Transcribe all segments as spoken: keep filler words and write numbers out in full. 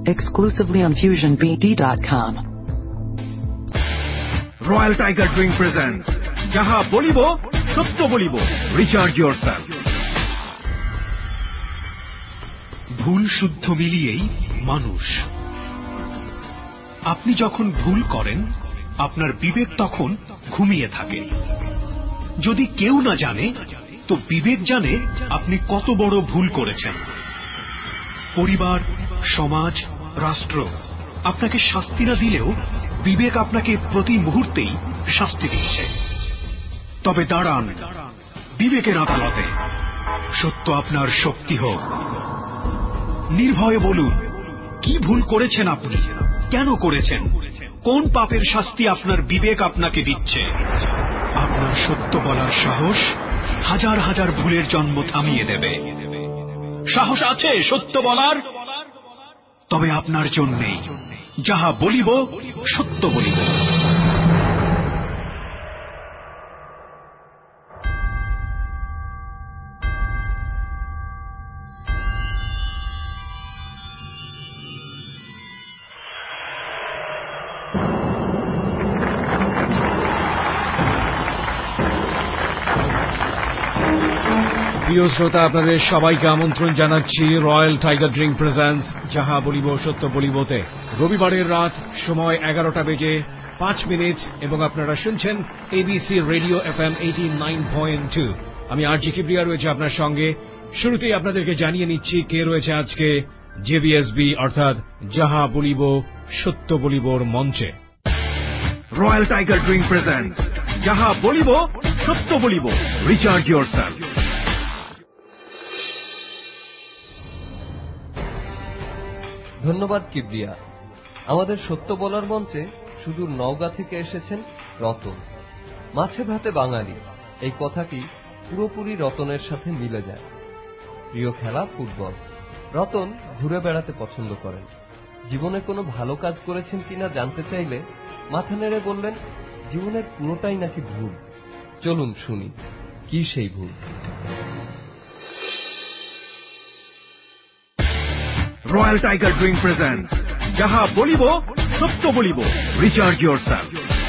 exclusively on fusion b d dot com. Royal Tiger Drink presents Jaha Bolibo, Sotto Bolibo. Recharge yourself. ভুল শুদ্ধ মিলিয়েই মানুষ। আপনি যখন ভুল করেন, আপনার বিবেক তখন ঘুমিয়ে থাকে। যদি কেউ না জানে, তো বিবেক জানে আপনি কত বড় ভুল করেছেন। পরিবার, সমাজ, রাষ্ট্র আপনাকে শাস্তি না দিলেও বিবেক আপনাকে প্রতি মুহূর্তেই শাস্তি দিচ্ছে। তবে দাঁড়ান বিবেকের আদালতে, সত্য আপনার শক্তি হোক। নির্ভয়ে বলুন, কি ভুল করেছেন আপনি, কেন করেছেন, কোন পাপের শাস্তি আপনার বিবেক আপনাকে দিচ্ছে। আপনার সত্য বলার সাহস হাজার হাজার ভুলের জন্ম থামিয়ে দেবে। সাহস আছে সত্য বলার? তবে আপনার জন্যেই যাহা বলিব সত্য বলিব। প্রিয় শ্রোতা, আপনাদের সবাইকে আমন্ত্রণ জানাচ্ছি রয়্যাল টাইগার ড্রিঙ্ক প্রেজেন্টস যাহা বলিব সত্য বলিবতে। রবিবারের রাত, সময় এগারোটা বেজে পাঁচ মিনিট, এবং আপনারা শুনছেন ABC radio F M eighty nine point two. আমি আরজি কিবরিয়া রয়েছে আপনার সঙ্গে। শুরুতেই আপনাদেরকে জানিয়ে নিচ্ছি কে রয়েছে আজকে জেবিএসবি অর্থাৎ যাহা বলিব সত্য বলিবর মঞ্চে। রয়্যাল টাইগার ড্রিঙ্ক প্রেজেন্টস যাহা বলিব সত্য বলিব। Recharge yourself. ধন্যবাদ কিবরিয়া। আমাদের সত্য বলার মঞ্চে সুদূর নওগাঁ থেকে এসেছেন রতন। মাছে ভাতে বাঙালি, এই কথাটি পুরোপুরি রতনের সাথে মিলে যায়। প্রিয় খেলা ফুটবল। রতন ঘুরে বেড়াতে পছন্দ করেন। জীবনে কোনো ভালো কাজ করেছেন কিনা জানতে চাইলে মাথা নেড়ে বললেন, জীবনের পুরোটাই নাকি ভুল। চলুন শুনি কি সেই ভুল। Royal Tiger Drink presents যাহা বলিব সত্য বলিব। Recharge yourself.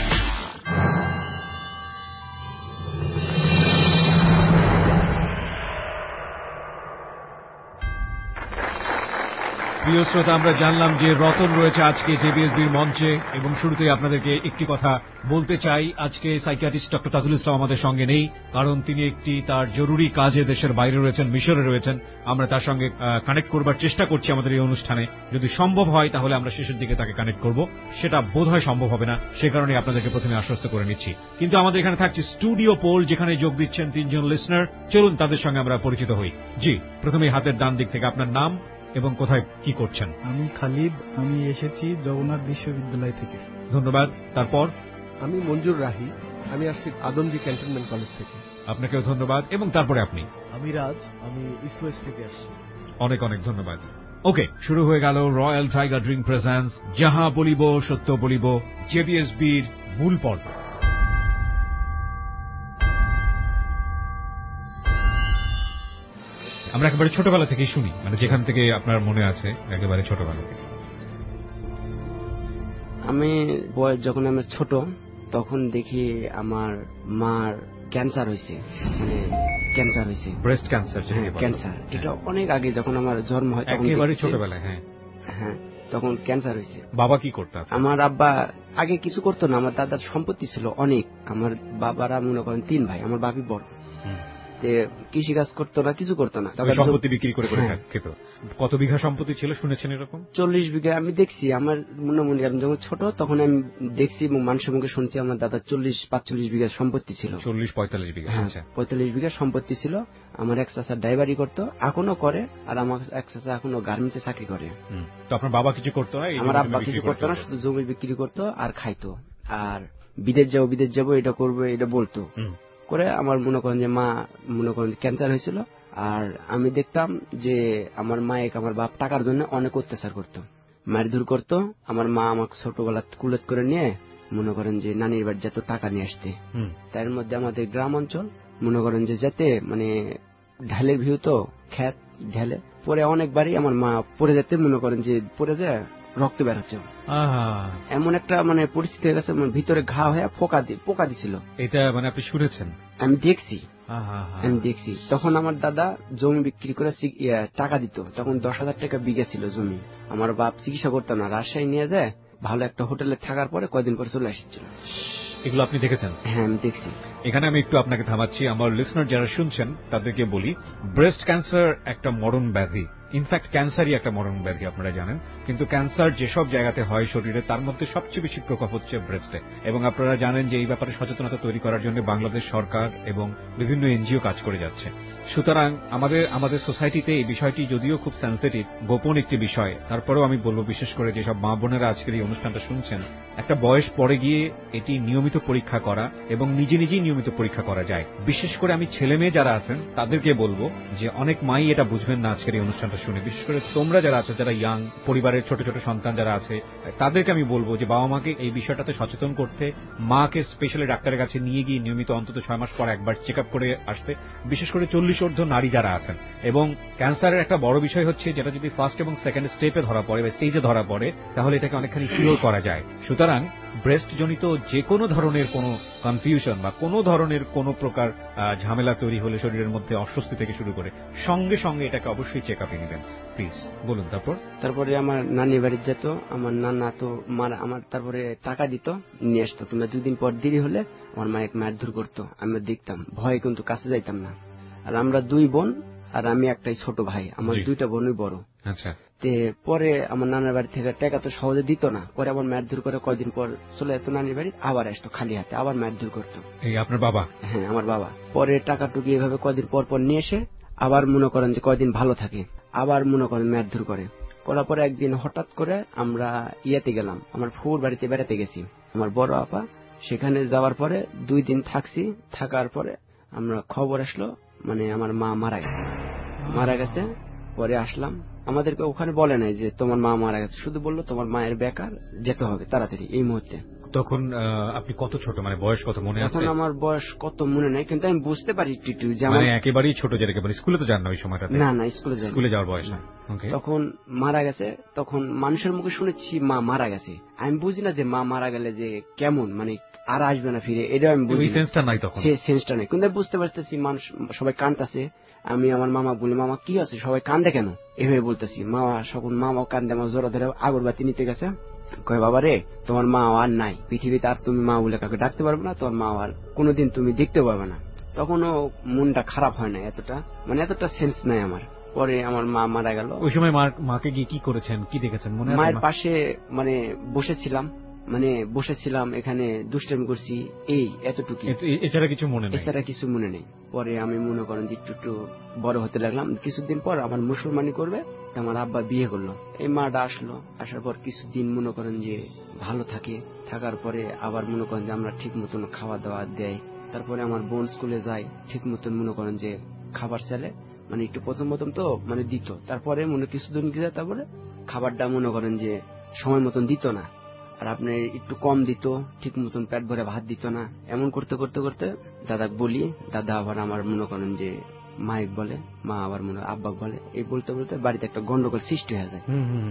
প্রিয় শ্রোতা, আমরা জানলাম যে রতন রয়েছে আজকে জেবিএসবির মঞ্চে, এবং শুরুতেই আপনাদেরকে একটি কথা বলতে চাই। আজকে সাইকিয়াট্রিস্ট ডক্টর তাজুল ইসলাম আমাদের সঙ্গে নেই, কারণ তিনি একটি তার জরুরি কাজে দেশের বাইরে রয়েছেন, মিশরে রয়েছেন। আমরা তার সঙ্গে কানেক্ট করবার চেষ্টা করছি আমাদের এই অনুষ্ঠানে। যদি সম্ভব হয় তাহলে আমরা শেষের দিকে তাকে কানেক্ট করব। সেটা বোধহয় সম্ভব হবে না, সে কারণে আপনাদেরকে প্রথমে আশ্বস্ত করে নিচ্ছি। কিন্তু আমাদের এখানে থাকছে স্টুডিও পোল, যেখানে যোগ দিচ্ছেন তিনজন লিসনার। চলুন তাদের সঙ্গে আমরা পরিচিত হই। জি, প্রথমেই হাতের ডান দিক থেকে আপনার নাম এবং কোথায় কি করছেন? আমি খালিদ, আমি এসেছি জগন্নাথ বিশ্ববিদ্যালয় থেকে। ধন্যবাদ। তারপর? আমি মঞ্জুর রাহি, আমি আসছি আদমজি ক্যান্টনমেন্ট কলেজ থেকে। আপনাকেও ধন্যবাদ। এবং তারপরে আপনি? আমি রাজ, আমি ইস্টওয়েস্ট থেকে আসছি। অনেক অনেক ধন্যবাদ। ওকে, শুরু হয়ে গেল রয়্যাল টাইগার ড্রিঙ্ক প্রেজেন্টস যাহা বলিব সত্য বলিব, জেবিএসবির মূল পর্ব। আমরা একেবারে ছোটবেলা থেকেই শুনি, মানে যেখান থেকে আপনার মনে আছে একেবারে ছোটবেলা থেকে। আমি যখন আমি ছোট, তখন দেখি আমার মার ক্যান্সার হয়েছে, মানে ক্যান্সার হয়েছে, ব্রেস্ট ক্যান্সার। ক্যান্সার এটা অনেক আগে, যখন আমার জন্ম হয় তখন একেবারে ছোটবেলায়। হ্যাঁ হ্যাঁ, তখন ক্যান্সার হয়েছে। বাবা কি করতো? আমার আব্বা আগে কিছু করতো না। আমার দাদার সম্পত্তি ছিল অনেক। আমার বাবারা মনে করেন তিন ভাই, আমার বাপি বড়। কৃষি কাজ করতো না, কিছু করতো না, সম্পত্তি বিক্রি করে করে খেত। কত বিঘা সম্পত্তি ছিল শুনেছেন এরকম? চল্লিশ বিঘা। আমি দেখছি আমার মনে মনে যখন ছোট, তখন আমি দেখছি এবং মানুষের মুখে শুনছি আমার দাদা চল্লিশ পাঁচচল্লিশ বিঘা সম্পত্তি ছিল। চল্লিশ পঁয়তাল্লিশ বিঘা পঁয়তাল্লিশ বিঘা সম্পত্তি ছিল। আমার এক চাচা ড্রাইভারি করতো, এখনো করে, আর আমার এক চাচা এখনো গার্মেন্টসে চাকরি করে। তো আপনার বাবা কিছু করতো না? আমার আব্বা কিছু করতো না, শুধু জমি বিক্রি করতো আর খাইতো। আর বিদেশ যাবো বিদেশ যাবো এটা করবো এটা বলতো করে। আমার মনে করেন যে মা মনে করেন ক্যান্সার হয়েছিল, আর আমি দেখতাম যে আমার মায়ের আমার বাপ টাকার জন্য অনেক অত্যাচার করতো, মারধর করতো। আমার মা আমাকে ছোটবেলা কুলেত করে নিয়ে মনে করেন যে নানির বাড়ি যত টাকা নিয়ে আসতে, তার মধ্যে আমাদের গ্রাম অঞ্চল মনে করেন যে যাতে মানে ঢালের ভিউ তো খ্যাত ঢালে, পরে অনেকবারই আমার মা পড়ে যেতে মনে করেন যে পড়ে যায় রক্ত বের হচ্ছে, এমন একটা মানে পরিস্থিতি হয়ে গেছে, ভিতরে ঘা হয়ে পোকা পোকা দিছিল। এটা মানে আপনি শুনেছেন? আমি দেখছি আমি দেখছি তখন আমার দাদা জমি বিক্রি করে টাকা দিত, তখন দশ হাজার টাকা বিঘা ছিল জমি। আমার বাপ চিকিৎসা করতো না, রাজশাহী নিয়ে যায়, ভালো একটা হোটেলে থাকার পরে কয়দিন পরে চলে আসছিল। এগুলো আপনি দেখেছেন? হ্যাঁ আমি দেখছি। এখানে আমি একটু আপনাকে থামাচ্ছি। আমার লিসনার যারা শুনছেন তাদেরকে বলি, ব্রেস্ট ক্যান্সার একটা মরণ ব্যাধি, ইনফ্যাক্ট ক্যান্সারই একটা মরণ ব্যাধি, আপনারা জানেন। কিন্তু ক্যান্সার যেসব জায়গাতে হয় শরীরে, তার মধ্যে সবচেয়ে বেশি প্রকোপ হচ্ছে ব্রেস্টে। এবং আপনারা জানেন যে এই ব্যাপারে সচেতনতা তৈরি করার জন্য বাংলাদেশ সরকার এবং বিভিন্ন এনজিও কাজ করে যাচ্ছে। সুতরাং আমাদের আমাদের সোসাইটিতে এই বিষয়টি যদিও খুব সেন্সিটিভ, গোপন একটি বিষয়, তারপরেও আমি বলবো বিশেষ করে যেসব মা বোনেরা আজকের এই অনুষ্ঠানটা শুনছেন, একটা বয়স পরে গিয়ে এটি নিয়মিত পরীক্ষা করা এবং নিজে নিজেই নিয়মিত পরীক্ষা করা যায়। বিশেষ করে আমি ছেলে মেয়ে যারা আছেন তাদেরকে বলবো যে অনেক মাই এটা বুঝবেন না আজকের এই অনুষ্ঠানটা শুনে, বিশেষ করে তোমরা যারা আছো, যারা ইয়াং পরিবারের ছোট ছোট সন্তান যারা আছে, তাদেরকে আমি বলবো যে বাবা মাকে এই বিষয়টাতে সচেতন করতে, মাকে স্পেশালি ডাক্তারের কাছে নিয়ে গিয়ে নিয়মিত অন্তত ছয় মাস পর একবার চেক আপ করে আসতে, বিশেষ করে চল্লিশ ঊর্ধ্ব নারী যারা আছেন। এবং ক্যান্সারের একটা বড় বিষয় হচ্ছে যেটা যদি ফার্স্ট এবং সেকেন্ড স্টেপে ধরা পড়ে বা স্টেজে ধরা পড়ে, তাহলে এটাকে অনেকখানি কিওর করা যায়। সুতরাং ব্রেস্ট জনিত যে কোনো ধরনের কোনো কনফিউশন বা কোনো ধরনের কোনো প্রকার ঝামেলা তৈরি হলে শরীরের মধ্যে অস্বস্তি থেকে শুরু করে সঙ্গে সঙ্গে এটাকে অবশ্যই চেক আপে নেবেন প্লিজ। বলুন। তারপর তারপরে আমার নানি বাড়ি যেত, আমার নানা তো মারা আমার তারপরে টাকা দিত, নিয়ে আসতো, কিংবা দুদিন পর দেরি হলে আমার মা এক মারধর করতো, আমরা দেখতাম, ভয়ে কিন্তু কাছে যাইতাম না। আর আমরা দুই বোন আর আমি একটাই ছোট ভাই, আমার দুইটা বোনই বড়। আচ্ছা। তে পরে আমার নানার বাড়ি থেকে টাকা তো সহজে দিত না, পরে আবার মারধর করে কয়দিন পর চলে যেত নানির বাড়ি, আবার আসতো খালি হাতে, আবার মারধর করতো। এই আপনার বাবা? হ্যাঁ আমার বাবা। পরে টাকা টুকি এভাবে কয়দিন পর পর নিয়ে এসে আবার মনে করেন যে কয়দিন ভালো থাকে, আবার মনে করেন মারধর করে। করার পরে একদিন হঠাৎ করে আমরা ইয়াতে গেলাম, আমার ফুর বাড়িতে বেড়াতে গেছি, আমার বড় আপা। সেখানে যাওয়ার পরে দুই দিন থাকছি, থাকার পরে আমরা খবর আসলো মানে আমার মা মারা গেছে। মারা গেছে পরে আসলাম, আমাদেরকে ওখানে বলে নাই যে তোমার মা মারা গেছে, শুধু বললো তোমার মায়ের বেকার, যেতে হবে তাড়াতাড়ি এই মুহূর্তে। তখন আপনি কত ছোট, মানে বয়স কত মনে আছে? তখন আমার বয়স কত মনে নাই, কিন্তু আমি বুঝতে পারি একটু, মানে একেবারেই ছোট, যেটাকে বলে স্কুলে তো যান না ওই সময়টাতে? না না স্কুলে যাই, স্কুলে যাওয়ার বয়স না। তখন মারা গেছে, তখন মানুষের মুখে শুনেছি মা মারা গেছে, আমি বুঝি না যে মা মারা গেলে যে কেমন, মানে আর আসবে না ফিরে, এটা আমি বুঝি, সেন্সটা নাই তখন, সে সেন্সটা নাই। কিন্তু বুঝতে পারতেছি মানুষ সবাই কাঁদতেছে, আমি আমার মামা বলি মামা কি আছে, সবাই কান্দে কেন, এভাবে বলতেছি। মামা সকল মামা কান্দে, আমার জোরা ধরে আগরবাতি নিতে গেছে, কয় বাবা রে তোমার মা আর নাই পৃথিবীতে, আর তুমি মা বলে কাউকে ডাকতে পারবে না, তোমার মা আর কোনোদিন তুমি দেখতে পারবে না। তখনও মনটা খারাপ হয় না এতটা, মানে এতটা সেন্স নাই আমার। পরে আমার মা মারা গেল। ওই সময় মাকে গিয়ে কি করেছেন, কি দেখেছেন মনে? মায়ের পাশে মানে বসেছিলাম, মানে বসেছিলাম, এখানে দুষ্টামি করছি, এই এতটুকু, এছাড়া কিছু মনে নেই। এছাড়া কিছু মনে নেই। পরে আমি মনে করেন যে একটু একটু বড় হতে লাগলাম, কিছুদিন পর আমার মুসলমানি করবে, আমার আব্বা বিয়ে করলো, এই মাটা আসলো, আসার পর কিছুদিন মনে করেন যে ভালো থাকে, থাকার পরে আবার মনে করেন যে আমরা ঠিক মতন খাওয়া দাওয়া দেয়। তারপরে আমার বোন স্কুলে যায়, ঠিক মতন মনে করেন যে খাবার চালে, মানে একটু প্রথম প্রথম তো মানে দিত, তারপরে মনে কিছুদিন গিয়ে তারপরে খাবারটা মনে করেন যে সময় মতন দিত না, আর আপনি একটু কম দিত, ঠিক মতন পেট ভরে ভাত দিত না। এমন করতে করতে করতে দাদা বলি, দাদা আবার আমার মনে করেন যে মাইক বলে, মা আবার মনে আব্বা বলে, এই বলতে বলতে বাড়িতে একটা গন্ডগোল সৃষ্টি হয়ে যায়।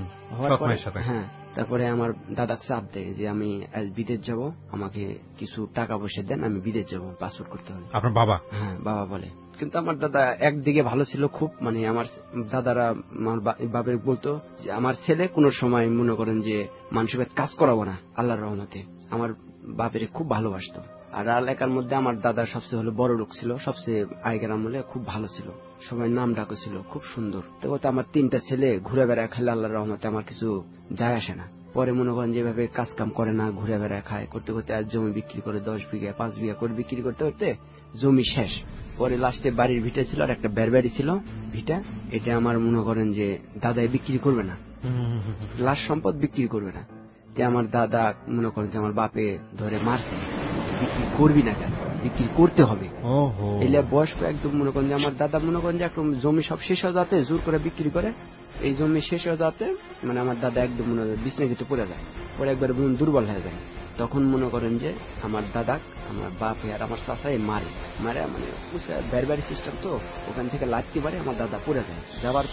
হ্যাঁ, তারপরে আমার দাদা চাপ দেয় যে আমি আজ বিদেশ যাব, আমাকে কিছু টাকা পয়সা দেন, আমি বিদেশ যাব, পাসপোর্ট করতে হবে। আপনার বাবা? হ্যাঁ বাবা বলে। কিন্তু আমার দাদা একদিকে ভালো ছিল খুব, মানে আমার দাদারা আমার বাবার বলতো যে আমার ছেলে কোন সময় মনে করেন যে মানুষের কাজ করাবো না, আল্লাহর রহমতে আমার বাপের খুব ভালোবাসতো। আর এলাকার মধ্যে আমার দাদা সবচেয়ে হলো বড় লোক ছিল, সবচেয়ে আগের আমলে খুব ভালো ছিল, সবাই নাম ডাকো ছিল, খুব সুন্দর। তো আমার তিনটা ছেলে ঘুরে বেড়ায় খেলে, আল্লাহর রহমতে আমার কিছু যায় আসে না। পরে মনে করেন যেভাবে কাজ কাম করে না, ঘুরে বেড়ায় খায়, করতে করতে আর জমি বিক্রি করে দশ বিঘা পাঁচ বিঘা করে বিক্রি করতে করতে জমি শেষ। পরে লাস্টে বাড়ির ভিটা ছিল আর একটা বেড়বাড়ি ছিল ভিটা, এটা আমার মনে করেন যে দাদাই বিক্রি করবে না, লাস্ট সম্পদ বিক্রি করবে না। যে আমার দাদা মনে করেন যে আমার বাপে ধরে মারছে, বিক্রি করবি না কেন, বিক্রি করতে হবে। এলে বয়স্ক একদম মনে করেন যে আমার দাদা মনে করেন যে একদম জমি সব শেষ হয়ে যাতে জোর করে বিক্রি করে, এই জমি শেষ হয়ে যাতে মানে আমার দাদা একদম মনে বিছনা খেতে পড়ে যায়, পরে একবার দুর্বল হয়ে যায়। তখন মনে করেন যে আমার দাদা, আমার বাপে আর আমার চাচাই মারে মারে মানে বেড়বাড়ি সিস্টেম তো, ওখান থেকে লাঠি মারে আমার দাদা পড়ে যায়। যাওয়ার পরে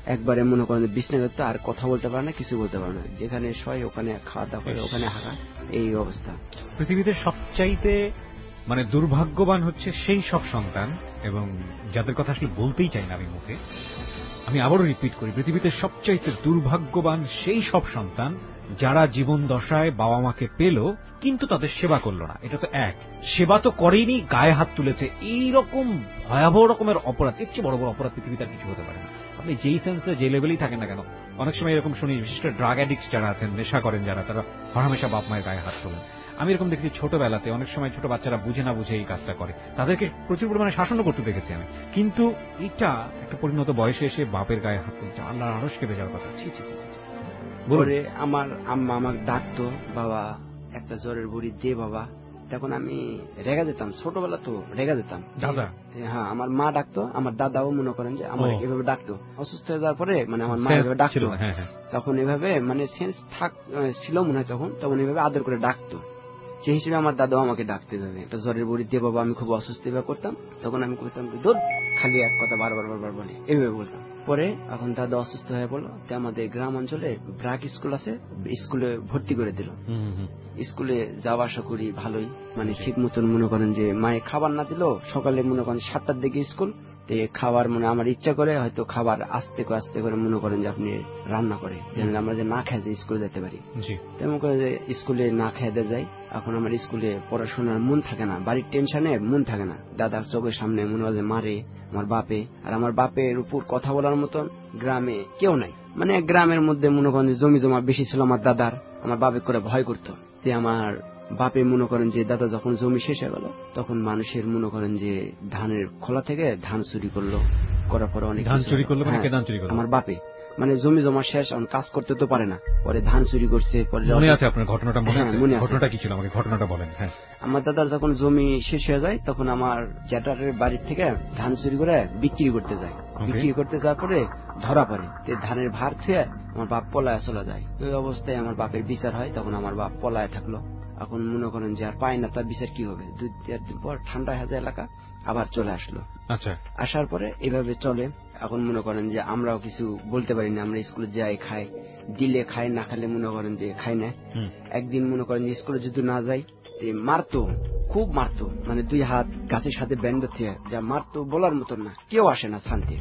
একবারে মনে করেন বিছনা করতে আর কথা বলতে পারে না, কিছু বলতে পারে না, যেখানে শয় ওখানে খাওয়া দাওয়া করে, ওখানে হাঁকা, এই অবস্থা। পৃথিবীতে সবচাইতে মানে দুর্ভাগ্যবান হচ্ছে সেই সব সন্তান, এবং যাদের কথা আসলে বলতেই চাই না আমি মুখে, আমি আবারও রিপিট করি, পৃথিবীতে সবচাইতে দুর্ভাগ্যবান সেই সব সন্তান যারা জীবন দশায় বাবা মাকে পেল কিন্তু তাদের সেবা করলো না। এটা তো এক, সেবা তো করেনি, গায়ে হাত তুলেছে, এইরকম ভয়াবহ রকমের অপরাধ, এর চেয়ে বড় বড় অপরাধ পৃথিবীতে আর কিছু হতে পারে না। আপনি যেই সেন্সে যে লেভেলেই থাকেন না কেন, অনেক সময় এরকম শুনি, বিশেষ করে ড্রাগ অ্যাডিক্ট যারা আছেন, নেশা করেন যারা, তারা হরহামেশা বাপ মায়ের গায়ে হাত তোলেন। আমি এরকম দেখেছি ছোটবেলাতে, অনেক সময় ছোট বাচ্চারা বুঝে না বুঝে এই কাজটা করে, তাদেরকে প্রচুর পরিমাণে শাসনও করতে দেখেছি আমি। কিন্তু এটা একটা পরিণত বয়সে এসে বাপের গায়ে হাত তুলছে, আল্লাহ আরশ কেঁপে যাওয়ার কথা। ছি ছি ছি ছি। পরে আমার আম্মা আমাকে ডাকতো, বাবা একটা জ্বরের বুড়ি দে বাবা। তখন আমি রেগা যেতাম, ছোটবেলা তো রেগা যেতাম। দাদা, হ্যাঁ, আমার মা ডাকতো, আমার দাদাও মনে করেন যে আমার এভাবে ডাকতো। অসুস্থ হয়ে যাওয়ার পরে মানে আমার মা এভাবে ডাকতো, তখন এভাবে মানে সেন্স থাক ছিল মনে হয় তখন, তখন এভাবে আদর করে ডাকতো। সেই হিসেবে আমার দাদাও আমাকে ডাকতে যাবে, একটা জ্বরের বুড়ি দিয়ে বাবা। আমি খুব অসুস্থ এভাবে করতাম, তখন আমি করতাম দূর, খালি এক কথা বারবার বারবার বলে এইভাবে বলতাম। পরে এখন দাদা অসুস্থ হয়ে পড়লো, তো আমাদের গ্রাম অঞ্চলে ব্রাক স্কুল আছে, স্কুলে ভর্তি করে দিল। স্কুলে যাওয়া আসা করি ভালোই, মানে ঠিক মতন মনে করেন যে মায়ে খাবার না দিল, সকালে মনে করেন সাতটার দিকে স্কুল, খাবার মানে আমার ইচ্ছা করে হয়তো খাবার আস্তে করে আস্তে করে মনে করেন যে আপনি রান্না করে যেন আমরা যে না খেয়ে যে স্কুলে যেতে পারি, তেমন করে যে স্কুলে না খেয়ে যাই। এখন আমার স্কুলে পড়াশোনার মন থাকে না, বাড়ির টেনশনে মন থাকে না, দাদার চোখের সামনে মনে হয় মারে আমার বাপে, আর আমার বাপের উপর কথা বলার মতন গ্রামে কেউ নাই। মানে গ্রামের মধ্যে মনে করেন যে জমি জমা বেশি ছিল আমার দাদার, আমার বাপে করে ভয় করতো। যে আমার বাপে মনে করেন যে দাদা যখন জমি শেষ হয়ে গেল, তখন মানুষের মনে করেন যে ধানের খোলা থেকে ধান চুরি করলো, করার পরে অনেক ধান চুরি করলো। মানে কে ধান চুরি করলো? আমার বাপে, মানে জমি জমা শেষ, কাজ করতে তো পারে না, পরে ধান চুরি করছে। মনে আছে আপনার ঘটনাটা? মনে আছে? ঘটনাটা কি ছিল, আমাকে ঘটনাটা বলেন। হ্যাঁ, আমার দাদার যখন জমি শেষ হয়ে যায়, তখন আমার জ্যাঠারের বাড়ির থেকে ধান চুরি করে বিক্রি করতে যায়। বিক্রি করতে যাওয়ার পরে ধরা পড়ে, ধানের ভার খেয়ে আমার বাপ পলায় চলে যায়। ওই অবস্থায় আমার বাপের বিচার হয়, তখন আমার বাপ পলায় থাকলো। এখন মনে করেন যে আর পায় না, তার বিচার কি হবে? দুই চার দিন পর ঠান্ডা হাজার এলাকা আবার চলে আসলো। আচ্ছা, আসার পরে এভাবে চলে। এখন মনে করেন যে আমরাও কিছু বলতে পারি না, আমরা স্কুলে যাই, খাই, দিলে খাই, না খালে মনে করেন যে খাই না। একদিন মনে করেন যে স্কুলে যদি না যাই, মারতো, খুব মারতো, মানে দুই হাত গাছের সাথে ব্যান্ড থেকে যা মারতো বলার মতন না, কেউ আসে না শান্তি।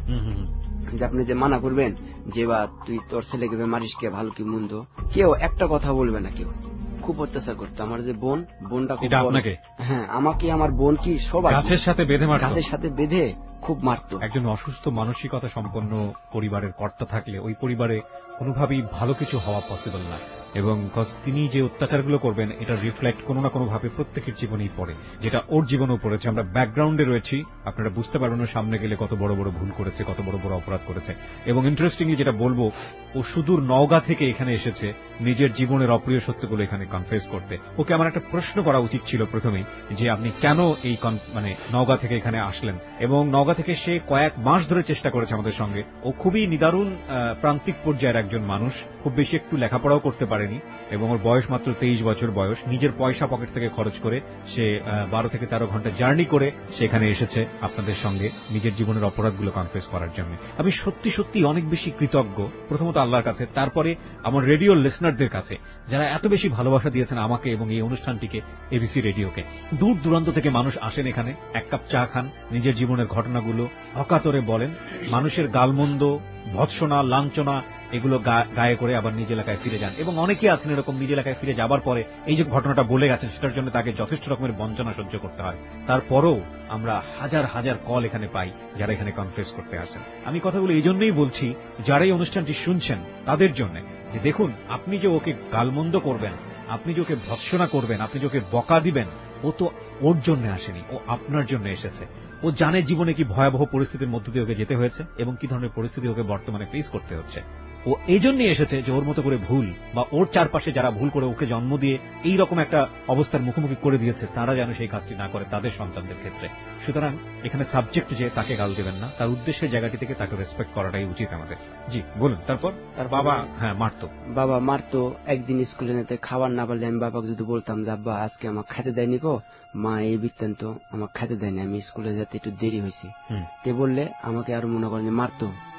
যে আপনি যে মানা করবেন যে বা তুই তোর ছেলেকে মারিস কে, ভালো কি মন্দ, কেউ একটা কথা বলবে না, কেউ খুব অত্যাচার করতো। আমার যে বোন, বোনটা খুব, হ্যাঁ আমাকে আমার বোন কি সবাই গাছের সাথে বেঁধে মারতো, গাছের সাথে বেঁধে খুব মারতো। একজন অসুস্থ মানসিকতা সম্পন্ন পরিবারের কর্তা থাকলে ওই পরিবারে কোনোভাবেই ভালো কিছু হওয়া পসিবল না, এবং তিনি যে অত্যাচারগুলো করবেন এটা রিফ্লেক্ট কোনো না কোনো ভাবে প্রত্যেকের জীবনেই পড়ে, যেটা ওর জীবনেও পড়েছে। আমরা ব্যাকগ্রাউন্ডে রয়েছি, আপনারা বুঝতে পারবেন সামনে গেলে কত বড় বড় ভুল করেছে, কত বড় বড় অপরাধ করেছে। এবং ইন্টারেস্টিংলি যেটা বলবো, ও সুদূর নওগাঁ থেকে এখানে এসেছে নিজের জীবনের অপ্রিয় সত্যগুলো এখানে কনফেস করতে। ওকে আমার একটা প্রশ্ন করা উচিত ছিল প্রথমেই, যে আপনি কেন এই মানে নওগাঁ থেকে এখানে আসলেন, এবং নওগাঁ থেকে সে কয়েক মাস ধরে চেষ্টা করেছে আমাদের সঙ্গে। ও খুবই নিদারুণ প্রান্তিক পর্যায়ের একজন মানুষ, খুব বেশি একটু লেখাপড়াও করতে পারেনি, এবং ওর বয়স মাত্র তেইশ বছর বয়স। নিজের পয়সা পকেট থেকে খরচ করে সে বারো থেকে তেরো ঘন্টা জার্নি করে সেখানে এসেছে আপনাদের সঙ্গে নিজের জীবনের অপরাধগুলো কনফেস করার জন্য। আমি সত্যি সত্যি অনেক বেশি কৃতজ্ঞ, প্রথমত আল্লাহর কাছে, তারপরে আমার রেডিও লিসনারদের কাছে, যারা এত বেশি ভালোবাসা দিয়েছেন আমাকে এবং এই অনুষ্ঠানটিকে, এবিসি রেডিওকে। দূর দূরান্ত থেকে মানুষ আসেন এখানে, এক কাপ চা খান, নিজের জীবনের ঘটনাগুলো অকাতরে বলেন, মানুষের গালমন্দ, ভৎসনা, লাঞ্ছনা এগুলো গায়ে করে আবার নিজ এলাকায় ফিরে যান। এবং অনেকে আছেন এরকম নিজ এলাকায় ফিরে যাবার পরে এই যে ঘটনাটা বলে গেছেন সেটার জন্য তাকে যথেষ্ট রকমের বঞ্চনা সহ্য করতে হয়। তারপরও আমরা হাজার হাজার কল এখানে পাই যারা এখানে কনফেস করতে আসেন। আমি কথাগুলো এই জন্যই বলছি যারা এই অনুষ্ঠানটি শুনছেন তাদের জন্য, যে দেখুন আপনি যে ওকে গালমন্দ করবেন, আপনি যে ওকে ভৎসনা করবেন, আপনি যে ওকে বকা দিবেন, ও তো ওর জন্য আসেনি, ও আপনার জন্য এসেছে। ও জানে জীবনে কি ভয়াবহ পরিস্থিতির মধ্য দিয়ে ওকে যেতে হয়েছে এবং কি ধরনের পরিস্থিতি ওকে বর্তমানে ফেস করতে হচ্ছে। ও এই জন্যই এসেছে যে ওর মতো করে ভুল, বা ওর চারপাশে যারা ভুল করে ওকে জন্ম দিয়ে এই রকম একটা অবস্থার মুখোমুখি করে দিয়েছে, তারা যেন সেই কাজটি না করে তাদের সন্তানদের ক্ষেত্রে। সুতরাং এখানে সাবজেক্ট যে তাকে গাল দেবেন না, তার উদ্দেশ্যের জায়গাটি থেকে তাকে রেসপেক্ট করাটাই উচিত আমাদের। জি বলুন। তারপর তার বাবা হ্যাঁ মারতো, বাবা মারতো। একদিন স্কুলে নিতে খাবার না পারলে আমি বাবাকে যদি বলতাম যে আব্বা আজকে আমার খেতে দেয়নি গো, মা এই বৃত্তান্ত আমার খেতে দেয়নি, আমি স্কুলে যেতে একটু দেরি হয়েছে, তে বললে আমাকে আরো মনে করেন যে মারতো।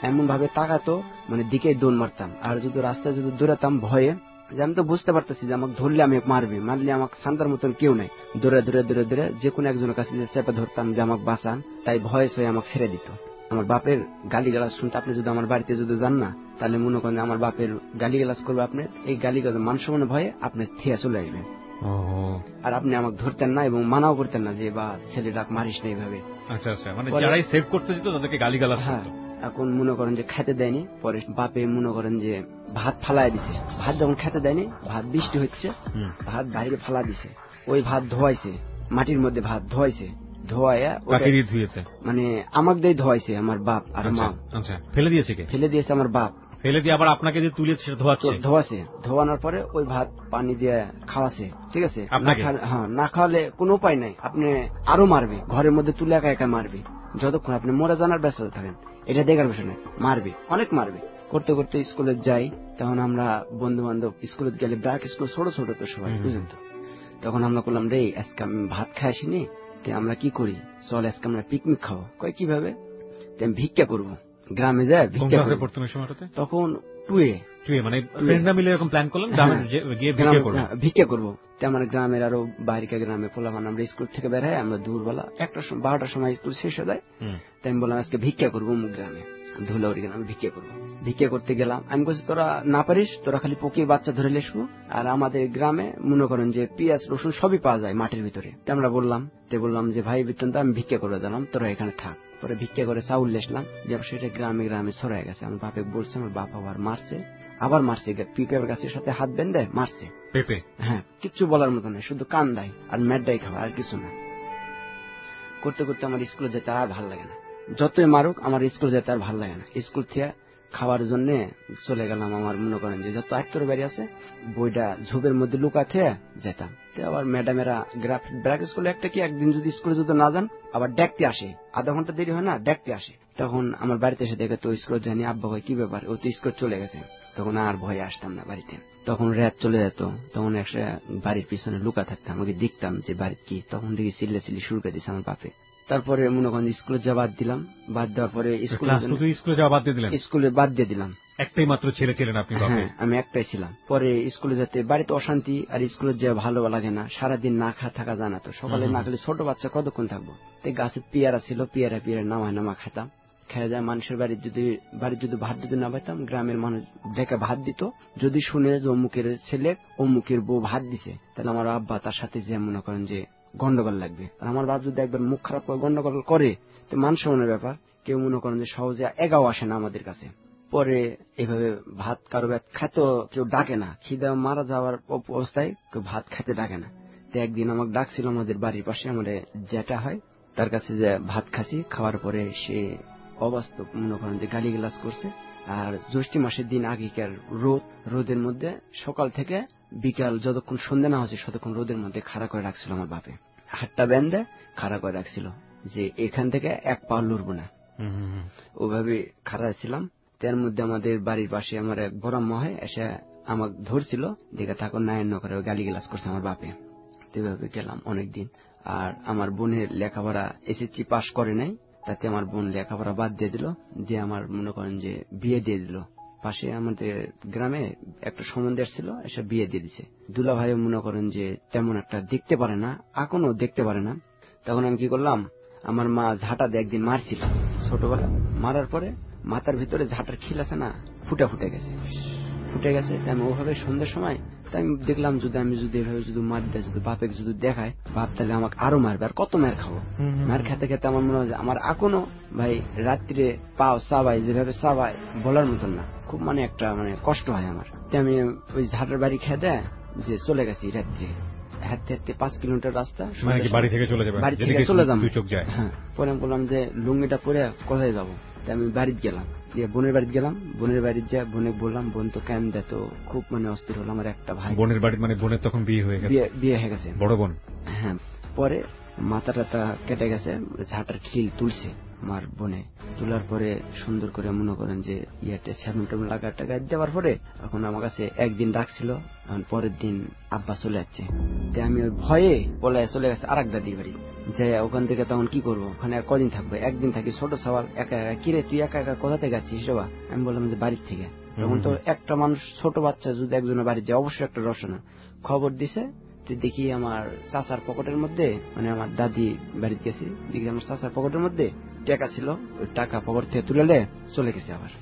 এমন ভাবে তাকাতো মানে দিকে দৌড় মারতাম। আর যদি রাস্তায় যদি দৌড়াতাম ভয়ে, যে আমি তো বুঝতে পারতেছি যে আমাকে ধরলে আমি মারবে, মারলে আমাকে শান্তার মতন কেউ নাই, দৌড়ে দৌড়ে দৌড়ে দৌড়ে যে কোনো একজনের কাছে যে চেপে ধরতাম যে আমাকে বাঁচান, তাই ভয়ে সয়ে আমাকে ছেড়ে দিত। আমার বাপের গালি গালাজ শুনতে আপনি যদি আমার বাড়িতে যদি যান না, তাহলে মনে করেন আমার বাপের গালি গালাজ করবে, আপনি এই গালি গালাজ মান সম্মানের ভয়ে আপনি থিয়া চলে আসবেন। আর আপনি আমাকে ধরতেন না এবং মানাও করতেন না যে বা ছেলেটা মারিস না এইভাবে। আচ্ছা আচ্ছা, মানে যারাই সেভ করতে যেত তাদেরকে গালি গালাজ করতো। এখন মনে করেন যে খেতে দেয়নি, পরে বাপে মনে করেন যে ভাত ফালাই দিছে, ভাত যখন খেতে দেয়নি, ভাত বৃষ্টি হচ্ছে, ভাত বাইরে ফালা দিছে, ওই ভাত ধোয়াইছে, মাটির মধ্যে ভাত ধোয়াইছে, ধোয়াইয়া ধুয়েছে মানে আমাকে দিয়ে ধোয়াইছে আমার বাপ আর মা। আচ্ছা, ফেলে দিয়েছে কে? ফেলে দিয়েছে আমার বাপ, ফেলে দিয়ে আবার আপনাকে যে তুলেছে ধোয়াচ্ছে, ধোয়াছে, ধোয়ানোর পরে ওই ভাত পানি দিয়ে খাওয়াছে, ঠিক আছে। হ্যাঁ, না খাওয়ালে কোনো উপায় নাই, আপনি আরো মারবে, ঘরের মধ্যে তুলে একা একা মারবে, যতক্ষণ আপনি মরে জানার ব্যস্ত থাকেন, এটা দেখার বিষয় নয়, মারবে, অনেক মারবে। করতে করতে স্কুলে যাই, তখন আমরা বন্ধু বান্ধব স্কুলে গেলে ব্রাক স্কুল ছোট ছোট তো সবাই বুঝলেন তো, তখন আমরা করলাম রে আজকে আমি ভাত খাই আসিনি, আমরা কি করি, চল আজকে আমরা পিকনিক খাবো। কয় কিভাবে? আমি ভিক্ষা করবো, গ্রামে যায় ভিক্ষা করবো। তখন টুয়ে টুয়ে মানে ফ্রেন্ডরা মিলে এরকম প্ল্যান করলাম গিয়ে ভিক্ষা করবো। আমার গ্রামের আরো বাইরেকার গ্রামে পোলাপান আমরা স্কুল থেকে বের হয়, আমরা দুপুরবেলা একটা বারোটার সময় স্কুল শেষ হয়ে যায়, তাই আমি বললাম আজকে ভিক্ষা করবো অমুক গ্রামে, ধুলাউড়ি গ্রামে ভিক্ষা করবো। ভিক্ষা করতে গেলাম, আমি বলছি তোরা না পারিস, তোরা খালি পকিয়ে বাচ্চা ধরে লেসবো, আর আমাদের গ্রামে মনে করেন যে পেঁয়াজ রসুন সবই পাওয়া যায় মাটির ভিতরে। আমরা বললাম তে বললাম যে ভাই বেতন তো আমি ভিক্ষা করে দিলাম, তোরা এখানে থাক। পরে ভিক্ষা করে চাউল লেসলাম, যে সেটা গ্রামে গ্রামে ছড়াই গেছে। আমার বাপে বলছে, আমার বাপ আবার মারছে, আবার মারছে, পিঁপের গাছের সাথে হাত বেঁধে মারছে। পেঁপে? হ্যাঁ, কিচ্ছু বলার মতো নয়, শুধু কান দেয় আর ম্যাডাই খাওয়া, আর কিছু না। করতে করতে আমার স্কুলে যেতে আর ভালো লাগে না, যতই মারুক আমার স্কুল যেতে আর ভালো লাগে না। স্কুল থেকে খাওয়ার জন্য চলে গেলাম, আমার মনে করেন যে যত আত্মীয় বাড়ি আছে বইটা ঝোপের মধ্যে লুকাতে যেতাম। আবার ম্যাডামেরা ব্র্যাক স্কুলে একটা কি একদিন যদি স্কুলে যদি না যান আবার দেখতে আসে, আধা ঘন্টা দেরি হয় না, দেখতে আসে। তখন আমার বাড়িতে এসে দেখে তো স্কুলে জানি, আব্বা ভাই কি ব্যাপার, ও তো স্কুলে চলে গেছে। তখন আর ভয়ে আসতাম না বাড়িতে, তখন রাত চলে যেত, তখন একটা বাড়ির পিছনে লুকা থাকতাম, আমাকে দেখতাম যে বাড়ির কি, তখন দেখি চিল্লা চিল্লি শুরু করে দিচ্ছে আমার বাপে। তারপরে মনে করেন স্কুলে যাওয়া বাদ দিলাম, বাদ দেওয়ার পরে স্কুলে যাওয়া বাদ দিয়ে দিলাম, স্কুলে বাদ দিয়ে দিলাম। একটাই মাত্র ছেলে ছিলেন আপনি? হ্যাঁ, আমি একটাই ছিলাম। পরে স্কুলে যেতে বাড়িতে অশান্তি, আর স্কুলে যাওয়া ভালো লাগে না, সারাদিন না খা থাকা যায় না, তো সকালে না খেলে ছোট বাচ্চা কতক্ষণ থাকবো। তাই গাছে পেয়ারা ছিল, পেয়ারা পেয়ারা নামায় নামা খেতাম। খেয়ে যায় মানুষের বাড়ি যদি বাড়ির যদি ভাত যদি না পাইতাম, গ্রামের মানুষ ডেকে ভাত দিত, যদি শুনে যে অমুকের ছেলে অমুকের বউ ভাত দিছে, তাহলে আমার আব্বা তার সাথে যে মনে করেন যে গন্ডগোল লাগবে। আর আমার বাপ যদি একবার মুখ খারাপ করে গন্ডগোল করে, তো মান সম্মানের ব্যাপার, কেউ মনে করেন যে সহজে এগাও আসে না আমাদের কাছে। পরে এভাবে ভাত কারো খাইতো, কেউ ডাকে না, খিদা মারা যাওয়ার অবস্থায় কেউ ভাত খাইতে ডাকে না। তো একদিন আমাকে ডাকছিল আমাদের বাড়ির পাশে আমাদের যেটা হয় তার কাছে, যে ভাত খাসি, খাওয়ার পরে সে অবাস্তব মনে করেন যে গালি গালাজ করছে। আর জ্যৈষ্ঠ মাসের দিন আগেকার রোদ, রোদের মধ্যে সকাল থেকে বিকাল যতক্ষণ সন্ধ্যা না হচ্ছে ততক্ষণ রোদের মধ্যে খাড়া করে রাখছিল আমার বাপে, হাতটা বেঁধে খাড়া করে রাখছিল যে এখান থেকে এক পা লড়বো না, ওভাবে খাড়া ছিলাম। তার মধ্যে আমাদের বাড়ির পাশে আমার এক বড় আম্মা হয়, এসে আমাকে ধরছিল, দেখে থাকো নায়ন করে গালি গালাজ করছে আমার বাপে। এভাবে গেলাম অনেকদিন। আর আমার বোনের লেখাপড়া এসএসসি পাস করে নাই, তাতে আমার বোন লেখাপড়া বাদ দিয়ে দিল, দিয়ে আমার মনে করেন যে বিয়ে দিয়ে দিল। পাশে আমাদের গ্রামে একটা সম্বন্ধ ছিল, এসে বিয়ে দিয়ে দিছে। দুলা ভাই মনে করেন যে তেমন একটা দেখতে পারে না, এখনো দেখতে পারে না। তখন আমি কি করলাম, আমার মা ঝাঁটা দিয়ে একদিন মারছিল ছোটবেলা, মারার পরে মাথার ভিতরে ঝাঁটার খিল আছে না, ফুটে ফুটে গেছে, ফুটে গেছে। আমি ওভাবে সন্ধ্যার সময় তাই আমি দেখলাম যদি আমি যদি এভাবে যদি মার দেয়, যদি বাপে যদি দেখায়, বাপ তাহলে আমাকে আরো মারবে, আর কত মার খাবো। মার খেতে খেতে আমার মনে হয় আমার এখনো ভাই রাত্রে পাও চাবাই, যেভাবে চাবাই বলার মতন না, খুব মানে একটা মানে কষ্ট হয় আমার। আমি ওই ঝাঁটার বাড়ি খেয়ে দেয় যে চলে গেছি রাত্রে, হাঁটতে হাঁটতে পাঁচ কিলোমিটার রাস্তা, বাড়ি থেকে চলে যাবো, বাড়ি থেকে চলে যাবো। হ্যাঁ, পরে আমি বললাম যে লুঙ্গিটা পরে কোথায় যাবো, আমি বাড়িতে গেলাম, দিয়ে বোনের বাড়িতে গেলাম। বোনের বাড়িতে যা বোনে বললাম, বোন তো কেন দেয়, তো খুব মানে অস্থির হলো। আমার একটা ভাই বোনের বাড়ি, মানে বোনের তখন বিয়ে হয়ে গেছে, বিয়ে হয়ে গেছে, বড় বোন। হ্যাঁ, পরে মাথা টাথা কেটে গেছে, ঝাঁটার খিল তুলছে, আমার বোনে। তোলার পরে সুন্দর করে মনে করেন যে ইয়াতে সেভেন টেবল লাগা টাকা দেওয়ার পরে এখন আমার কাছে একদিন রাখছিল, এখন পরের দিন আব্বা চলে যাচ্ছে। আমি ওই ভয়ে পলায় চলে গেছে আর এক দাদির বাড়ি। যে ওখান থেকে তখন কি করবো, ওখানে আর কদিন থাকবো, একদিন থাকি। ছোট সওয়াল একা একা, কিরে তুই একা একা কোথা থেকে যাচ্ছিস বাবা? আমি বললাম যে বাড়ির থেকে। তখন তো একটা মানুষ ছোট বাচ্চা যদি একজনের বাড়ি যায় অবশ্যই একটা রসনা। খবর দিছে, দেখি আমার চাচার পকেটের মধ্যে, মানে আমার দাদি বাড়িতে গেছি, দেখি আমার চাচার পকেটের মধ্যে টাকা ছিল। ওই টাকা পকেট থেকে তুলে চলে গেছে। আবার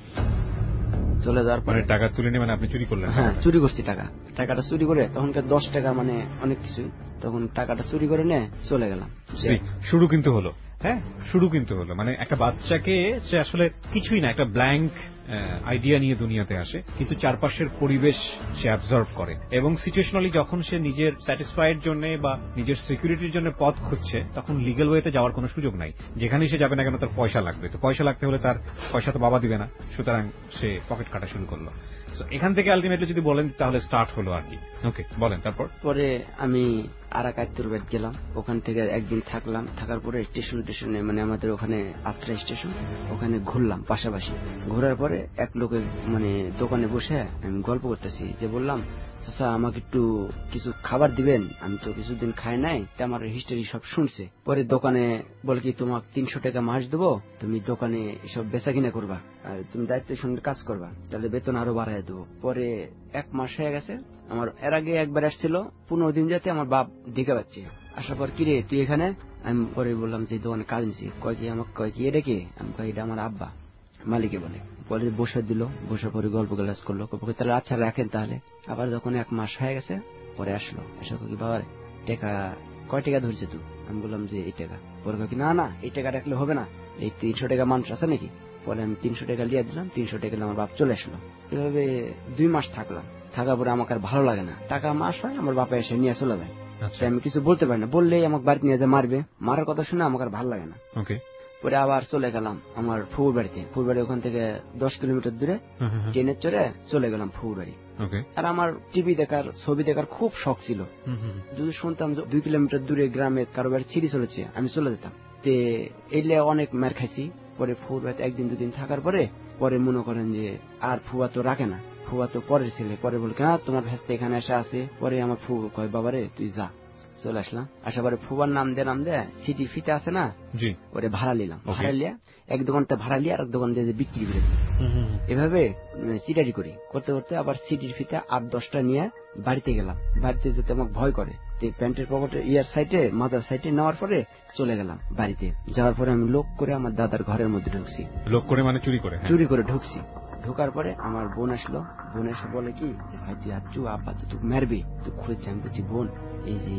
চলে যাওয়ার পরে টাকা তুলে নিয়ে মানে আপনি চুরি করলেন? হ্যাঁ, চুরি করছি টাকা। টাকাটা চুরি করে তখনকার দশ টাকা মানে অনেক কিছু, তখন টাকাটা চুরি করে নিয়ে চলে গেলাম। শুরু কিন্তু হলো, হ্যাঁ শুরু কিন্তু হলো মানে একটা বাচ্চাকে সে আসলে কিছুই না, একটা ব্ল্যাঙ্ক আইডিয়া নিয়ে দুনিয়াতে আসে, কিন্তু চারপাশের পরিবেশ সে অ্যাবজর্ভ করে এবং সিচুয়েশনালি যখন সে নিজের স্যাটিসফাইড জন্য বা নিজের সিকিউরিটির জন্য পথ খুঁজছে, তখন লিগ্যাল ওয়েতে যাওয়ার কোনো সুযোগ নাই। যেখানেই সে যাবে না কেন তার পয়সা লাগবে, তো পয়সা লাগতে হলে তার পয়সা তো বাবা দিবে না, সুতরাং সে পকেট কাটা শুরু করলো। এখান থেকে আলটিমেটলি যদি বলেন তাহলে স্টার্ট হলো আর কি। ওকে, বলেন। তারপর পরে আমি আরাকাত্তুর বেদ গেলাম, ওখান থেকে একদিন থাকলাম। থাকার পরে স্টেশন স্টেশনে মানে আমাদের ওখানে আত্রা স্টেশন, ওখানে ঘুরলাম পাশাপাশি। ঘোরার পরে এক লোকের মানে দোকানে বসে আমি গল্প করতেছি, যে বললাম চাচা আমাকে একটু কিছু খাবার দিবেন, আমি তো কিছুদিন খাই নাই, তা আমার হিস্টোরি সব শুনছে। পরে দোকানে বলে কি তোমাকে তিনশো টাকা মাস দেবো, তুমি দোকানে সব বেচা কিনা করবা আর তুমি দায়িত্বের সঙ্গে কাজ করবা, তাহলে বেতন আরো বাড়াই দেবো। পরে এক মাস হয়ে গেছে। আমার এর আগে একবার আসছিল, পনেরো দিন যাতে আমার বাপ দেখে পাচ্ছে। আসার পর কিরে তুই এখানে? আমি পরে বললাম যে দোকানে কাজ নিছি। কয় কি আমাকে কয় কি এটা কে? আমি কয় এটা আমার আব্বা, মালিকে বলে। পরে বসে দিল, বসার পরে গল্প গালাজ করলো। তাহলে আচ্ছা রাখেন তাহলে। আবার যখন এক মাস হয়ে গেছে পরে আসলো, এসে কি বাবা টাকা কয় টাকা ধরছে তুই? আমি বললাম যে এই টাকা। পরে কি না না এই টাকা রাখলে হবে না, এই তিনশো টাকা মানুষ আছে নাকি? পরে আমি তিনশো টাকা লিয়ে দিলাম, তিনশো টাকা আমার বাপ চলে আসলো। এভাবে দুই মাস থাকলাম। থাকার পরে আমাকে আর ভালো লাগে না, টাকা মাস হয় আমার বাপা এসে নিয়ে চলে যায়। আমি কিছু বলতে পারি না, বললেই আমাকে বাড়িতে নিয়ে যায় মারবে, মারার কথা শুনে আমাকে আর ভালো লাগে না। পরে আবার চলে গেলাম আমার ফুফুর বাড়িতে। ফুফুর বাড়ি ওখান থেকে দশ কিলোমিটার দূরে, ট্রেনের চড়ে চলে গেলাম ফুফুর বাড়ি। আর আমার টিভি দেখার, ছবি দেখার খুব শখ ছিল। যদি শুনতাম দুই কিলোমিটার দূরে গ্রামে কারো বাড়ি ছিঁড়ি চলেছে, আমি চলে যেতাম। তে এলে অনেক মার খাইছি। পরে ফুফুর বাড়িতে একদিন দুদিন থাকার পরে পরে মনে করেন যে আর ফুয়া তো রাখে না, ফুয়া তো পরের ছেলে। পরে বলে না তোমার ভেস্তে এখানে এসে আছে। পরে আমার ফুফু কয় বাবারে তুই যা। চলে আসলাম। আসার পরে ফুবার নাম দে নাম দে সিটি ফিতে আছে না, ওরে ভাড়া নিলাম। ভাড়া লিয়া এক দোকানটা ভাড়া লিয়া আর এক দোকান দিয়ে বিক্রি করে দিলাম। এভাবে চিটারি করি করতে করতে আবার সিটির ফিতে আট দশটা নিয়ে বাড়িতে গেলাম। বাড়িতে যেতে আমাকে ভয় করে, প্যান্টের পকেটে ইয়ার সাইডে মাথার সাইডে নেওয়ার পরে চলে গেলাম বাড়িতে। যাওয়ার পরে আমি লোক করে আমার দাদার ঘরের মধ্যে ঢুকছি। লোক করে মানে চুরি করে? চুরি করে ঢুকছি। ঢোকার পরে আমার বোন আসলো। বোন এসে বলে কি যে ভাই তুই আচ্ছু আব্বা তো তুই মারবি, তুই খুঁজছি। আমি বলছি বোন এই যে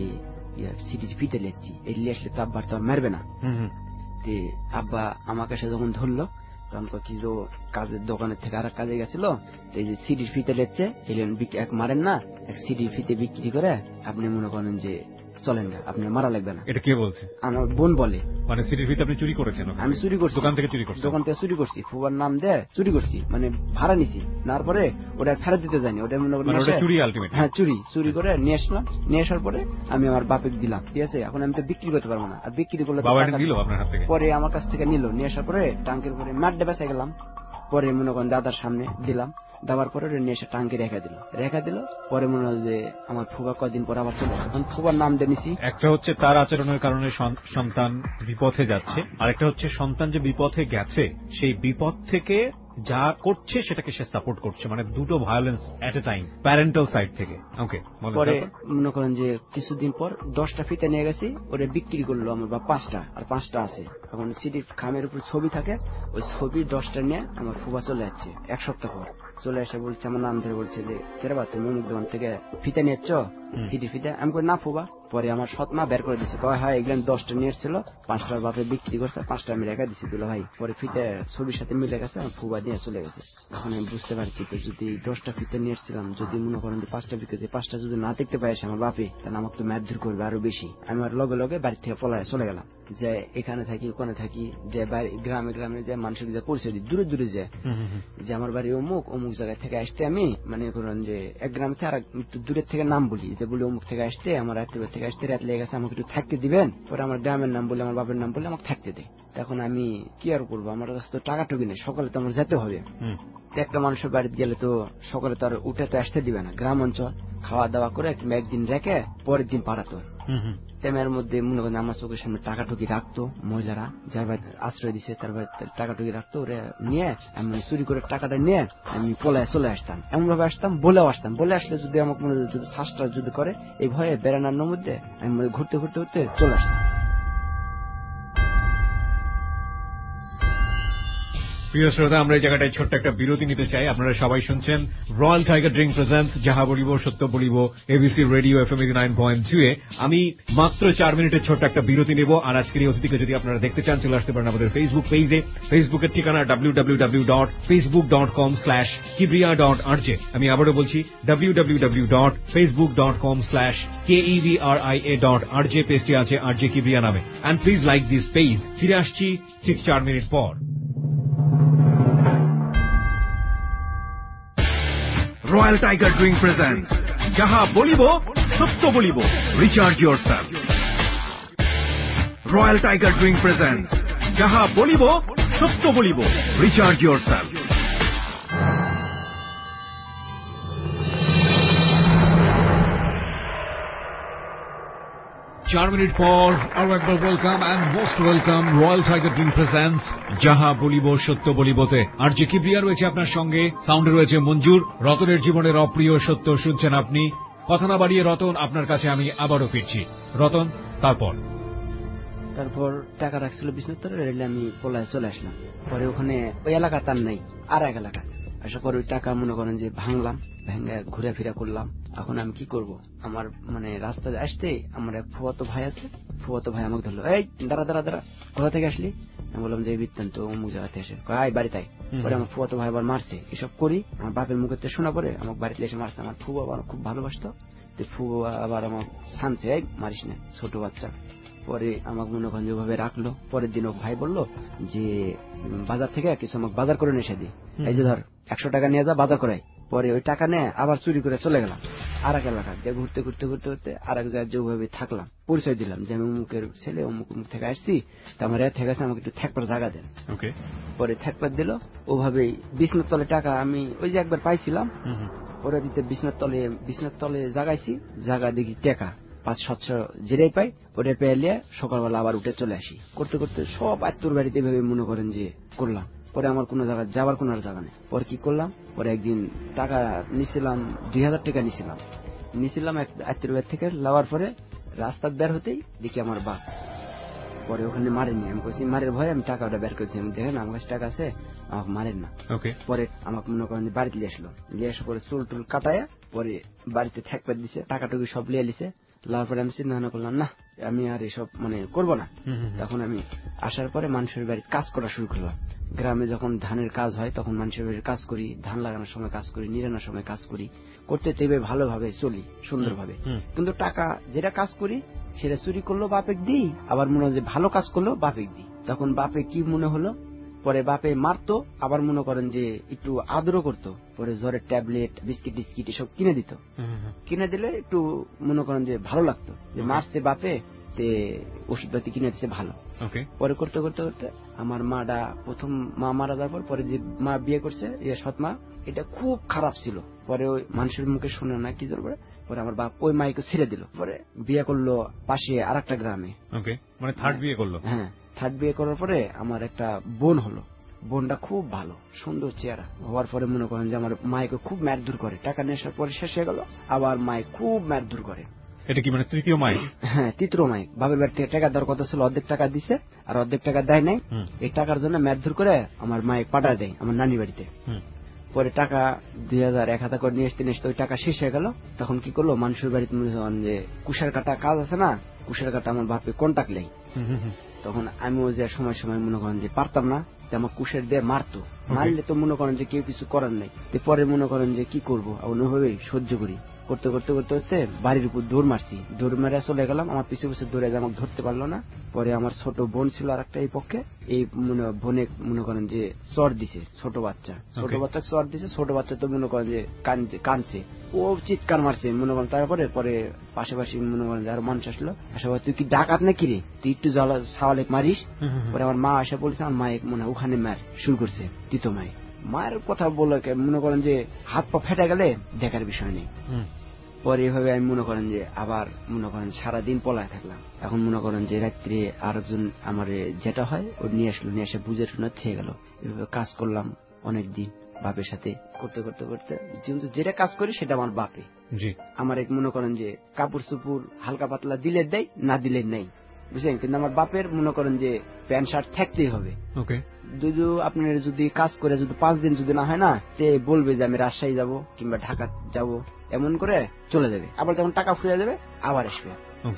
সিটির ফিতে লেচ্ছি, এই লিয়ে আসলে তো আব্বার তো আর মারবে না। আব্বা আমাকে এসে যখন ধরলো তখন কি যে কাজের দোকানের থেকে আর কাজে গেছিল, এই যে সিটির ফিতে লেচ্ছে এক মারেন না, এক সিটির ফিতে বিক্রি করে আপনি মনে করেন যে চলেন না, আপনি মারা লাগবে না। এটা কে বলছে? আমার বোন বলে। মানে সিটির ফিতে আপনি চুরি করেছেন? আমি চুরি করছি, দোকান থেকে চুরি করছি। দোকান থেকে চুরি করছি, ফুবার নাম দেয় চুরি করছি, মানে ভাড়া নিছি। নেওয়ার পরে ওটা ফেরত দিতে যায়নি, ওটা মনে করেন চুরি। আলটিমেটলি হ্যাঁ চুরি চুরি করে নিয়ে আসলাম। নিয়ে আসার পরে আমি আমার বাপের দিলাম, ঠিক আছে? এখন আমি তো বিক্রি করতে পারবো না, আর বিক্রি করলে পরে আমার কাছ থেকে নিল। নিয়ে আসার পরে টাঙ্কের পরে ম্যাটটা বেঁচে গেলাম। পরে মনে করেন দাদার সামনে দিলাম, দেওয়ার পরে নিয়ে এসে টাঙ্কি রেখা দিল রেখা দিল পরে মনে হয় যে আমার ফুবা কদিন পর আবার চলে এখন ফুবার নাম দিয়ে নিছি। একটা হচ্ছে তার আচরণের কারণে সন্তান বিপথে যাচ্ছে, আর একটা হচ্ছে সন্তান যে বিপথে গেছে সেই বিপদ থেকে যা করছে সেটাকে সে সাপোর্ট করছে, মানে দুটো violence at a time parental side থেকে। ওকে, পরে মনে করেন যে কিছুদিন পর দশটা ফিতে নিয়ে গেছি, ওটা বিক্রি করলো আমার বা পাঁচটা, আর পাঁচটা আছে। এখন সিডির খামের উপর ছবি থাকে, ওই ছবি দশটা নিয়ে আমার ফুবা চলে যাচ্ছে। এক সপ্তাহ পর চলে এসে বলছে, আমার নাম ধরে বলছে যে কেরবা তুমি অমুক দোকান থেকে ফিতে নিয়েছ সিডি ফিতে? আমি কই না ফুবা। পরে আমার সৎ মা বের করে দিচ্ছে, কয় হয় এগুলো দশটা নিয়ে এসেছিল, পাঁচটার বাপে বিক্রি করছে, পাঁচটা আমি রেখা দিচ্ছি দিল ভাই। পরে ফিতে ছবির সাথে মিলে গেছে, আমার ফুবা দিয়ে চলে গেছে। এখন আমি বুঝতে পারছি তো যদি দশটা ফিতে নিয়ে এসেছিলাম, যদি মনে করেন যে পাঁচটা বিক্রি, পাঁচটা যদি না দেখতে পাই আমার বাপে, তাহলে আমাকে তো মারধর করবে আরো বেশি। আমি আর লগে লগে বাড়ি থেকে পলায় চলে গেলাম, যে এখানে থাকি ওখানে থাকি, যে বাড়ি গ্রামে গ্রামে যে মানুষের যে পরিচয় দিই, দূরে দূরে যায় যে আমার বাড়ি অমুক অমুক জায়গায় থেকে আসতে, আমি মানে করেন যে এক গ্রাম থেকে আর দূরের থেকে নাম বলি, যে বলি অমুক থেকে আসতে আমার রাত্রিবার থেকে থেকে আসতে রাত লেগে গেছে, আমাকে একটু থাকতে দিবেন। পরে আমার গ্রামের নাম বলে, আমার বাপের নাম বলে আমাকে থাকতে দেয়। তখন আমি কি আর করবো, আমার কাছে তো টাকা টুকি নেই, সকালে তো আমার যেতে হবে। একটা মানুষের বাড়িতে গেলে তো সকালে তো আর উঠে তো আসতে দিবে না, গ্রাম অঞ্চল, খাওয়া দাওয়া করে একদিন রেখে পরের দিন পাঠাতো। তেমের মধ্যে মনে করেন আমার চোখের সামনে টাকা টুকি রাখতো মহিলারা, যার বাড়ি আশ্রয় দিছে তার বাড়ি টাকা টুকি রাখতো। ওরা নিয়ে আমি চুরি করে টাকাটা নিয়ে আমি পলায় চলে আসতাম, এমন ভাবে আসতাম, বলেও আসতাম। বলে আসলে যদি আমাকে মনে যদি শ্বাসটা যদি করে এই ভয়ে বেড়ানোর মধ্যে আমি ঘুরতে ঘুরতে ঘুরতে চলে আসতাম। প্রিয় শ্রোতা, আমরা এই জায়গাটায় ছোট্ট একটা বিরতি নিতে চাই। আপনারা সবাই শুনছেন রয়্যাল টাইগার ড্রিঙ্ক প্রেজেন্টস যাহা বলিব সত্য বলিব ABC radio FM nine point two এ। আমি মাত্র চার মিনিটের ছোট্ট একটা বিরতি নেব। আর আজকের এই অতিথিকে যদি আপনারা দেখতে চান চলে আসতে পারেন আমাদের ফেসবুক পেজে। ফেসবুকের ঠিকানা W W W dot Facebook dot com slash Kibria dot RJ. আমি আবারও বলছি W W W dot Facebook dot com slash KIBRIA dot RJ. পেজটি আছে আরজে কিবরিয়া নামে। And please like this page. ফিরে আসছি ঠিক চার মিনিট পর। রয়্যাল টাইগার ড্রিঙ্ক প্রেজেন্টস যাহা বলিব সত্য বলিব, recharge yourself. Royal Tiger drink presents যাহা বলিব সত্য বলিব, রিচার্জ ইয়োরসেলফ। চার মিনিট পর আরো একবার welcome and most welcome Royal Tiger drink presents যাহা বলিব সত্য বলিবতে। আর যে কিবরিয়া রয়েছে আপনার সঙ্গে, সাউন্ডে রয়েছে মঞ্জুর। রতনের জীবনের অপ্রিয় সত্য শুনছেন আপনি। কথা না বাড়িয়ে রতন, আপনার কাছে আমি আবারও ফিরছি। রতন, তারপর তারপর টাকা রাখছিল বিষ্ণুত্তরে, রেলে আমি পলায় চলে আসলাম। পরে ওখানে ওই এলাকা তার নেই, আর এক এলাকা আসার পর ওই টাকা মনে করেন যে ভাঙলাম, ভেঙে ঘুরে ফিরে করলাম। এখন আমি কি করব, আমার মানে রাস্তায় আসতে আমার এক ফুয়াতো ভাই আছে, ফুয়াতো ভাই আমাকে ধরলো, এই দাঁড়া দাঁড়া দাঁড়া, কোথা থেকে আসলি? আমি বললাম যে বৃত্তান্ত অমুক জায়গাতে এসে, আয় বাড়িতে আয়। পরে আমার ফুয়াতো ভাই আবার মারছে, এসব করি আমার বাপের মুখে শোনা পরে আমাকে বাড়িতে এসে মারছে। আমার ফুয়া আবার খুব ভালোবাসতো, ফুয়া আবার আমার শানছে, এই মারিস না, ছোট বাচ্চা। পরে আমাকে মনে করেন যেভাবে রাখলো। পরের দিন ও ভাই বললো যে বাজার থেকে কিছু আমাকে বাজার করে নিয়ে এসে দিই, এই যে ধর একশো টাকা নিয়ে যা বাজার করাই। পরে ওই টাকা নিয়ে আবার চুরি করে চলে গেলাম আর এক এলাকা, যে ঘুরতে ঘুরতে ঘুরতে ঘুরতে আর এক জায়গায় যেভাবে থাকলাম, পরিচয় দিলাম যে আমি অমুকের ছেলে, অমুক অমুক থেকে আসছি, তা আমার এর থেকে আছে, আমাকে একটু থাকবার জায়গা দেন। পরে থাকবার দিল। ওভাবেই বিছনার তলে টাকা আমি ওই যে একবার পাইছিলাম, ওরা দিতে বিছনার তলে বিছনার তলে জাগাইছি, জায়গা দেখি টাকা পাঁচ সাতশো যেটাই পাই ওটা পেয়ে সকালবেলা আবার উঠে চলে আসি। করতে করতে সব আত্মীয় বাড়িতে ভেবে মনে করেন যে করলাম। পরে আমার কোনো জায়গায় যাবার কোনো জায়গা নেই। পরে কি করলাম, পরে একদিন টাকা নিছিলাম, দুই হাজার টাকা নিছিলাম নিছিলাম এক আত্মীয় বাড়ি থেকে। লাওয়ার পরে রাস্তার বের হতেই দেখি আমার বাপ। পরে ওখানে মারেনি, আমি বলছি মারের ভয়ে আমি টাকাটা বের করেছি, আমি দেখেন আমার কাছে টাকা আছে, আমাকে মারেন না। পরে আমাকে মনে করেন বাড়িতে নিয়ে আসলো, নিয়ে আসে পরে চুল টুল কাটায় পরে বাড়িতে থাকবার দিছে, টাকাটুকু সব লিয়ে লিছে। লাওয়ার পরে আমি চিন্তা ভাবনা করলাম না আমি আর এসব মানে করবো না। তখন আমি আসার পরে মানুষের বাড়ির কাজ করা শুরু করলাম। গ্রামে যখন ধানের কাজ হয় তখন মানুষের বাড়ির কাজ করি, ধান লাগানোর সময় কাজ করি, নিরানোর সময় কাজ করি, করতে তেবে ভালোভাবে চলি সুন্দরভাবে। কিন্তু টাকা যেটা কাজ করি সেটা চুরি করলো বাপেক দিই, আবার মনে হয় যে ভালো কাজ করলো বাপেক দিই। তখন বাপে কি মনে হলো, পরে বাপে মারতো, আবার মনে করেন যে একটু আদরও করতো। পরে জ্বরের ট্যাবলেট, বিস্কিট টিস্কিট এসব কিনে দিত। কিনে দিলে একটু মনে করেন যে ভালো লাগতো, যে মারছে বাপে তে ওষুধ পাতি কিনে দিচ্ছে ভালো। পরে করতে করতে করতে আমার মাটা প্রথম মা মারা যাওয়ার পর পরে যে মা বিয়ে করছে সৎ মা, এটা খুব খারাপ ছিল। পরে ওই মানুষের মুখে শুনে না কি জোর, পরে আমার বাপ ওই মাইকে ছেড়ে দিল। পরে বিয়ে করলো পাশে আর একটা গ্রামে, মানে থার্ড বিয়ে করলো। হ্যাঁ, থার্ড বিয়ে করার পরে আমার একটা বোন হলো। বোনটা খুব ভালো, সুন্দর চেহারা হওয়ার পরে মনে করেন যে আমার মাইকে খুব মারধর করে। টাকা নেশার পরে শেষ হয়ে গেল, আবার মাই খুব মারধর করে। এটা কি মানে তৃতীয় মাই? হ্যাঁ, তৃতীয় মাই। বাবার বাড়ি থেকে টাকা দেওয়ার কথা ছিল, অর্ধেক টাকা দিছে আর অর্ধেক টাকা দেয় নাই। এই টাকার জন্য মারধর করে আমার মাই পাঠা দেয় আমার নানি বাড়িতে। পরে টাকা দুই হাজার এক হাজার করে নিয়ে আসতে নিয়ে ওই টাকা শেষ হয়ে গেল। তখন কি করলো, মানুষের বাড়িতে মনে করেন যে কুশার কাটা কাজ আছে না, কুশার কাটা আমার বাপে কন্টাক্ট নেই। তখন আমিও যে সময় সময় মনে করেন যে পারতাম না, আমার কুশের দিয়ে মারতো। মারলে তো মনে করেন যে কেউ কিছু করার নাই। পরে মনে করেন যে কি করবো, অন্যভাবে সহ্য করি। করতে করতে করতে করতে বাড়ির উপর দৌড় মারছি, দৌড় মারে চলে গেলাম। আমার পিছু পিছু দৌড়ে আমাকে ধরতে পারলো না। পরে আমার ছোট বোন ছিল আর একটা এই পক্ষে, এই বোনে মনে করেন যে চর দিছে, ছোট বাচ্চা ছোট বাচ্চা চর দিছে। ছোট বাচ্চা তো মনে করেন যে কানছে, ও চিৎকার মারছে মনে করেন। তারপরে পরে পাশাপাশি মনে করেন যে আরো মানুষ আসলো, আসা তুই কি ডাকাত নাকি রে, তুই একটু সাওয়ালে মারিস। পরে আমার মা আসা বলছে, আমার মায়ে মনে হয় ওখানে মার শুরু করছে, তৃত মায়ে মায়ের কথা বলে মনে করেন যে হাত পা ফেটে গেলে দেখার বিষয় নেই। পরে এভাবে আমি মনে করেন যে আবার মনে করেন সারাদিন পলায় থাকলাম। এখন মনে করেন যে রাত্রে আরেকজন আমার যেটা হয় ও নিয়ে আসলো, নিয়ে এসে বুঝে শুনে থেকে গেল। এভাবে কাজ করলাম অনেকদিন বাপের সাথে, করতে করতে করতে যেহেতু যেটা কাজ করি সেটা আমার বাপে। আমার এক মনে করেন যে কাপড় চুপুর হালকা পাতলা দিলে দেয়, না দিলে নেই, বুঝলেন। কিন্তু আমার বাপের মনে করেন যে প্যান্ট শার্ট থাকতেই হবে। যদি আপনার যদি কাজ করে যদি পাঁচ দিন যদি না হয় না, সে বলবে যে আমি রাজশাহী যাব কিংবা ঢাকা যাব, এমন করে চলে যাবে। আবার যখন টাকা ফুরিয়ে যাবে আবার আসবে।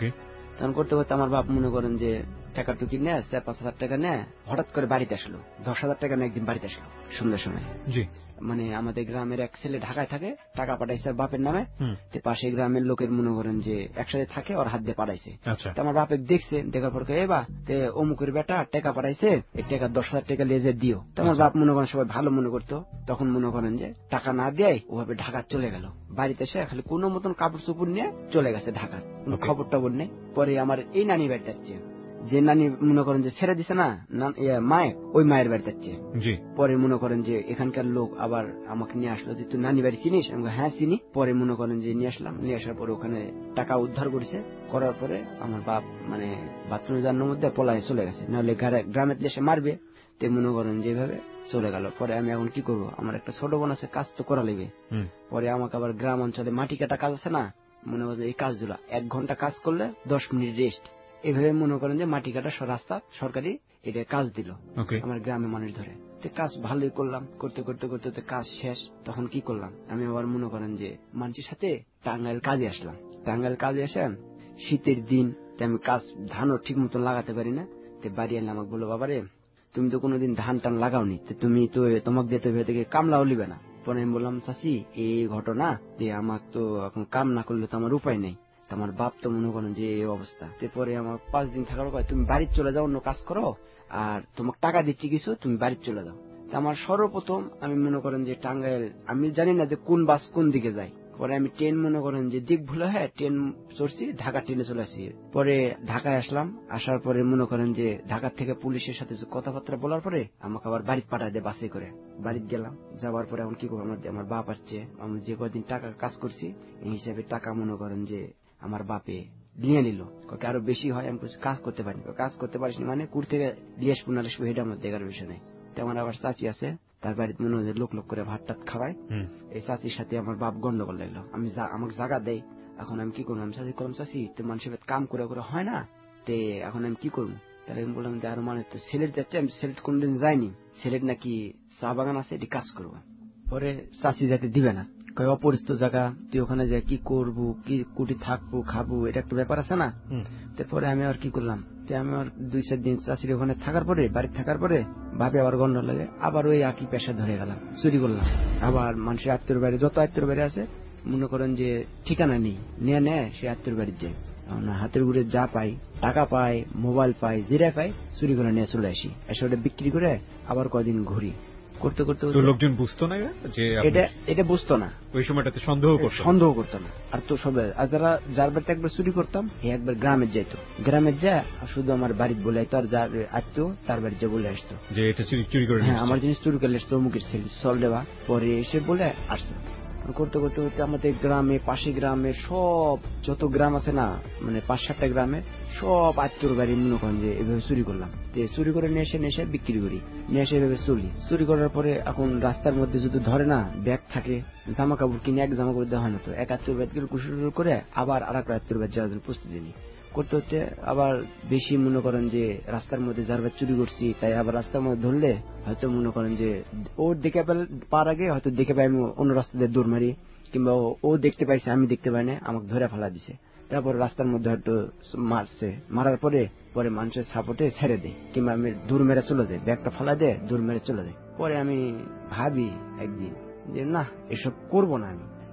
তখন করতে করতে আমার বাপ মনে করেন যে টাকা টুকি নেয়, চার পাঁচ হাজার টাকা নেয়, হঠাৎ করে বাড়িতে আসলো। দশ হাজার টাকা নিয়ে একদিন বাড়িতে আসলো সন্ধ্যার সময়। মানে আমাদের গ্রামের এক ছেলে ঢাকায় থাকে, টাকা পাঠাইছে বাপের নামে, পাশে গ্রামের লোকের মনে করেন যে একসাথে থাকে, ওর হাত দিয়ে পাঠাইছে। আমার বাপে দেখছে, দেখার পর এবা অমুকের বেটা টাকা পাঠাইছে, এই টাকা দশ হাজার টাকা লিয়ে যে দিও। আমার বাপ মনে করেন সবাই ভালো মনে করতো। তখন মনে করেন যে টাকা না দেয় ওভাবে ঢাকা চলে গেল। বাড়িতে এসে খালি কোনো মতন কাপড় চুপুর নিয়ে চলে গেছে ঢাকা, কোন খবর টবর নেই। পরে আমার এই নানি বাড়িতে আসছে, যে নানি মনে করেন যে ছেড়ে দিছে না মায়ে, ওই মায়ের বাড়িতে যাচ্ছে। পরে মনে করেন যে এখানকার লোক আবার আমাকে নিয়ে আসলো যে তুই নানি বাড়ি চিনিস? আমি হ্যাঁ চিনি। পরে মনে করেন যে নিয়ে আসলাম, নিয়ে আসার পরে ওখানে টাকা উদ্ধার করেছে। করার পরে আমার বাপ মানে বাথরুমে জানার মধ্যে পলায় চলে গেছে, নাহলে গ্রামে এসে মারবে। তে মনে করেন যেভাবে চলে গেল। পরে আমি এখন কি করবো, আমার একটা ছোট বোন আছে, কাজ তো করা লাগবে। পরে আমাকে আবার গ্রাম অঞ্চলে মাটি কাটা কাজ আছে না, মনে করেন এই কাজগুলা এক ঘন্টা কাজ করলে দশ মিনিট রেস্ট, এভাবে মনে করেন যে মাটি কাটা রাস্তা সরকারি এটা কাজ দিল আমার গ্রামের মানুষ ধরে। কাজ ভালোই করলাম, করতে করতে করতে কাজ শেষ। তখন কি করলাম, আমি আবার মনে করেন যে মানুষের সাথে টাঙ্গাইল কাজে আসলাম। টাঙ্গাইল কাজে আসে শীতের দিন, আমি কাজ ধানও ঠিক মতো লাগাতে পারি না। বাড়ি এলে আমাকে বললো, বাবারে তুমি তো কোনোদিন ধান টান লাগাওনি, তুমি তো তোমাকে দিয়ে তো থেকে কামলাও লিবে না। পরে আমি বললাম, চাচি এই ঘটনা যে আমার তো এখন কাম না করলে তো আমার উপায় নেই, আমার বাপ তো মনে করেন যে এই অবস্থা। তারপরে আমার পাঁচ দিন থাকার পর তুমি বাড়িতে চলে যাও, অন্য কাজ করো, আর তোমাকে টাকা দিচ্ছি কিছু, তুমি বাড়িতে চলে যাও। আমার সর্বপ্রথম আমি মনে করেন যে টাঙ্গাইল, আমি জানি না যে কোন বাস কোন দিকে যায়। পরে আমি ট্রেন মনে করেন যে দিক ভুলে হ্যাঁ ট্রেন চড়ছি, ঢাকা ট্রেনে চলে আসছি। পরে ঢাকায় আসলাম, আসার পরে মনে করেন যে ঢাকার থেকে পুলিশের সাথে কথাবার্তা বলার পরে আমাকে আবার বাড়িতে পাঠায় দেয়, বাসে করে বাড়িতে গেলাম। যাওয়ার পরে এখন কি করবো, আমার বাপ আসছে, আমি যে কদিন টাকা কাজ করছি এই হিসাবে টাকা মনে করেন যে আমার বাপে নিয়ে নিল। আরো বেশি হয়, আমি কাজ করতে পারিনি। কাজ করতে পারিস মানে কুর থেকে দিয়ে আসবো না আসবো, এটা আমার দেখার বিষয় নেই। তেমন আবার চাচি আছে, তার বাড়িতে মনে হয় লোক লোক করে ভাত টাত খাওয়ায়। এই চাচির সাথে আমার বাপ গন্ডগোল লাগলো, আমি আমাকে জায়গা দেয়। এখন আমি কি করবো, আমি চাচি করলাম, চাচি তো মানুষের কাম করে করে হয় না, তে এখন আমি কি করবো? তাহলে আমি বললাম যে আরো মানুষ তো সিলেট যাচ্ছে, আমি সিলেট কোনদিন যাইনি, সিলেট নাকি চা বাগান আছে, এটি কাজ করবো। পরে চাচি যাতে দিবে না, অপরিচিত জায়গা, তুই ওখানে যাই কি করবো, কি কুটি থাকবো খাবো, এটা একটা ব্যাপার আছে না। তারপরে আমি আর কি করলাম, আমি আর দুই চার দিন চাষির ওখানে থাকার পরে, বাড়িতে থাকার পরে ভাবে আবার গন্ড লাগে, আবার ওই একই পেশা ধরে গেলাম, চুরি করলাম। আবার মানুষের আত্মীয় বাড়ি, যত আত্মীয় বাড়ি আছে মনে করেন যে ঠিকানা নেই, নিয়ে নেয় সে আত্মীয় বাড়ির যায়। হাতের ঘুরে যা পাই, টাকা পাই, মোবাইল পাই, জিরা পাই, চুরি করে নিয়ে চলে আসি, এসে ওটা বিক্রি করে আবার কদিন ঘুরি। করতে করতে লোকজন বুঝতো না যে এটা এটা বুঝতো না, ওই সময়টাতে সন্দেহ করতো সন্দেহ করতো না। আর তো সবাই আর যারা যার বাড়িতে একবার চুরি করতাম, এই একবার গ্রামের যাইতো, গ্রামের যা শুধু আমার বাড়িতে বলে আইতো, আর যার আইতো তার বাড়িতে যা বলে আসতো যে এটা চুরি করে, হ্যাঁ আমার জিনিস চুরি করে আসতো, অমুকের ছেলে চল দেওয়া। পরে এসে বলে আসতো। করতে করতে করতে আমাদের গ্রামে, পাশে গ্রামে সব যত গ্রাম আছে না, মানে পাঁচ সাতটা গ্রামে সব আত্মীয় বাড়ি মনে করেন যে এভাবে চুরি করলাম। যে চুরি করে নিয়ে এসে নিয়ে এসে বিক্রি করি, নিয়ে এসে এভাবে চলি। চুরি করার পরে এখন রাস্তার মধ্যে যদি ধরে না, ব্যাগ থাকে, জামা কাপড় কিনে এক জামা করে দেওয়া হয় না, তো এক আত্মীয় বাড়ি কুশুর করে আবার আর এক আত্মীয় বাড়ি যাওয়ার জন্য প্রস্তুতি নিই। করতে হচ্ছে আবার বেশি মনে করেন যে রাস্তার মধ্যে যার বাড়ি চুরি করছি, তাই আবার রাস্তার মধ্যে ধরলে হয়তো মনে করেন যে ওর দেখে পার আগে হয়তো দেখে পাই আমি অন্য রাস্তা দিয়ে দৌড় মারি, কিংবা ও দেখতে পাইছে আমি দেখতে পাই না, আমাকে ধরে ফেলা দিছে। তারপর রাস্তার মধ্যে হয়তো মারছে, মারার পরে পরে মানুষের সাপোর্টে ছেড়ে দেয়, কিংবা আমি দূর মেরে চলে যাই, ব্যাগটা ফেলা দেয়, দূর মেরে চলে যাই। পরে আমি ভাবি একদিন যে না এসব করবো না আমি,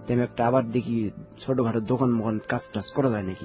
আমি একটা আবার দেখি ছোটখাটো দোকান মোকান কাজ টাজ করা যায় নাকি।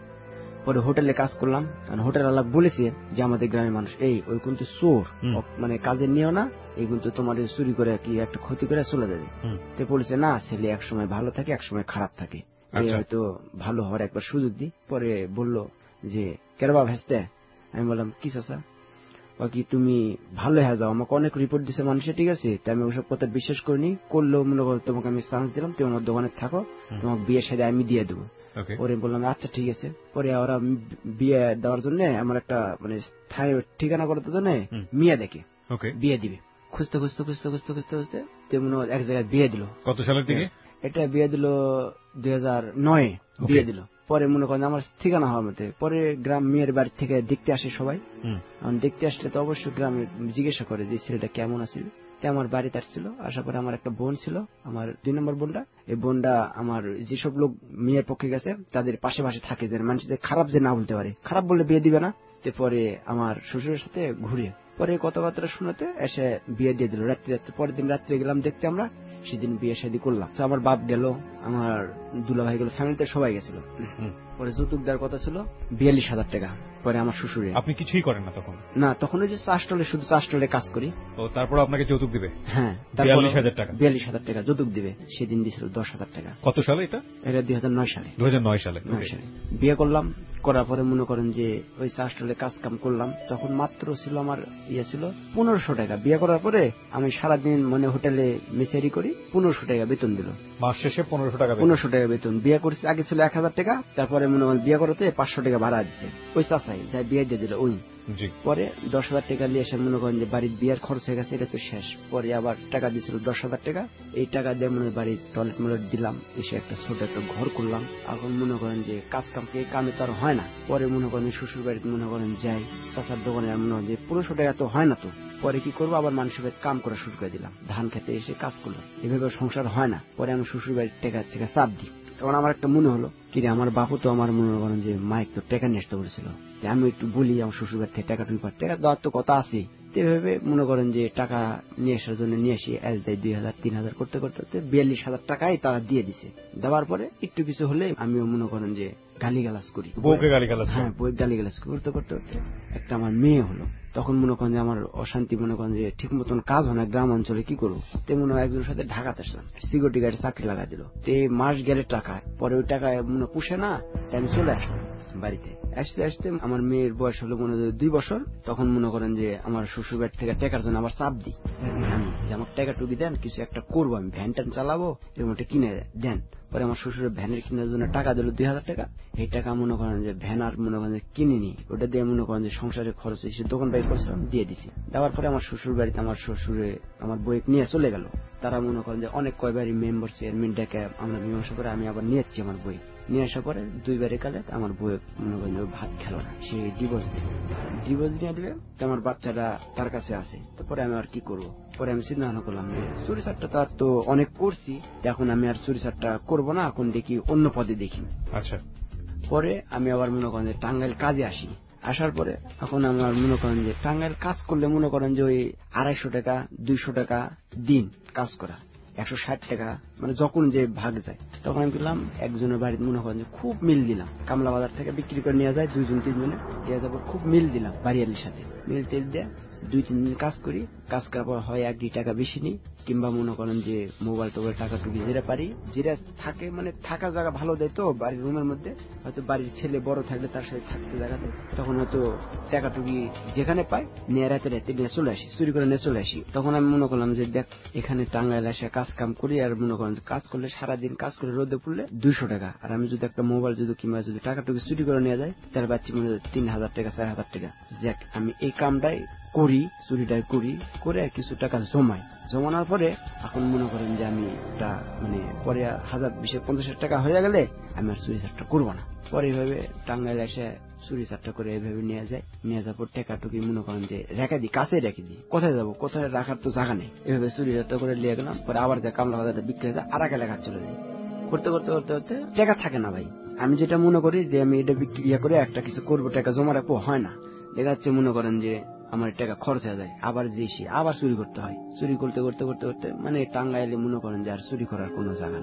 পরে হোটেলে কাজ করলাম, হোটেল আলা বলেছে যে আমাদের গ্রামের মানুষ এই ওই কিন্তু চোর, মানে কাজের নিয়েও না, এই কিন্তু তোমার চুরি করে কি একটা ক্ষতি করে চলে যাবে। তো বলেছে না, ছেলে এক সময় ভালো থাকে এক সময় খারাপ থাকে, হয়তো ভালো হওয়ার একবার সুযোগ দিই। পরে বললো যে কেরবা ভেস্তে, আমি বললাম কি চাচা, বাকি তুমি ভালো হয়ে যাও, আমাকে অনেক রিপোর্ট দিচ্ছে মানুষে, ঠিক আছে, তাই আমি ওসব কথা বিশ্বাস করিনি, করলেও মনে করো তোমাকে আমি চান্স দিলাম, তুমি আমার দোকানে থাকো, তোমাকে বিয়ের সাথে আমি দিয়ে দেবো। পরে বললাম আচ্ছা ঠিক আছে। পরে ওরা বিয়ে দেওয়ার জন্য আমার একটা মানে স্থায়ী ঠিকানা করার জন্য মেয়ে দেখে বিয়ে দিবে, খুঁজতে খুঁজতে খুঁজতে খুঁজতে খুঁজতে খুঁজতে তেমন এক জায়গায় বিয়ে দিল। কত সালের দিকে এটা বিয়ে দিল? দুই হাজার নয় বিয়ে দিল। পরে মনে করেন আমার ঠিকানা হওয়ার মধ্যে পরে গ্রাম মেয়ের বাড়ি থেকে দেখতে আসে সবাই। দেখতে আসলে তো অবশ্যই গ্রামে জিজ্ঞাসা করে যে ছেলেটা কেমন আছে। আমার বাড়িতে আসছিল, আসার পরে আমার একটা বোন ছিল, আমার দুই নম্বর বোনটা। এই বোনটা আমার যেসব লোক মেয়ের পক্ষে গেছে তাদের পাশে পাশে থাকে, যে মানুষদের খারাপ যে না বলতে পারে, খারাপ বললে বিয়ে দিবে না। পরে আমার শ্বশুরের সাথে ঘুরে পরে কথাবার্তা শোনাতে এসে বিয়ে দিয়ে দিল রাত্রি রাত্রে। পরের দিন রাত্রে গেলাম দেখতে আমরা, সেদিন বিয়ে শাদী করলাম। আমার বাপ গেল, আমার দুলা ভাই গেল, ফ্যামিলিতে সবাই গেছিল। পরে যৌতুক দেওয়ার কথা ছিল বিয়াল্লিশ হাজার টাকা। পরে আমার শ্বশুরে, আপনি কিছুই করেন না তখন? না, তখন ওই যে চাষটলে শুধু চাষটলে কাজ করি। ও, তারপর আপনাকে যৌতুক দিবে? হ্যাঁ, বিয়াল্লিশ হাজার টাকা বিয়াল্লিশ হাজার টাকা যৌতুক দিবে। সেদিন দিয়েছিল দশ হাজার টাকা। কত সালে এটা? এটা দুই হাজার নয় সালে। দুই হাজার নয় সালে নয় সালে বিয়ে করলাম। করার পরে মনে করেন যে ওই চাষটলে কাজ কাম করলাম, তখন মাত্র ছিল আমার ইয়ে ছিল পনেরোশো টাকা। বিয়ে করার পরে আমি সারাদিন মানে হোটেলে মেসারি করি, পনেরোশো টাকা বেতন দিল মাস শেষে। পনেরোশো টাকা পনেরোশো টাকা বেতন। বিয়ে করছি আগে ছিল এক হাজার টাকা, তারপরে মনে করেন বিয়ে করাতে পাঁচশো টাকা ভাড়া দিচ্ছে ওই চাষাই, যাই বিয়ে দিয়ে দিল ওই। পরে দশ হাজার টাকা নিয়ে এসে মনে করেন যে বাড়ির বিয়ের খরচ হয়ে গেছে, এটা তো শেষ। পরে আবার টাকা দিয়েছিল দশ হাজার টাকা, এই টাকা দিয়ে মনে বাড়ির টয়লেট মলেট দিলাম, এসে একটা ছোট একটা ঘর করলাম। এখন মনে করেন যে কাজ কাম এই কামে তো আর হয় না। পরে মনে করেন শ্বশুর বাড়িতে মনে করেন যাই, চাষার দোকানে মনে হয় যে পনেরোশো টাকা তো হয় না। তো পরে কি করবো, আবার মানুষের বাড়িতে কাম করা শুরু করে দিলাম, ধান খেতে এসে কাজ করলাম। এভাবে সংসার হয় না। পরে আমি শ্বশুর বাড়ির টাকা থেকে চাপ দিই। তখন আমার একটা মনে হলো কিরে, আমার বাপু তো আমার মনে করেন যে মাইক তো টাকা নিয়ে আসতে বলেছিল, আমি একটু বলি আমার শ্বশুর বাড়ি থেকে টাকা টুই পার, টাকা দেওয়ার তো কথা আছে। এভাবে মনে করেন যে টাকা নিয়ে আসার জন্য নিয়ে আসি, এস দেয় দুই হাজার তিন হাজার করতে করতে বিয়াল্লিশ হাজার টাকাই তারা দিয়ে দিছে। দেওয়ার পরে একটু কিছু হলে আমিও মনে করেন যে গালি গালাজ করি, বউকে গালি গালাজ। হ্যাঁ, বই গালি গালাজ করতে করতে করতে একটা আমার মেয়ে হলো। তখন মনে করেন যে আমার অশান্তি, মনে করেন যে ঠিক মতন কাজ হয় না গ্রাম অঞ্চলে, কি করবো। তেমন একজনের সাথে ঢাকাতে আসলাম, সিকিউরিটি গার্ডে চাকরি লাগা দিল। তে মাস গেলে টাকা, পরে ওই টাকায় মনে পুষে না, তাই আমি চলে আসলাম বাড়িতে। আসতে আসতে আমার মেয়ের বয়স হলো মনে হয় দুই বছর। তখন মনে করেন যে আমার শ্বশুর বাড়ি থেকে টাকার জন্য আবার চাপ দিই আমি, যে আমার টাকা টুকি দেন, কিছু একটা করবো, আমি ভ্যান ট্যান চালাবো, এরকম একটা কিনে দেন। পরে আমার শ্বশুরের ভ্যানের কেনার জন্য টাকা দিল দুই হাজার টাকা। এই টাকা মনে করেন যে ভ্যান আর মনে করেন যে কিনিনি, ওটা দিয়ে মনে করেন যে সংসারের খরচ এসে দোকান বাড়ি করছিলাম, দিয়ে দিছি। দেওয়ার পরে আমার শ্বশুর বাড়িতে আমার শ্বশুরে আমার বই নিয়ে চলে গেল। তারা মনে করেন যে অনেক কয়বারই মেম্বার চেয়ারম্যান ডেকে আমরা মীমাংসা করে আমি আবার নিয়ে যাচ্ছি আমার বই। নিয়ে আসার পরে দুইবারে কালে আমার বই মনে করেন ভাত খেলো না, সে ডিভোর্স দিল। ডিভোর্স নিয়ে দিবে, আমার বাচ্চাটা তার কাছে আছে। তারপরে আমি আর কি করবো, পরে আমি চিন্তা ভাবনা করলাম চুরি চারটা তো আর তো অনেক করছি, এখন আমি আর চুরি চারটা করবো না, এখন দেখি অন্য পদে দেখি। আচ্ছা, পরে আমি আবার মনে করেন যে টাঙ্গাইল কাজে আসি। আসার পরে এখন আমার মনে করেন যে টাঙ্গাইল কাজ করলে মনে করেন যে ওই আড়াইশো টাকা দুইশো টাকা দিন কাজ করা, একশো ষাট টাকা মানে যখন যে ভাগ যায়। তখন আমি করলাম একজনের বাড়িতে মনে করেন যে খুব মিল দিলাম, কামলা বাজার থেকে বিক্রি করে নিয়ে যায় দুইজন তিনজনে, নিয়ে যাবো খুব মিল দিলাম বাড়িয়ালির সাথে, মিল তেল দিয়ে দুই তিন দিন কাজ করি। কাজ করার পর হয় এক দুই টাকা বেশি নিই, কিংবা মনে করেন যে মোবাইল টোবাইল টাকা টুকি যেটা পারি, যেটা থাকে মানে থাকার জায়গা ভালো দেয় তো বাড়ির রুমের মধ্যে, হয়তো বাড়ির ছেলে বড় থাকলে তার সাথে থাকতে জায়গাতে, তখন হয়তো টাকা টুকি যেখানে পাই নিয়ে রাতে রাতে নিয়ে চলে আসি, চুরি করে নিয়ে চলে আসি। তখন আমি মনে করলাম যে দেখ এখানে টাঙ্গাইল এসে কাজ কাম করি, আর মনে করেন কাজ করলে সারাদিন কাজ করে রোদে পড়লে দুইশো টাকা, আর আমি যদি একটা মোবাইল যদি কিংবা যদি টাকা টুকি চুরি করে নিয়ে যায় তাহলে পাচ্ছি মনে হয় তিন হাজার টাকা চার হাজার টাকা। দেখ আমি এই কামটাই করি, চুরিটাই করি, করে কিছু টাকা জমাই। জমানোর পরে এখন মনে করেন যে আমি একটা মানে পরে হাজার বিশে পঞ্চাশ টাকা হয়ে গেলে আমি আর চুরি চারটা করবো না। পরে এইভাবে টাঙ্গাইল এসে চুরি চারটা করে এইভাবে নিয়ে যায়, নিয়ে যাওয়ার পর টাকা টুকি মনে করেন যে রেখে দিই, কাছে রেখে দিই, কোথায় যাবো কোথায় রাখার তো জায়গা নেই। এভাবে চুরি চারটা করে নিয়ে গেলাম, পরে আবার যা কামলা বাজারটা বিক্রি হয়ে যায় আর এক এলাকা চলে যাই। করতে করতে করতে করতে টাকা থাকে না ভাই। আমি যেটা মনে করি যে আমি এটা বিক্রি ইয়ে করে একটা কিছু করবো, টাকা জমা রাখবো, হয় না। দেখা যাচ্ছে মনে করেন যে আমার টাকা খরচ হয়ে যায়, আবার যেসি আবার চুরি করতে হয়। চুরি করতে করতে করতে করতে মানে টাঙ্গাইলে মনে করেন যে আর চুরি করার কোনো জায়গা নেই,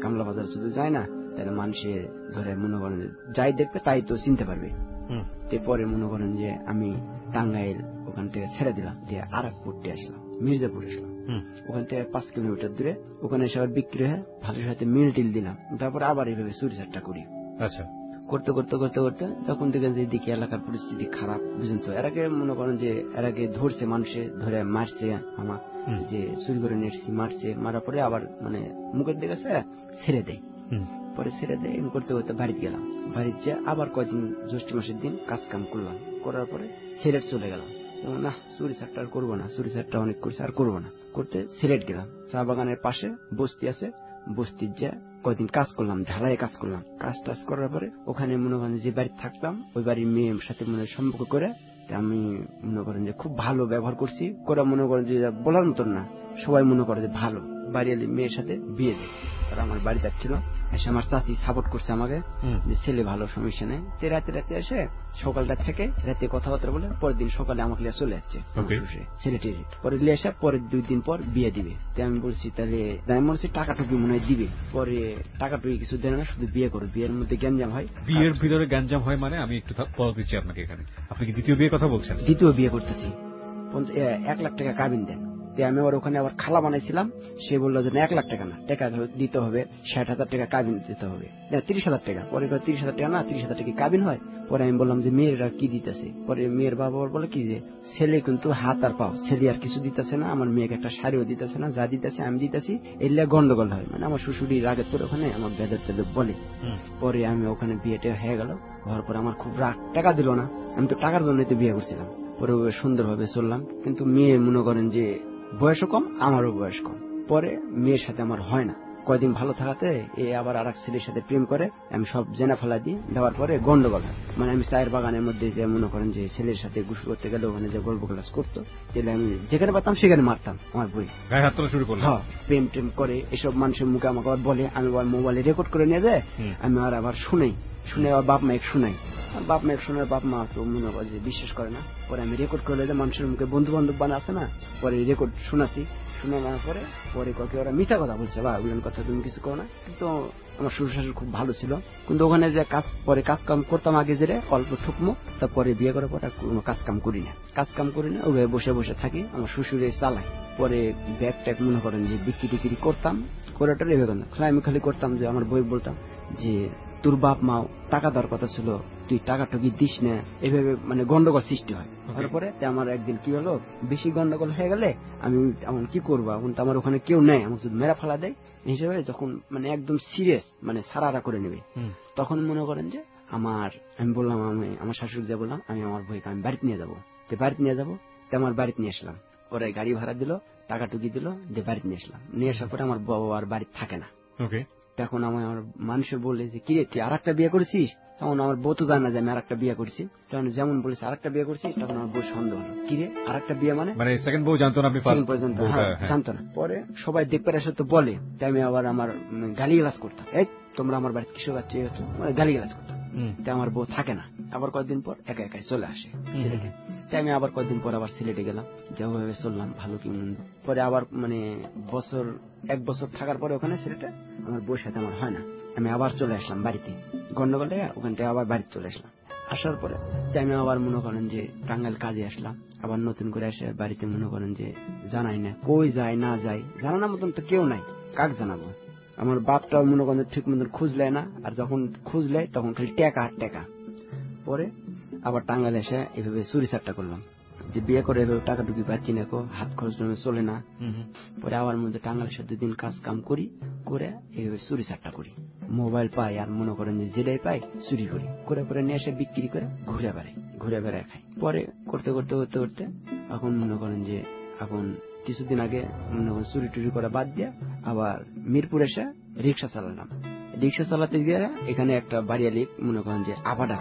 কামলা বাজার শুধু যায় না, তাহলে মানুষে ধরে মনে করেন যে যাই দেখবে তাই তো চিনতে পারবে। পরে মনে করেন যে আমি টাঙ্গাইল ওখান থেকে ছেড়ে দিলাম, দিয়ে আরাকপুরটি আসলাম, মির্জাপুর আসলাম। ওখান থেকে পাঁচ কিলোমিটার দূরে ওখানে এসে আবার বিক্রি হয়, ভালোর সাথে মিল টিল দিলাম, তারপরে আবার এইভাবে চুরি চারটা করি। আচ্ছা, করতে করতে করতে করতে যখন দেখেন যে দিকে এলাকার পরিস্থিতি খারাপ, বুঝুন তো এর আগে মনে করেন যে এর আগে ধরছে মানুষে, ধরে মারছে আমার, যে চুরি করে নিয়েছি, মারছে, মারার পরে আবার মানে মুখের দিকে ছেড়ে দেয়, পরে ছেড়ে দেয়। করতে করতে বাড়িতে গেলাম, বাড়িতে যে আবার কয়েকদিন জ্যৈষ্ঠ মাসের দিন কাজ কাম করলাম, করার পরে সিলেট চলে গেলাম। না চুরি চারটা আর করবো না, চুরি চারটা অনেক করছে আর করবো না, করতে সিলেট গেলাম। চা বাগানের পাশে বস্তি আছে, বস্তির যে কয়েকদিন কাজ করলাম, ঢালাই কাজ করলাম। কাজ টাজ করার পরে ওখানে মনে করেন যে বাড়িতে থাকতাম, ওই বাড়ির মেয়ের সাথে মনে সম্পর্ক করে আমি মনে করেন যে খুব ভালো ব্যবহার করছি, করে মনে করেন যে বলার মতন না, সবাই মনে করে যে ভালো। বাড়িয়ালি মেয়ের সাথে বিয়ে দেয়, আর আমার বাড়ি যাচ্ছিল, এসে আমার চাচি সাপোর্ট করছে আমাকে যে ছেলে ভালো, সমস্যা নেই। তে রাতে রাতে এসে সকালটা থেকে রাতে কথাবার্তা বলে পরের দিন সকালে আমাকে লিয়ে চলে যাচ্ছে ছেলেটি, পরে লিয়ে এসে পরে দুই দিন পর বিয়ে দিবে। আমি বলছি তাহলে আমি বলছি টাকাটুকু মনে হয় দিবে, পরে টাকাটুকু কিছু দেয় না, শুধু বিয়ে করো। বিয়ের মধ্যে গ্যাঞ্জাম হয়, বিয়ের ভিতরে গ্যাঞ্জাম হয় মানে আমি একটু বল দিচ্ছি আপনাকে। এখানে আপনি কি দ্বিতীয় বিয়ের কথা বলছেন? দ্বিতীয় বিয়ে করতেছি, এক লাখ টাকা কাবিন দেন। আমি আবার ওখানে আবার খালা বানাইছিলাম, সে বললো যে এক লাখ টাকা না, টাকা দিতে হবে ষাট হাজার টাকা কাবিন দিতে হবে, তিরিশ হাজার টাকা। পরে তিরিশ হাজার টাকা না, তিরিশ হাজার টাকা কাবিন হয়। পরে আমি বললাম যে মেয়েরা কি দিতেছে, পরে মেয়ের বাবা বলে কি যে ছেলে কিন্তু হাত আর পাও, ছেলে আর কিছু দিতেছে না, আমার মেয়েকে একটা শাড়িও দিতেছে না, যা দিতেছে আমি দিতেছি, এলে গন্ডগোল হয়। মানে আমার শ্বশুরি রাগের করে ওখানে আমার বেদের তেদের বলে। পরে আমি ওখানে বিয়েটা হয়ে গেল, হওয়ার পরে আমার খুব রাগ, টাকা দিল না, আমি তো টাকার জন্যই তো বিয়ে করছিলাম। পরে সুন্দরভাবে চললাম, কিন্তু মেয়ে মনে করেন যে বয়সও কম, আমারও বয়স কম। পরে মেয়ের সাথে আমার হয় না, কয়দিন ভালো থাকাতে এ আবার আর এক ছেলের সাথে প্রেম করে, আমি সব জেনা ফেলা দিই, দেওয়ার পরে গন্ডগোল হয়। মানে আমি চায়ের বাগানের মধ্যে যে মনে করেন যে ছেলের সাথে গুসু করতে গেলে ওখানে যে গল্প ক্লাস করতো, যেটা আমি যেখানে পারতাম সেখানে মারতাম আমার বই, গায়ে হাত তোলা শুরু করলাম। হ্যাঁ, প্রেম টেম করে এসব মানুষের মুখে আমাকে আবার বলে, আমি আবার মোবাইলে রেকর্ড করে নিয়ে যায়, আমি আর আবার শুনেই, শুনে আবার বাপ মায়ের শুনাই। বাপ মায়ের শোনার বাপ মা তো মনে করে যে বিশ্বাস করে না। পরে আমি রেকর্ড করে মানুষের মুখে বন্ধু বান্ধব বানা আছে না, পরে রেকর্ড শোনাছি, শুনে নেওয়ার পরে পরে কাকে ওরা মিথ্যা কথা বলছে, বা ওগুলো কথা তুমি কিছু করো না। কিন্তু আমার শ্বশুর শাশুড়ি খুব ভালো ছিল, কিন্তু ওখানে যে কাজ পরে কাজ কাম করতাম আগে যে অল্প ঠুকমো, তারপরে বিয়ে করার পর কোনো কাজ কাম করি না, কাজ কাম করি না, ওভাবে বসে বসে থাকি, আমার শ্বশুরে চালাই। পরে ব্যাগ ট্যাগ মনে করেন যে বিক্রি টিক্রি করতাম, করেটা এভাবে না, আমি খালি করতাম যে আমার বই বলতাম যে তোর বাপ মাও টাকা দেওয়ার কথা ছিল, তুই টাকা টুকি দিস না, এভাবে মানে গন্ডগোল সৃষ্টি হয়। তারপরে আমার একদিন কি হলো, বেশি গন্ডগোল হয়ে গেলে আমি এমন কি করবো, এখন তো আমার ওখানে কেউ নেই, আমার শুধু মেরা ফেলা দেয় হিসেবে, যখন মানে একদম সিরিয়াস মানে সারারা করে নেবে, তখন মনে করেন যে আমার আমি বললাম, আমি আমার শাশুড়ি যা বললাম, আমি আমার বইকে আমি বাড়িতে নিয়ে যাবো, তো বাড়িতে নিয়ে যাবো, তো আমার বাড়িতে নিয়ে আসলাম। ওরা গাড়ি ভাড়া দিল, টাকা টুকি দিল, দিয়ে বাড়িতে নিয়ে আসলাম। নিয়ে আসার পরে আমার বাবা আর বাড়িতে থাকে না। তখন আমার মানুষের বলে যে কিরে তুই আর একটা বিয়ে করেছিস, তখন আমার বউ তো জানে না যে আমি আর একটা বিয়ে করছি, তখন যেমন বলেছে আর একটা বিয়ে করছিস, তখন আমার বউ সন্দেহ হলো, কিরে আর একটা বিয়ে মানে মানে সেকেন্ড বউ জানতো না, আপনি ফার্স্ট পর্যন্ত জানতো না। পরে সবাই দেখবে এসে তো বলে, তাই আমি আবার আমার গালি গালাজ করতাম, এই তোমরা আমার বাড়িতে কিসব যাচ্ছে, গালি গালাজ করতাম। তাই আমার বউ থাকে না, আবার কয়েকদিন পর একা একাই চলে আসে সিলেটে। তাই আমি আবার কয়েকদিন পর আবার সিলেটে গেলাম, যেভাবে চললাম ভালো কি মন্দ। পরে আবার মানে বছর এক বছর থাকার পরে ওখানে সিলেটে আমার বউর সাথে আমার হয় না, আমি আবার চলে আসলাম বাড়িতে, গন্ডগোল থেকে ওখান থেকে আবার বাড়িতে চলে আসলাম। আসার পরে আমি আবার মনে করেন যে টাঙ্গাইল কাজে আসলাম, আবার নতুন করে এসে বাড়িতে মনে করেন যে জানাই না কই যায় না যায়, জানানোর মতন তো কেউ নাই, কাক জানাবো। আমার বাপটাও মনে করেন ঠিক মতন খুঁজলে না, আর যখন খুঁজলে তখন খালি টাকা আর টাকা। পরে আবার টাঙ্গাইল এসে এভাবে চুরি চারটা করলাম, যে বিয়ে করে এভাবে টাকা টুকি পাচ্ছি না, হাত খরচ চলে না। পরে আবার মধ্যে টাঙ্গাইলের সাথে দিন কাজ কাম করি, করে এইভাবে চুরি চারটা করি, মোবাইল পাই আর মনে করেন যে যেটাই পাই চুরি করি, করে করে নিয়ে এসে বিক্রি করে ঘুরে বেড়াই, ঘুরে বেড়ায় খাই। পরে করতে করতে করতে করতে এখন মনে করেন যে এখন কিছুদিন আগে মনে করেন চুরি টুরি করা বাদ দিয়ে আবার মিরপুর এসে রিক্সা চালালাম। রিক্সা চালাতে গিয়ে এখানে একটা বাড়িয়ালি মনে করেন যে আবাডা।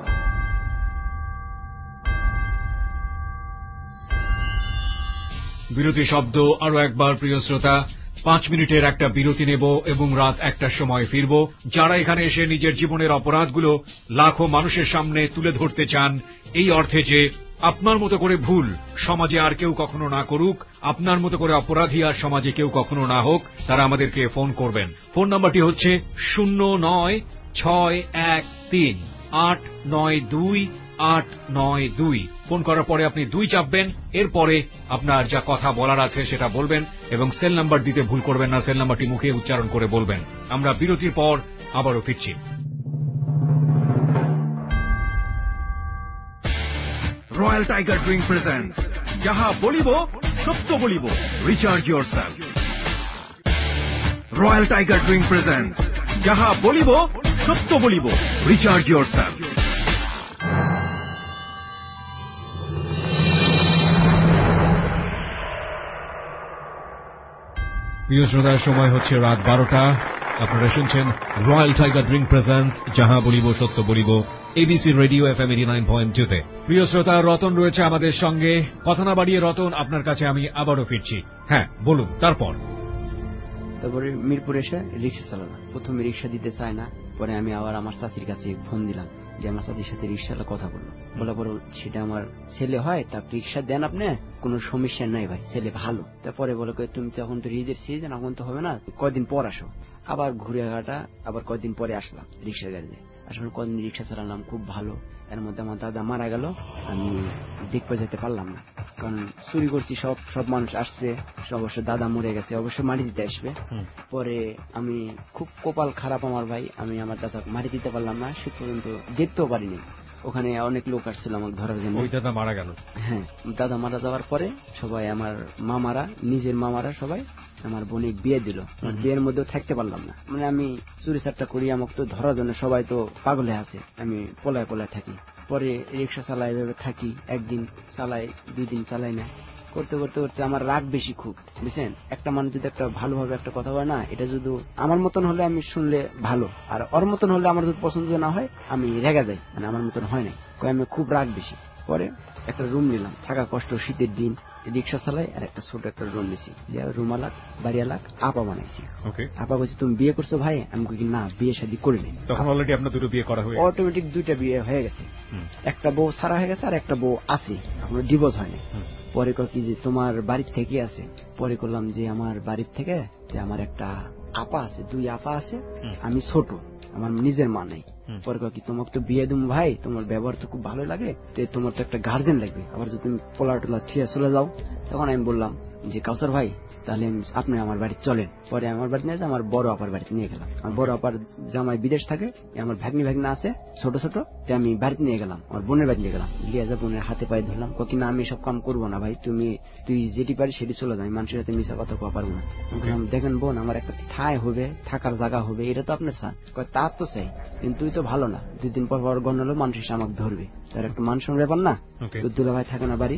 বিরতি শব্দ আরো একবার প্রিয় শ্রোতা, পাঁচ মিনিটের একটা বিরতি নেব এবং রাত একটার সময় ফিরব। যারা এখানে এসে নিজের জীবনের অপরাধগুলো লাখো মানুষের সামনে তুলে ধরতে চান, এই অর্থে যে আপনার মতো করে ভুল সমাজে আর কেউ কখনো না করুক, আপনার মতো করে অপরাধী আর সমাজে কেউ কখনো না হোক, তারা আমাদেরকে ফোন করবেন। ফোন নাম্বারটি হচ্ছে শূন্য নয় ছয় এক তিন আট নয় দুই আট নয় দুই। ফোন করার পরে আপনি দুই চাপবেন, এরপরে আপনার যা কথা বলার আছে সেটা বলবেন এবং সেল নাম্বার দিতে ভুল করবেন না, সেল নাম্বারটি মুখে উচ্চারণ করে বলবেন। আমরা বিরতির পর আবারও ফিরছি। রয়্যাল টাইগার ড্রিঙ্ক প্রেজেন্টস যাহা বলিব সত্য বলিব, recharge yourself. Royal Tiger drink presents যাহা বলিব সত্য বলিব, রিচার্জ ইয়োরসেলফ। প্রিয় শ্রোতার, সময় হচ্ছে রাত বারোটা। আপনারা শুনছেন রয়্যাল টাইগার ড্রিঙ্ক প্রেজেন্টস যাহা বলিব সত্য বলিব, ABC radio F M eighty nine point two তে। প্রিয় শ্রোতা, রতন রয়েছে আমাদের সঙ্গে। কথা না বাড়িয়ে রতন, আপনার কাছে আমি আবারও ফিরছি। হ্যাঁ, বলুন তারপর। তারপরে মিরপুর এসে রিক্সা চালালাম। প্রথমে রিক্সা দিতে চায় না, পরে আমি আবার আমার চাচির কাছে ফোন দিলাম যে আমার চাচির সাথে রিক্সাটা কথা বললো। বলার পরে সেটা আমার ছেলে হয়, তা রিক্সা দেন আপনি, কোনো সমস্যা নাই ভাই, ছেলে ভালো। তারপরে বলে তুমি তো এখন তো ঈদের সিজন, এখন তো হবে না, কয়দিন পর আসো। আবার ঘুরে ঘাটা আবার কয়দিন পরে আসলাম রিক্সা গাড়িতে। আসলে কদিন রিক্সা চালালাম, খুব ভালো। এর মধ্যে আমার দাদা মারা গেল, আমি দেখতে যেতে পারলাম না, কারণ চুরি করছি। সব সব মানুষ আসছে, অবশ্য দাদা মরে গেছে, অবশ্য মাটি দিতে আসবে। পরে আমি খুব কপাল খারাপ আমার ভাই, আমি আমার দাদা মাটি দিতে পারলাম না, সে পর্যন্ত দেখতেও পারিনি। ওখানে অনেক লোক আসছিল আমাকে ধরার জন্য। ওই দাদা মারা গেল? হ্যাঁ, দাদা মারা যাওয়ার পরে সবাই আমার মামারা, নিজের মামারা সবাই আমার বোনে বিয়ে দিল। বিয়ের মধ্যেও থাকতে পারলাম না, মানে আমি চুরি চারটা করি, আমাকে তো ধরার জন্য সবাই তো পাগলে আছে, আমি পলায় পলায় থাকি। পরে রিক্সা চালাই, এভাবে থাকি, একদিন চালাই, দুই দিন চালাই না, করতে করতে করতে আমার রাগ বেশি খুব, বুঝছেন। একটা মানুষ যদি একটা ভালোভাবে একটা কথা বলে না, এটা যদি আমার মতন হলে আমি শুনলে ভালো, আর ওর মতন হলে আমার যদি পছন্দ না হয় আমি রেগে যাই, মানে আমার মতন হয় নাই, আমি খুব রাগ বেশি। পরে একটা রুম নিলাম, থাকা কষ্ট, শীতের দিন, রিক্সা চালাই, আর একটা ছোট একটা রুম নিছি, রুম আলাক বাড়ি আলাক আপা বানাইছি। আপা বলছি তুমি বিয়ে করছো ভাই? আমি কি না, বিয়ে শাদী করিনি। তখন অলরেডি আপনার দুটো বিয়ে করা হয়ে গেছে? অটোমেটিক দুইটা বিয়ে হয়ে গেছে, একটা বউ সারা হয়ে গেছে আর একটা বউ আছে, এখনো ডিভোর্স হয়নি। পরে কি যে তোমার বাড়ির থেকে আছে? পরে করলাম যে আমার বাড়ির থেকে যে আমার একটা আপা আছে, দুই আপা আছে, আমি ছোট, আমার নিজের মা নেই। পরে কি তোমাকে তো বিয়ে দিম ভাই, তোমার ব্যবহার তো খুব ভালো লাগে, তোমার তো একটা গার্জেন লাগবে, আবার যদি তুমি পোলা টোলা থিয়ে চলে যাও। তখন আমি বললাম যে কাউসার ভাই, তাহলে আপনি আমার বাড়িতে চলেন। পরে আমার বাড়িতে নিয়ে আমার বড় আপার বাড়িতে নিয়ে গেলাম। আমার বড় আপার জামাই বিদেশ থাকে, আমার ভাগ্নি ভাগ্না আছে ছোট ছোট, আমি বাড়িতে নিয়ে গেলাম, আমার বোনের বাড়ি নিয়ে গেলাম। লিয়ে যা বোনের হাতে পায়ে ধরলাম, কি না আমি সব কাম করবো না ভাই, তুমি তুই যেটি পারি সেটি চলে যাই, মানুষের সাথে মিশা কথা কোয়া পারবো না। দেখেন বোন, আমার একটা ঠাঁই হবে, থাকার জায়গা হবে, এটা তো আপনার চান, তার তো চাই, কিন্তু তুই তো ভালো না, দুই দিন পর পর গণ হলো মানুষ এসে আমাকে ধরবে, তার একটা মানুষের ব্যাপার না, দুলা ভাই থাকে না বাড়ি।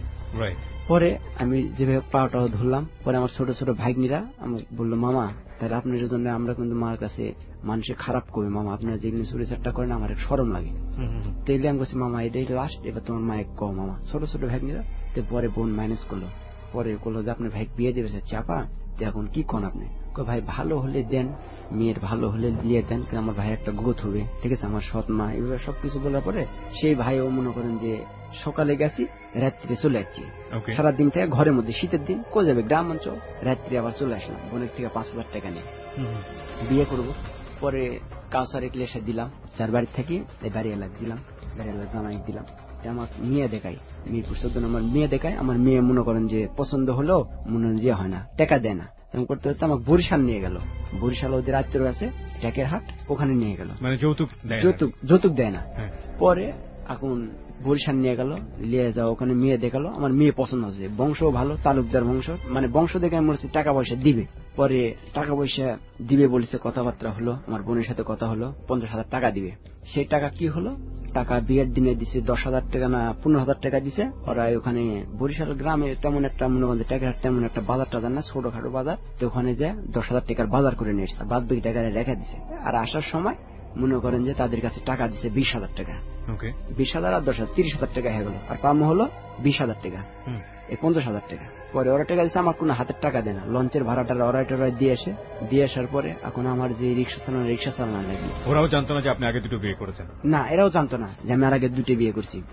পরে আমি যেভাবে পাওয়াটাও ধরলাম, পরে আমার ছোট ছোট ভাগ্নিরা আমাকে বললো মামা, তাহলে আপনার জন্য আমরা কিন্তু মার কাছে মানুষের খারাপ করবে মামা, আপনারা যেগুলো চুরি চারটা করেন আমার এক শরম লাগে। তাইলে আমি বলছি মামা এটাই তো আসে, এবার তোমার মায়ের কও মামা, ছোট ছোট ভাগ্নিরা। তো পরে বোন ম্যানেজ করলো, পরে বললো যে আপনার ভাই বিয়ে দেবে চাপা, তো এখন কি কন আপনি? ভাই ভালো হলে দেন, মেয়ের ভালো হলে দিয়ে দেন, আমার ভাই একটা গোত হবে, ঠিক আছে, আমার সৎ মা, এভাবে সবকিছু বলার পরে সেই ভাই ও মনে করেন যে সকালে গেছি, রাত্রে চলে যাচ্ছি, সারাদিন থেকে ঘরের মধ্যে, শীতের দিন কো যাবে গ্রাম অঞ্চল, রাত্রে আবার চলে আসলাম বোনের থেকে পাঁচ হাজার টাকা নিয়ে বিয়ে করবো। পরে কাউসার একলে এসে দিলাম, যার বাড়ি থাকি এই বাড়ি এলাক দিলাম, বাড়ি এলাক জামাই দিলাম, আমার মেয়ে দেখাই, মিরপুর চোদ্দ নম্বর মেয়ে দেখায়। আমার মেয়ে মনে করেন যে পছন্দ হলো, মনে যে হয় না, টাকা দেয় না, তেমন করতে করতে আমাকে বরিশাল নিয়ে গেল। বরিশাল ওদের আত্মীয় আছে ট্যাকের হাট, ওখানে নিয়ে গেল, মানে যৌতুক যৌতুক যৌতুক দেয় না। পরে এখন বরিশাল নিয়ে গেল, নিয়ে যাও, ওখানে মেয়ে দেখালো, আমার মেয়ে পছন্দ হচ্ছে, বংশ ভালো, তালুকদার বংশ, মানে বংশ দেখে আমি বলছি টাকা পয়সা দিবে। পরে টাকা পয়সা দিবে বলেছে, কথাবার্তা হলো, আমার বোনের সাথে কথা হলো, পঞ্চাশ হাজার টাকা দিবে। সেই টাকা কি হলো, টাকা বিয়ের দিনে দিছে দশ হাজার টাকা না পনেরো হাজার টাকা দিছে। ওরা ওখানে বরিশাল গ্রামে তেমন একটা মনে করেন টাকা তেমন একটা বাজার টাজার না, ছোটখাটো বাজার, তো ওখানে যে দশ হাজার টাকার বাজার করে নিয়ে এসছে, বাদ বাকি টাকা রেখে দিছে। আর আসার সময় মনে করেন যে তাদের কাছে টাকা দিছে বিশ হাজার টাকা, বিশ হাজার আর দশ হাজার তিরিশ হাজার টাকা হয়ে গেল, আর পাম হলো বিশ হাজার টাকা, এই পঞ্চাশ হাজার টাকা। পরে ওরা টাকা দিচ্ছে, আমার কোনো হাতের টাকা দেয় না, লঞ্চের ভাড়াটা ওরাই টোরাই দিয়ে আসে, দিয়ে আসার পরে এখন আমার যে রিক্সা চালানো রিক্সা চালানো লাগবে। ওরাও জানতো না যে আপনি আগে দুটো বিয়ে করেছেন? না, এরাও জানতো না যে আমি আর আগে দুটো বিয়ে করছি।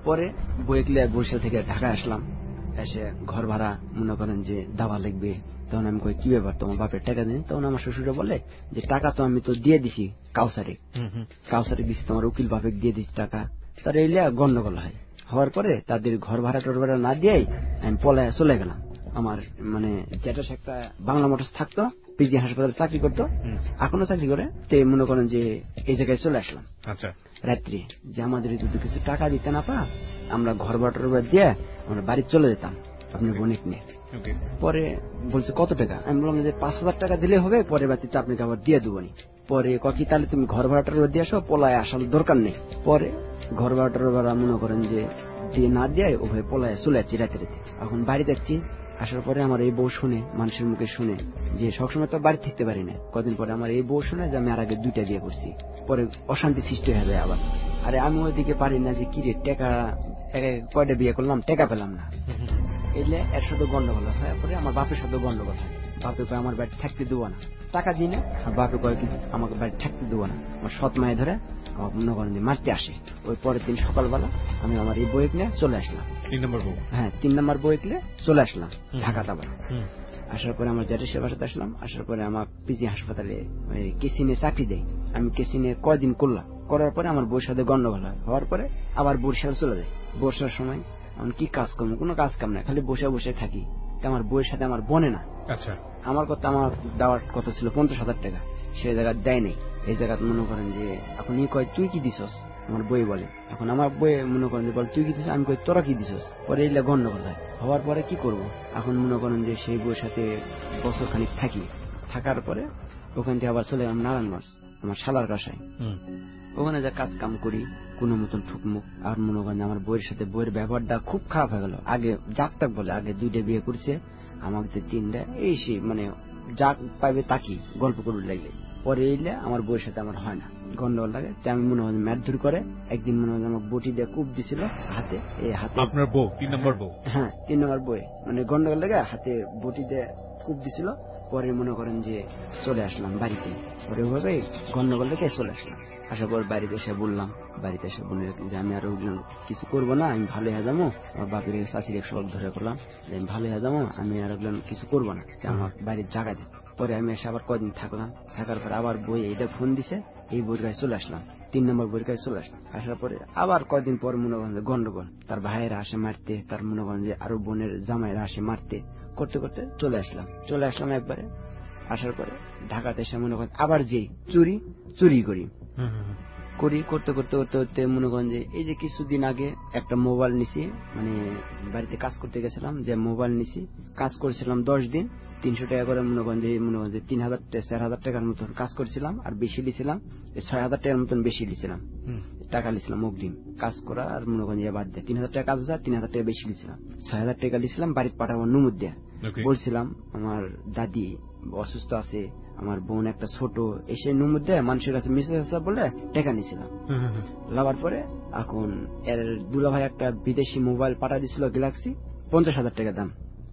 পরে বইকলে বরিশাল থেকে ঢাকা আসলাম, এসে ঘর ভাড়া মনে করেন যে দাবা লাগবে। তখন আমি কই কি ব্যাপার, তোমার বাপের টাকা দিন? তখন আমার শ্বশুরে বলে যে টাকা তো আমি তো দিয়ে দিছি কাউসারে, কাউসারে দিছি, তোমার উকিল বাপে দিয়ে দিছি টাকা। তার এইলে গন্ডগোল হয়। হওয়ার পরে তাদের ঘর ভাড়া টোর ভাড়া না দিয়েই আমি পলায় চলে গেলাম। আমার মানে যেটা একটা বাংলা মোটরস থাকতো, পিজি হাসপাতালে চাকরি করতো, এখনো চাকরি করে, তে মনে করেন যে এই জায়গায় চলে আসলাম। আচ্ছা, রাত্রি যে আমাদের যদি কিছু টাকা দিতে না পা, আমরা ঘর ভাড়া টোর ভাড়া দিয়ে আমরা বাড়ি চলে যেতাম আপনি বণিক নিয়ে। পরে বলছে কত টাকা? আমি বললাম যে পাঁচ হাজার টাকা দিলে হবে, পরে বাড়িতে আপনাকে আবার দিয়ে দেবো নি। পরে কি তাহলে তুমি ঘর ভাড়াটার দিয়ে আসো, পলায় আসার দরকার নেই। পরে ঘর ভাড়াটার ভাড়া মনে করেন যে দিয়ে না দিয়ে ওভাবে পলায় চলে যাচ্ছি রাতে রাতে। এখন বাড়ি যাচ্ছি, আসার পরে আমার এই বউ শুনে, মানুষের মুখে শুনে যে সবসময় তো বাড়ি থাকতে পারি না, কদিন পরে আমার এই বউ শুনে যে আমি আর আগে দুইটা বিয়ে করছি। পরে অশান্তি সৃষ্টি হয়ে যায় আবার। আরে আমি ওইদিকে পারি না যে কি রে টাকা কয়টা বিয়ে করলাম, টাকা পেলাম না, এলে এর সাথে গন্ডগোল হয়। পরে আমার বাপের সাথে গন্ডগোল হয়। বাপে কয় আমার বাড়ি থাকতে দেবো না, টাকা দিই না। আর বাপে কয় কিন্তু আমাকে বাড়ি থাকতে দেবো না। আমার সৎ মায়ে ধরে আমার মনে করেন যে মারতে আসে। ওই পরের দিন সকালবেলা আমি আমার এই বইক নিয়ে চলে আসলাম। তিন নম্বর বউ? হ্যাঁ, তিন নম্বর বইক নিয়ে চলে আসলাম ঢাকাতে। আবার আসার পরে আমার জ্যাঠের সে বাসাতে আসলাম। আসার পরে আমার পিজি হাসপাতালে কেসিনে চাকরি দেয়। আমি কেসিনে কয়দিন করলাম, করার পরে আমার বউর সাথে গন্ডগোল হয়। হওয়ার পরে আবার বরিশাল চলে যায়। বর্ষার সময় আমি কি কাজ করবো, কোনো কাজ কাম নাই, খালি বসে বসে থাকি। আমার বইয়ের সাথে আমার বনে না। আচ্ছা, আমার কথা আমার দেওয়ার কথা ছিল পঞ্চাশ হাজার টাকা, সেই জায়গায় দেয় নেই। এই জায়গায় মনে করেন যে এখন ই কয় তুই কি দিছস, আমার বই বলে। এখন আমার বই মনে করেন যে বল তুই কি দিছস, আমি কই তোরা কি দিছস। পরে এইলে গন্ডগোল হয়। হওয়ার পরে কি করব, এখন মনে করেন যে সেই বইয়ের সাথে বছর খানিক থাকি। থাকার পরে ওখান থেকে আবার চলে গেলাম নারায়ণগঞ্জ আমার শালার কাছায়। ওখানে যা কাজ কাম করি কোন মতন ঠুকমুক। আর মনে করেন আমার বইয়ের সাথে বইয়ের ব্যবহারটা খুব খারাপ হয়ে গেল। আগে যাক তাক বলে, আগে দুইটা বিয়ে করছে, আমাকে তিনটা, এই সে মানে যাক পাইবে তাকি গল্প করে লাগলে। পরে এইলে আমার বইয়ের সাথে আমার হয় না, গন্ডগোল লাগে। তাই আমি মনে হয় ম্যাথধুর করে একদিন মনে হয় আমার বটি দিয়ে কূপ দিছিল হাতে। এই হাতে আপনার বউ তিন নম্বর বউ? হ্যাঁ, তিন নম্বর বই মানে গন্ডগোল লাগে, হাতে বটি দিয়ে কূপ দিছিল। পরে মনে করেন যে চলে আসলাম বাড়িতে। পরে ওইভাবে গন্ডগোল লেগে চলে আসলাম। আসার পর বাড়িতে এসে বললাম, বাড়িতে এসে বলে যে আমি আরো কিছু করবো না, আমি ভালো হয়ে যাবো। আমার বাপের চাষির সব ধরে করলাম যে আমি ভালো হয়ে যাবো, আমি আর কিছু করবো না, আমার বাড়ির জায়গা দেয়। পরে আমি এসে আবার কদিন থাকলাম। থাকার পর আবার বই এইটা ফোন দিছে, এই বইয়ের কাছে চলে আসলাম। তিন নম্বর বইয়ের কাছে চলে আসলাম। আসার পরে আবার কদিন পর মনে করেন যে গন্ডগোল, তার ভাইয়েরা আসে মারতে, তার মনে করেন যে আরো বোনের জামাইরা আসে মারতে, করতে করতে চলে আসলাম। চলে আসলাম একবারে। আসার পরে ঢাকাতে এসে মনে করেন আবার যে চুরি চুরি করি করি করতে করতে করতে করতে মনে করেন যে এই যে কিছুদিন আগে একটা মোবাইল নিছি, মানে বাড়িতে কাজ করতে গেছিলাম, যে মোবাইল নিছি, কাজ করেছিলাম দশ দিন, তিনশো টাকা করে মনে করেন যে মনে করেন যে তিন হাজার চার হাজার টাকার মতন কাজ করেছিলাম। আর বেশি লিছিলাম, ছয় হাজার টাকার মতন বেশি লিছিলাম, টাকা লিছিলাম অগ্রিম কাজ করা। আর মনে করেন যে বাদ দেয় তিন হাজার টাকা কাজ হচ্ছে, তিন হাজার টাকা বেশি লিছিলাম, ছয় হাজার টাকা লিছিলাম বাড়িতে পাঠাবো নুমুদ দেয়া। বলছিলাম আমার দাদি অসুস্থ আছে, আমার বোন একটা ছোট, এসে নুমুদ দেয় মানুষের কাছে মেসেজ আছে বলে টাকা নিয়েছিলাম। লাভার পরে এখন এর দুলা ভাই একটা বিদেশি মোবাইল পাঠা দিছিল, গ্যালাক্সি, পঞ্চাশ হাজার টাকা দাম।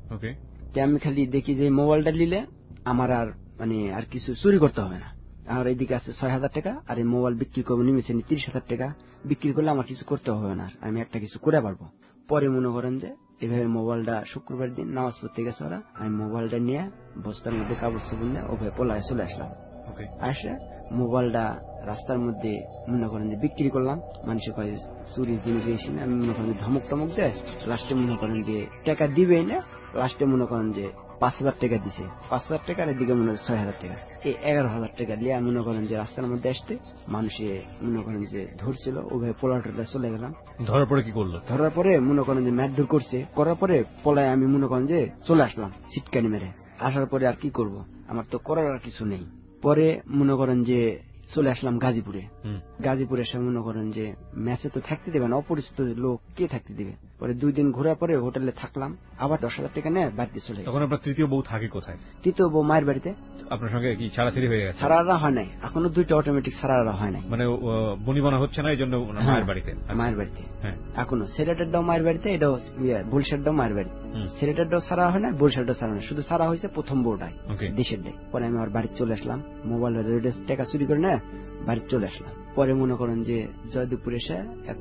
আমি খালি দেখি যে মোবাইলটা নিলে আমার আর মানে আর কিছু চুরি করতে হবে না। আর এইদিকে আছে ছয় হাজার টাকা, আর এই মোবাইল বিক্রি করবো নিমেছে তিরিশ হাজার টাকা, বিক্রি করলে আমার কিছু করতে হবে না, আমি একটা কিছু করে পারবো। পরে মনে করেন যে এভাবে মোবাইলটা শুক্রবার দিন নামাজ পড়তে গেছে ওরা, আমি মোবাইলটা নিয়ে বস্তার মধ্যে কাগজ সাবুন নিয়ে ওভাবে পোলায় চলে আসলাম। আসে মোবাইলটা রাস্তার মধ্যে মনে করেন যে বিক্রি করলাম। মানুষের কয়ে চুরি জিনিস এসে না, আমি মনে করেন যে ধমক টমক দেয়, লাস্টে মনে করেন যে টাকা দিবেই না, লাস্টে মনে করেন যে পাঁচ হাজার টাকা দিছে, পাঁচ হাজার টাকার এদিকে মনে হয় ছয় হাজার টাকা, এই এগারো হাজার টাকা দিয়ে মনে করেন যে রাস্তার মধ্যে আসতে মানুষে মনে করেন যে ধরছিল, ওভাবে পোলাটা চলে গেলাম। ধরার পরে কি করলো? ধরার পরে মনে করেন যে ম্যাথধর করছে, করার পরে পলায় আমি মনে করেন যে চলে আসলাম ছিটকানি মেরে। আসার পরে আর কি করব, আমার তো করার আর কিছু নেই। পরে মনে করেন যে চলে আসলাম গাজীপুরে। গাজীপুরে এসে মনে করেন যে ম্যাচে তো থাকতে দেবে না, অপরিচিত লোক কে থাকতে দিবে। পরে দুই দিন ঘোরার পরে হোটেলে থাকলাম, আবার দশ হাজার টাকা নিয়ে বাড়িতে চলে। তখন আপনার তৃতীয় বউ থাকে কোথায়? তৃতীয় বউ মায়ের বাড়িতে। আপনার সঙ্গে কি ছাড়াছাড়ি হয়ে গেছে? ছাড়ারা হয় নাই এখনো, দুইটা অটোমেটিক ছাড়ারা হয় নাই, মানে বনিবনা হচ্ছে না, এই জন্য মায়ের বাড়িতে। মায়ের বাড়িতে এখনো ছেলেটারটাও মায়ের বাড়িতে, এটাও বরিশালটাও মায়ের বাড়িতে। ছেলেটারটাও ছাড়া হয় না, বরিশালটাও ছাড়া হয়, শুধু ছাড়া হয়েছে প্রথম বউটাই দেশের ডাই। পরে আমি আমার বাড়িতে চলে আসলাম, মোবাইল টাকা চুরি করে না বাড়িতে চলে আসলাম। পরে মনে করেন যে জয়দেবপুর এসে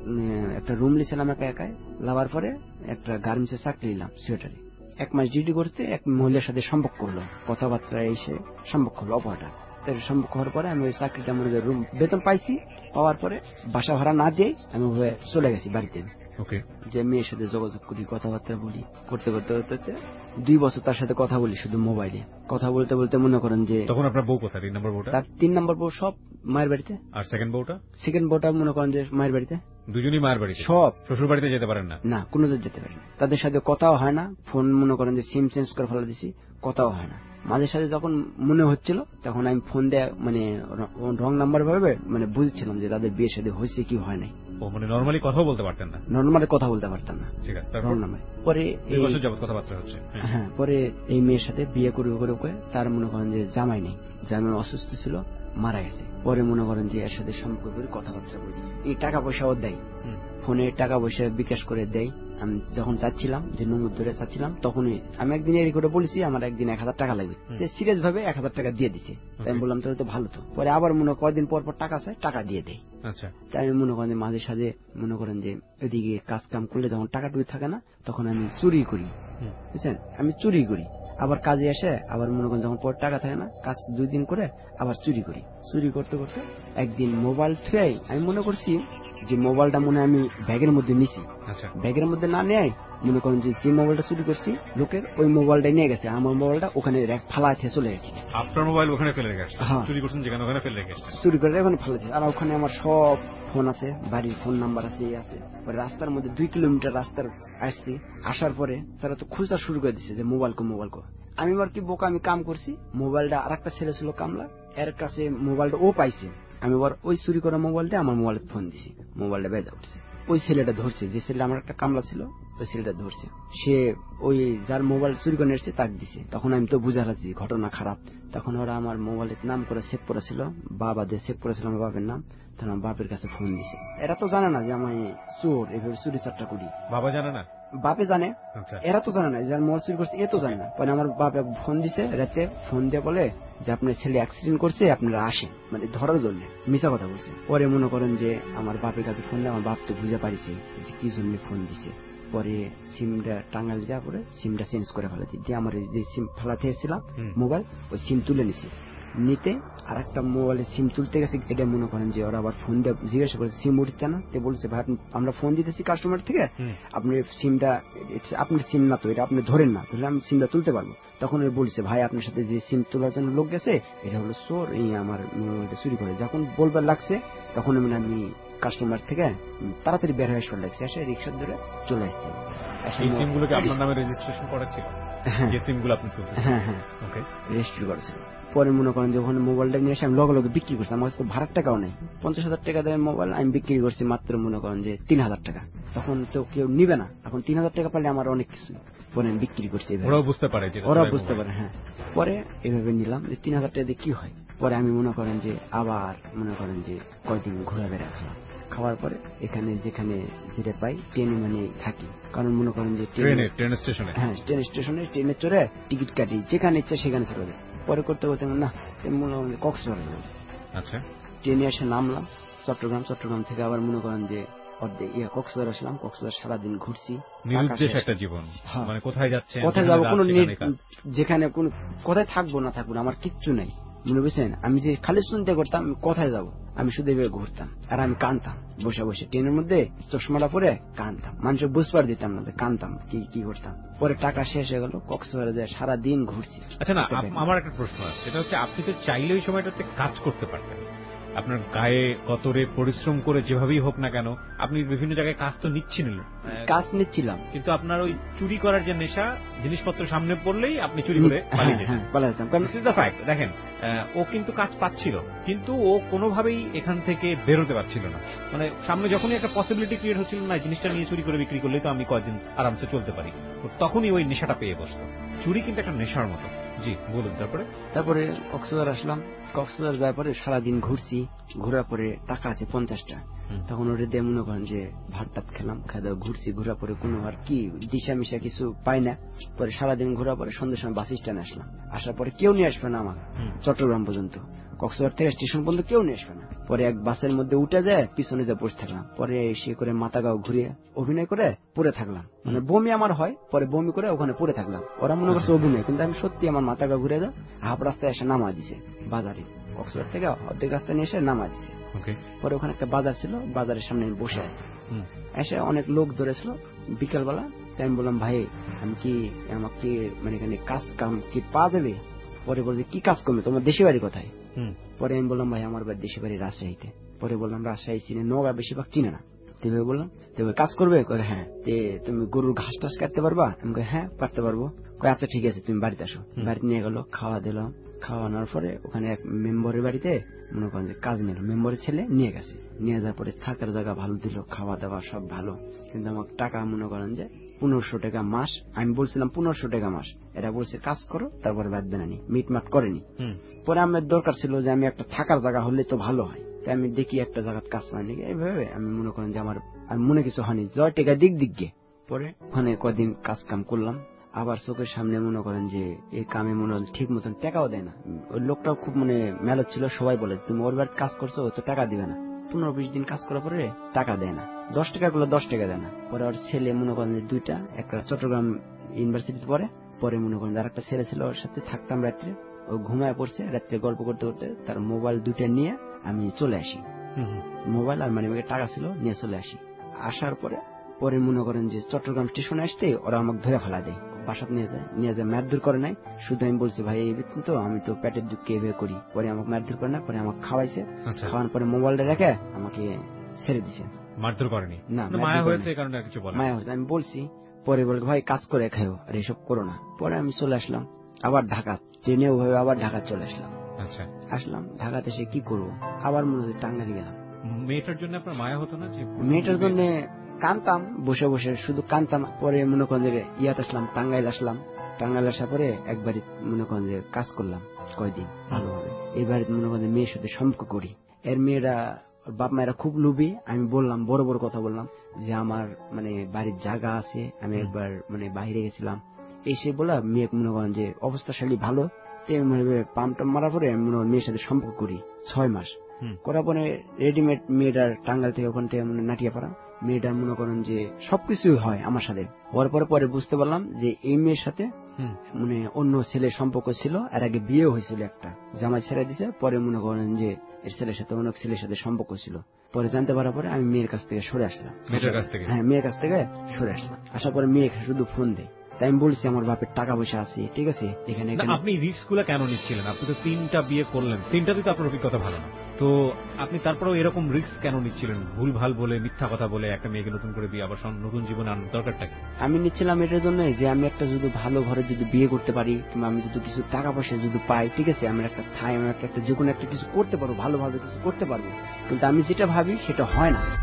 একটা রুম নিয়েছিলাম একা একাই, লাভার পরে একটা গার্মেন্টসে চাকরি নিলাম সোয়েটারে। এক মাস ডিউটি করতে এক মহিলার সাথে সম্পর্ক হলো, কথাবার্তা এসে সম্পর্ক হলো অপরাটা। সম্পর্ক হওয়ার পরে আমি ওই চাকরিটা মনে রুম বেতন পাইছি, পাওয়ার পরে বাসা ভাড়া না দিয়ে আমি চলে গেছি বাড়িতে। যে মেয়ের সাথে যোগাযোগ করি, কথাবার্তা বলি, করতে করতে করতে দুই বছর তার সাথে কথা বলি শুধু মোবাইলে। কথা বলতে বলতে মনে করেন যে তখন আপনার বউ কোথায়? তিন নম্বর বউটা? তার তিন নম্বর বউ সব মায়ের বাড়িতে। আর সেকেন্ড বউটা? সেকেন্ড বউটা মনে করেন যে মায়ের বাড়িতে। দুজনই মায়ের বাড়িতে? সব। শ্বশুর বাড়িতে যেতে পারেন না? না, কোনো যেতে পারেন না। তাদের সাথে কথাও হয় না, ফোন মনে করেন যে সিম চেঞ্জ করে ফেলে দিছি, কথাও হয় না। মাঝে সাথে যখন মনে হচ্ছিল তখন আমি ফোন দেয়া মানে রং নাম্বার ভাবে মানে বুঝছিলাম যে তাদের বিয়ে সাথে হয়েছে কি হয় নাই। ও মানে নরমালি কথাও বলতে পারতেন না? নরমালি কথা বলতে পারতাম না। ঠিক আছে। রং নাম্বার পরে এই বছর যাবত কথাবার্তা হচ্ছে। হ্যাঁ, পরে এই মেয়ের সাথে বিয়ে করে করে করে তার মনে করেন যে জামাই নেই, জামাই অসুস্থ ছিল, মারা গেছে। পরে মনে করেন যে এর সাথে সম্পর্ক করে কথাবার্তা বলি, এই টাকা পয়সাও দেয়, ফোনে টাকা পয়সা বিকাশ করে দেয়। আমি যখন চাচ্ছিলাম যে নমুদ ধরে চাচ্ছিলাম তখনই আমি একদিন এর করে বলেছি আমার একদিন এক হাজার টাকা লাগবে, সিরিয়াস ভাবে এক হাজার টাকা দিয়ে দিচ্ছে। তাই আমি বললাম তাহলে তো ভালো। তো পরে আবার মনে কয়েকদিন পর পর টাকা চাই, টাকা দিয়ে দেয়। আচ্ছা, তাই আমি মনে করেন যে মাঝে সাথে মনে করেন যে এদিকে কাজ কাম করলে যখন টাকা টুকি থাকে না তখন আমি চুরি করি, বুঝছেন, আমি চুরি করি। আবার কাজে এসে আবার মনে করেন যখন পর টাকা থাকে না, কাজ দুই দিন করে আবার চুরি করি। চুরি করতে করতে একদিন মোবাইল থুয়ে আমি মনে করছি যে মোবাইলটা মনে আমি ব্যাগের মধ্যে নিছি। ব্যাগের মধ্যে না নেয় মনে করেন যে যে মোবাইলটা চুরি করছি লোকের ওই মোবাইলটা নিয়ে গেছে, আমার মোবাইলটা ওখানে ফালায় চলে গেছে। আপনার মোবাইল ওখানে ফেলে গেছে? চুরি করছেন যেখানে ওখানে ফেলে গেছে, চুরি করে ওখানে ফেলে গেছে। আর ওখানে আমার সব ফোন আছে, বাড়ির ফোন নাম্বার আছে, এই আছে। রাস্তার মধ্যে দুই কিলোমিটার রাস্তার আসছি, আসার পরে তারা তো খোঁজা শুরু করে দিচ্ছে যে মোবাইল কো মোবাইল কো। আমি আবার কি বোকা, আমি কাম করছি, মোবাইলটা আর একটা ছেলে ছিল কামলা, এর কাছে মোবাইলটা ও পাইছে। আমি আবার ওই চুরি করা মোবাইলটা আমার মোবাইলে ফোন দিছি, মোবাইলটা বেজা উঠছে। ওই ছেলেটা ধরছে, যে ছেলে আমার একটা কামলা ছিল ওই ছেলেটা ধরছে, সে ওই যার মোবাইল চুরি করে এসছে তাকে দিছে। তখন আমি তো বুঝা রাখছি ঘটনা খারাপ। তখন ওরা আমার মোবাইলের নাম করে সেভ করেছিল, বাবা দিয়ে সেভ করেছিল আমার বাপের নাম। তখন আমার বাপের কাছে ফোন দিছে। এরা তো জানে না যে আমি চোর, এভাবে চুরি চারটা করি। বাবা জানে না? বাপে জানে, এরা তো জানে না। যার মোবাইল চুরি করছে এ তো জানে না। পরে আমার বাপে ফোন দিছে রাতে, ফোন দিয়ে বলে যে আপনার ছেলে অ্যাক্সিডেন্ট করছে, আপনারা আসেন, মানে ধরার জন্য মিছা কথা বলছে। পরে মনে করেন যে আমার বাপের কাছে ফোন দিয়ে আমার বাপ তো বুঝে পারিছে যে কি জন্য ফোন দিছে। পরে সিমটা টাঙ্গাল যাওয়ার পরে সিমটা চেঞ্জ করে ফেলাছি, দিয়ে আমার যে সিম ফেলাতে এসেছিলাম মোবাইল, ওই সিম তুলে নিছি। নিতে আর একটা মোবাইলের সিম তুলতে গেছে, এটা মনে করেন যে ওরা আবার ফোন দিয়ে জিজ্ঞাসা করেছে সিম উঠছে না। তে বলছে ভাই আমরা ফোন দিতেছি কাস্টমার থেকে, আপনি সিমটা আপনার সিম না তো, এটা আপনি ধরেন না, ধরলে আমি সিমটা তুলতে পারবো। তখন ওই বলছে ভাই আপনার সাথে যে সিম তোলার জন্য লোক গেছে এটা হলো চোর, এই আমার মোবাইলটা চুরি করে। যখন বলবার লাগছে তখন আমি আমি কাস্টমার থেকে তাড়াতাড়ি বের হয়ে চলে লাগছে, এসে রিক্সা ধরে চলে আসছে। এই সিমগুলোকে আপনার নামে রেজিস্ট্রেশন করেছিল? যে সিমগুলো আপনি তুলতেন? হ্যাঁ হ্যাঁ, ওকে রেজিস্ট্রি করেছিল। পরে মনে করেন যে ওখানে মোবাইলটা নিয়ে এসে আমি লগে লগে বিক্রি করছি। আমার কাছে তো ভাড়ার টাকাও নেই, পঞ্চাশ হাজার টাকা দেয় মোবাইল, আমি বিক্রি করছি মাত্র মনে করেন যে তিন হাজার টাকা। তখন তো কেউ নিবে না, এখন তিন হাজার টাকা পারলে আমার অনেক কিছু। পরে আমি বিক্রি করছি, ওরাও বুঝতে পারে, ওরা বুঝতে পারে। হ্যাঁ, পরে এভাবে নিলাম যে তিন হাজার টাকা দিয়ে কি হয়। পরে আমি মনে করেন যে আবার মনে করেন যে কয়দিন ঘোরাফেরা খেলাম, খাওয়ার পরে এখানে যেখানে যেটা পাই ট্রেনে মানে থাকি, কারণ মনে করেন যে ট্রেন স্টেশনে, হ্যাঁ ট্রেন স্টেশনে ট্রেনে চড়ে টিকিট কাটি, যেখানে ইচ্ছা সেখানে চলে যায়। পরে করতে করতে না মনে করেন কক্সবাজার গেলাম। আচ্ছা, ট্রেনে এসে নামলাম চট্টগ্রাম, চট্টগ্রাম থেকে আবার মনে করেন যে অর্ধেক ইয়া কক্সবাজার আসলাম। কক্সবাজার সারাদিন ঘুরছি, নিরুদ্দেশ একটা জীবন, মানে কোথায় যাচ্ছে কোথায় যাবো, কোনো যেখানে কোন কোথায় থাকবো না থাকবো আমার কিচ্ছু নেই, মনে বুঝছেন। আমি যে খালি শুনতে করতাম কোথায় যাবো, আমি শুধু এভাবে ঘুরতাম আর আমি কানতাম বসে বসে ট্রেনের মধ্যে, চশমাটা পরে কানতাম, মানুষের বুঝবার দিতাম না, কানতাম কি কি করতাম। পরে টাকা শেষ হয়ে গেল, কক্সবাজারে যায় সারাদিন ঘুরছি। আচ্ছা না, আমার একটা প্রশ্ন আছে, সেটা হচ্ছে আপনি তো চাইলে ওই সময়টাতে কাজ করতে পারতেন, আপনার গায়ে কতরে পরিশ্রম করে যেভাবেই হোক না কেন আপনি বিভিন্ন জায়গায় কাজ তো নিচ্ছিলেন, কাজ নিচ্ছিলাম, কিন্তু আপনার ওই চুরি করার যে নেশা, জিনিসপত্র সামনে পড়লেই আপনি চুরি করে পালিয়ে যেতেন। দেখেন ও কিন্তু কাজ পাচ্ছিল, কিন্তু ও কোনোভাবেই এখান থেকে বেরোতে পারছিল না, মানে সামনে যখনই একটা পসিবিলিটি ক্রিয়েট হচ্ছিল না জিনিসটা নিয়ে চুরি করে বিক্রি করলেই তো আমি কয়েকদিন আরামসে চলতে পারি, তখনই ওই নেশাটা পেয়ে বসতো। চুরি কিন্তু একটা নেশার মতো। জি বলুন। তারপরে তারপরে কক্সবাজার আসলাম, কক্সবাজার যাওয়ার পরে সারাদিন ঘুরছি, ঘোরার পরে টাকা আছে পঞ্চাশটা, তখন ওরে দিয়ে মনে করেন যে ভাত টাত খেলাম, খাওয়া দাওয়া ঘুরছি, ঘোরার পরে কোনো আর কি দিশা মিশা কিছু পাই না। পরে সারাদিন ঘোরার পরে সন্ধ্যের সময় বাস স্ট্যান্ড আসলাম, আসার পরে কেউ নিয়ে আসবে না আমার চট্টগ্রাম পর্যন্ত। কক্সবাজার থেকে স্টেশন পর্যন্ত কেউ নিয়ে আসবে না। পরে এক বাসের মধ্যে উঠে যায়, পিছনে যা বসে থাকলাম। পরে সে করে মাথা গাও ঘুরিয়ে অভিনয় করে পড়ে থাকলাম, মানে বমি আমার হয়, পরে বমি করে ওখানে পড়ে থাকলাম। ওরা মনে করছে অভিনয়, কিন্তু আমি সত্যি আমার মাথা গাও ঘুরে যায়। হাফ রাস্তায় এসে নামা দিছে বাজারে, কক্সবাজার থেকে অর্ধেক রাস্তায় নিয়ে এসে নামা দিছে। পরে ওখানে একটা বাজার ছিল, বাজারের সামনে আমি বসে আছি। এসে অনেক লোক ধরেছিল বিকালবেলা। তাই আমি বললাম, ভাই আমি কি আমাকে মানে এখানে কাজ কাম কি পাওয়া যাবে? পরে বলছে, কি কাজ করবে, তোমার দেশে বাড়ি কোথায়? পরে আমি বললাম, ভাই আমার বাড়ি দেশে বাড়ি রাজশাহীতে। পরে বললাম, রাজশাহী চিনে, নগা বেশিরভাগ চিনে না। তেভাবে বললাম, তবে কাজ করবে? হ্যাঁ। তুমি গরুর ঘাস টাস কাটতে পারবা? আমি হ্যাঁ কাটতে পারবো। আচ্ছা ঠিক আছে, তুমি বাড়িতে আসো। বাড়িতে নিয়ে গেলো, খাওয়া দিলাম। খাওয়ানোর পরে ওখানে এক মেম্বারের বাড়িতে মনে করেন যে কাজ নিল, মেম্বারের ছেলে নিয়ে গেছে। নিয়ে যাওয়ার পরে থাকার জায়গা ভালো দিল, খাওয়া দাওয়া সব ভালো। কিন্তু আমার টাকা মনে করেন যে পনেরোশো টাকা মাস। আমি বলছিলাম পনেরোশো টাকা মাস, এরা বলছে কাজ করো তারপরে বাদ বেনানি, মিটমাট করেনি। পরে আমার দরকার ছিল যে আমি একটা থাকার জায়গা হলে তো ভালো হয়। তাই আমি দেখি একটা জায়গার কাজ পাইনি। এইভাবে আমি মনে করেন যে আমার মনে কিছু হয়নি, জয় টাকা দিক দিক গে। পরে ওখানে কদিন কাজ কাম করলাম। আবার চোখের সামনে মনে করেন যে এই কামে মনে হয় ঠিক মতন টাকাও দেয় না। ওই লোকটাও খুব মানে মেলত ছিল, সবাই বলে তুমি ওর বাড়িতে কাজ করছো, ও তো টাকা দিবে না। পনেরো বিশ দিন কাজ করার পরে টাকা দেয় না, দশ টাকা গুলো দশ টাকা দেয় না। পরে ওর ছেলে মনে করেন যে দুইটা, একটা চট্টগ্রাম ইউনিভার্সিটিতে পড়ে। পরে মনে করেন আর একটা ছেলে ছিল, ওর সাথে থাকতাম রাত্রে। ও ঘুমায় পড়ছে, রাত্রে গল্প করতে করতে তার মোবাইল দুইটা নিয়ে আমি চলে আসি। মোবাইল আর মানে টাকা ছিল, নিয়ে চলে আসি। আসার পরে পরে মনে করেন যে চট্টগ্রাম স্টেশনে আসতে ওরা আমাকে ধরে ফেলা দেয়, বাসাত নিয়ে যায়। নিয়ে যায় মারধর করে নাই, শুধু আমি বলছি ভাই এই বেতন তো আমি তো পেটের দুঃখে এভাবে করি। পরে আমাকে মারধর করে না, পরে আমাকে খাওয়াইছে। খাওয়ানোর পরে মোবাইলটা রেখে আমাকে ছেড়ে দিছে। মারধর করেনি না, মায়া হয়েছে কারণে কিছু বলে মায়া হয়েছে আমি বলছি। পরে বলে ভাই কাজ করে খাও, আর এসব করো না। পরে আমি চলে আসলাম আবার ঢাকা, ট্রেনে ওভাবে আবার ঢাকা চলে আসলাম। আচ্ছা আসলাম ঢাকাতে এসে কি করবো, আবার মনে হচ্ছে টাঙ্গাইলে গেলাম। মেয়েটার জন্য আপনার মায়া হতো না? মেয়েটার জন্য কানতাম, বসে বসে শুধু কানতাম। পরে মনে করেন যে ইয়াত আসলাম, টাঙ্গাইল আসলাম। টাঙ্গাইল আসার পরে একবারই মনে করেন যে কাজ করলাম কয়দিন ভালোভাবে। এবার মনে করেন মেয়ের সাথে সম্পর্ক করি। এর মেয়েরা বাপ মায়েরা খুব লোভী। আমি বললাম, বড় বড় কথা বললাম যে আমার মানে বাড়ির জায়গা আছে, আমি একবার মানে বাইরে গেছিলাম। এসে বলা মেয়ে মনে করেন যে অবস্থাশালী ভালো। পাম্প টাম মারার পরে আমি মনে মেয়ের সাথে সম্পর্ক করি ছয় মাস করার পরে রেডিমেড মেয়েটার টাঙ্গাইল থেকে ওখান থেকে মানে নাটিয়া পাড়া মেয়েটার মনে করেন যে সবকিছু হয় আমার সাথে। হওয়ার পরে পরে বুঝতে পারলাম যে এই মেয়ের সাথে মানে অন্য ছেলের সম্পর্ক ছিল, আর আগে বিয়ে হয়েছিল, একটা জামাই ছেড়ে দিছে। পরে মনে করেন যে এর ছেলের সাথে অনেক ছেলের সাথে সম্পর্ক ছিল। পরে জানতে পারার পরে আমি মেয়ের কাছ থেকে সরে আসলাম। হ্যাঁ মেয়ের কাছ থেকে সরে আসলাম। আসার পরে মেয়ে শুধু ফোন দেয়। তাই আমি বলছি আমার বাপের টাকা পয়সা আছে, ঠিক আছে। এখানে আপনি রিস্ক গুলা কেন নিচ্ছিলেন? আপনি তো তিনটা বিয়ে করলেন, তিনটাতে তো আপনার অভিজ্ঞতা ভালো না, তো আপনি তারপরেও এরকম রিস্ক কেন নিচ্ছিলেন? ভুল ভাল বলে, মিথ্যা কথা বলে একটা মেয়েকে নতুন করে বিয়ে, আবার নতুন জীবনে আনার দরকারটা কি? আমি নিচ্ছিলাম এটার জন্য যে আমি একটা যদি ভালো ঘরে যদি বিয়ে করতে পারি, কিংবা আমি যদি কিছু টাকা পয়সা যদি পাই, ঠিক আছে, আমার একটা থাই, আমি একটা যে কোনো একটা কিছু করতে পারবো, ভালোভাবে কিছু করতে পারবো। কিন্তু আমি যেটা ভাবি সেটা হয় না।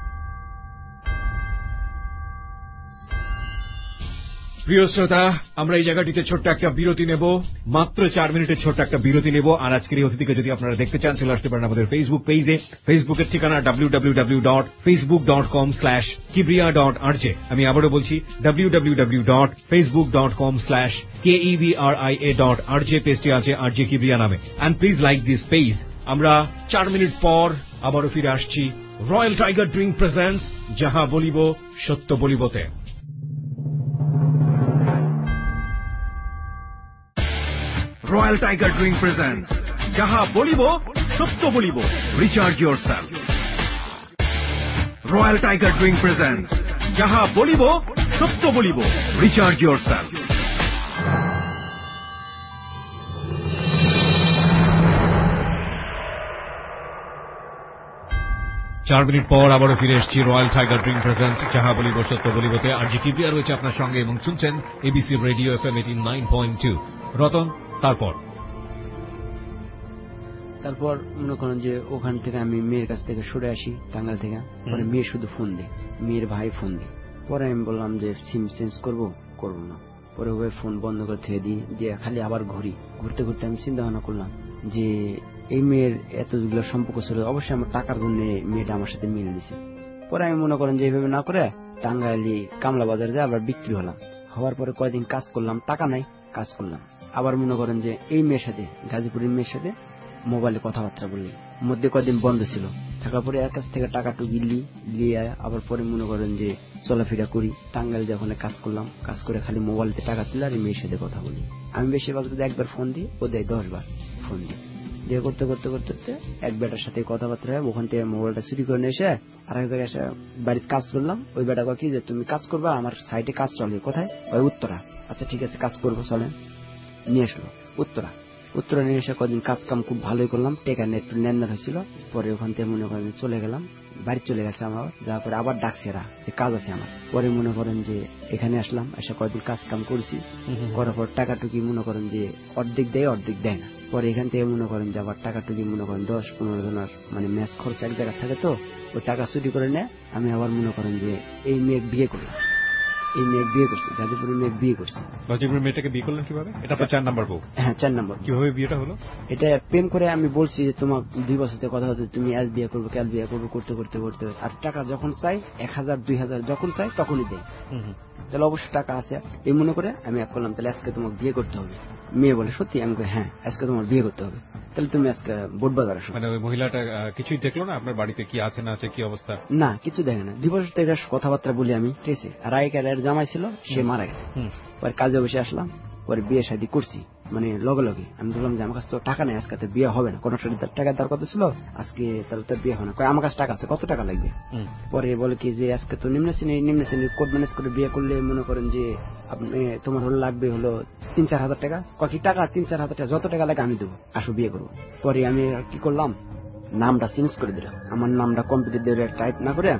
প্রিয় শ্রোতা, আমরা এই জায়গাটিতে ছোট্ট একটা বিরতি নেব, মাত্র চার মিনিটের ছোট্ট একটা বিরতি নেব। আর আজকের এই অতিথিকে যদি আপনারা দেখতে চান, চলে আসতে পারেন আমাদের ফেসবুক পেজে। ফেসবুকের ঠিকানা W W W dot Facebook dot com slash Kibria dot RJ. আমি আবারও বলছি W W W dot Facebook dot com slash K E B R I A dot RJ. পেজটি আছে আরজে কিবরিয়া নামে। And please like this page. আমরা চার minute পর আবারও ফিরে আসছি রয়্যাল টাইগার ড্রিঙ্ক প্রেজেন্টস যাহা বলিব সত্য বলিবতে। Royal Tiger Drink presents Jaha Bolibo Sotto Bolibo. Recharge yourself. Royal Tiger Drink presents Jaha Bolibo Sotto Bolibo. Recharge yourself. চার মিনিট পর আবারও ফিরে এসেছি রয়্যাল টাইগার ড্রিঙ্ক প্রেজেন্টস যাহা বলিব সত্য বলিবতে। আর জি কিবরিয়া রয়েছে আপনার সঙ্গে এবং শুনছেন ABC radio F M eighty nine point two. Ratan, তারপর তারপর মনে করেন যে ওখান থেকে আমি মেয়ের কাছ থেকে সরে আসি টাঙ্গাইল থেকে। পরে মেয়ে শুধু ফোন দেয়, মেয়ের ভাই ফোন দেয়। পরে আমি বললাম যে সিম চেঞ্জ করবো, করবো না। পরে ওই ফোন বন্ধ করে থেকে দিই, দিয়ে খালি আবার ঘুরি। ঘুরতে ঘুরতে আমি চিন্তা ভাবনা করলাম যে এই মেয়ের এতগুলো সম্পর্ক ছিল, অবশ্যই আমার টাকার জন্য মেয়েটা আমার সাথে মিলে দিছে। পরে আমি মনে করেন যে এইভাবে না করে টাঙ্গাইলি কামলা বাজারে যায় আবার বিক্রি হলাম। হওয়ার পরে কয়েকদিন কাজ করলাম, টাকা নাই, কাজ করলাম। আবার মনে করেন যে এই মেয়ের সাথে, গাজীপুরের মেয়ের সাথে মোবাইলে কথাবার্তা বলি, মধ্যে কদিন বন্ধ ছিল, থাকার পরে এর কাছ থেকে টাকা টুকি লি লিয়ে আবার পরে মনে করেন যে চলাফেরা করি। টাঙ্গাইল যখন কাজ করলাম, কাজ করে খালি মোবাইলতে টাকা তুলে আর মেয়ের সাথে কথা বলি। আমি বেশিরভাগ যদি একবার ফোন দিই, ও দেয় দশ বার ফোন দিই। যে করতে করতে করতে করতে এক বেটার সাথে কথাবার্তা হয়, ওখান থেকে মোবাইলটা চুরি করে নিয়ে এসে আর এক জায়গায় এসে বাড়িতে কাজ করলাম। ওই বেটা কি যে তুমি কাজ করবা, আমার সাইটে কাজ চলে। কোথায়? ওই উত্তরা। আচ্ছা ঠিক আছে, কাজ করবো, চলেন। নিয়ে আসলো উত্তরা। উত্তরা নিয়ে এসে কদিন কাজ কাম খুব ভালোই করলাম, টেকা নিয়ে একটু নেন্দার হয়েছিল। পরে ওখান থেকে মনে করেন চলে গেলাম, বাড়ি চলে গেছে আমার। যাওয়ার পরে আবার ডাকছে এরা যে কাজ আছে আমার। পরে মনে করেন যে এখানে আসলাম, এসে কয়েকদিন কাজ কাম করছি, করার পর টাকা টুকি মনে করেন যে অর্ধেক দেয় অর্ধেক দেয় না। পরে এখান থেকে মনে করেন যে আবার টাকা টুকি মনে করেন দশ পনেরো জনের মানে ম্যাচ খরচ এক জায়গা থাকে, তো ওই টাকা চুরি করে নেয়। আমি আবার মনে করেন যে এই মেয়ে বিয়ে করলাম, এই মেয়ে বিয়ে করছি, গাজীপুরের মেয়ে বিয়ে করছি। গাজীপুরের মেয়েটাকে বিয়ে করলেন কিভাবে? এটা তো চার নাম্বার বউ। হ্যাঁ, চার নাম্বার। কিভাবে বিয়েটা হলো? এটা প্রেম করে আমি বলছি যে তোমার দুই বছর থেকে কথা হচ্ছে, তুমি আজ বিয়ে করবো কাল বিয়ে করবো, করতে করতে করতে আর টাকা যখন চাই এক হাজার দুই হাজার যখন চাই তখনই দেয়। তাহলে অবশ্যই টাকা আছে, এই মনে করে আমি এক করলাম তাহলে আজকে তোমাকে বিয়ে করতে হবে। মেয়ে বলে সত্যি? আমি কই হ্যাঁ, আজকে তোমার বিয়ে করতে হবে, তাহলে তুমি আজকে বোট বাজার আসো। মানে ওই মহিলাটা কিছুই দেখলো না আপনার বাড়িতে কি আছে না আছে, কি অবস্থা? না, কিছু দেখে না। দুই বছর থেকে কথাবার্তা বলি আমি, ঠিক আছে। আর আগেকার এর জামাই ছিল, সে মারা গেছে। পরে কাজে বসে আসলাম, পরে বিয়ে শাদী করছি মানে লগে লগে। আমি বললাম যে আমার কাছে তো টাকা নেই, আজকে তো বিয়ে হবে না, কোনো টাকা দেওয়ার কথা ছিল, আজকে তাহলে তো বিয়ে হবে না। আমার কাছে টাকা আছে, কত টাকা লাগবে? পরে বলে কি যে আজকে তো নিম্ন শ্রেণী নিম্ন শ্রেণীর কোড ম্যানেজ করে বিয়ে করলে মনে করেন যে আপনি তোমার হলো লাগবে হলো তিন চার হাজার টাকা। কত টাকা? তিন চার হাজার টাকা, যত টাকা লাগে আমি দেবো, আসো বিয়ে করবো। পরে আমি কি করলাম, নামটা চেঞ্জ করে দিলাম। আমার নামটা কম্পিউটার দিয়ে টাইপ না করে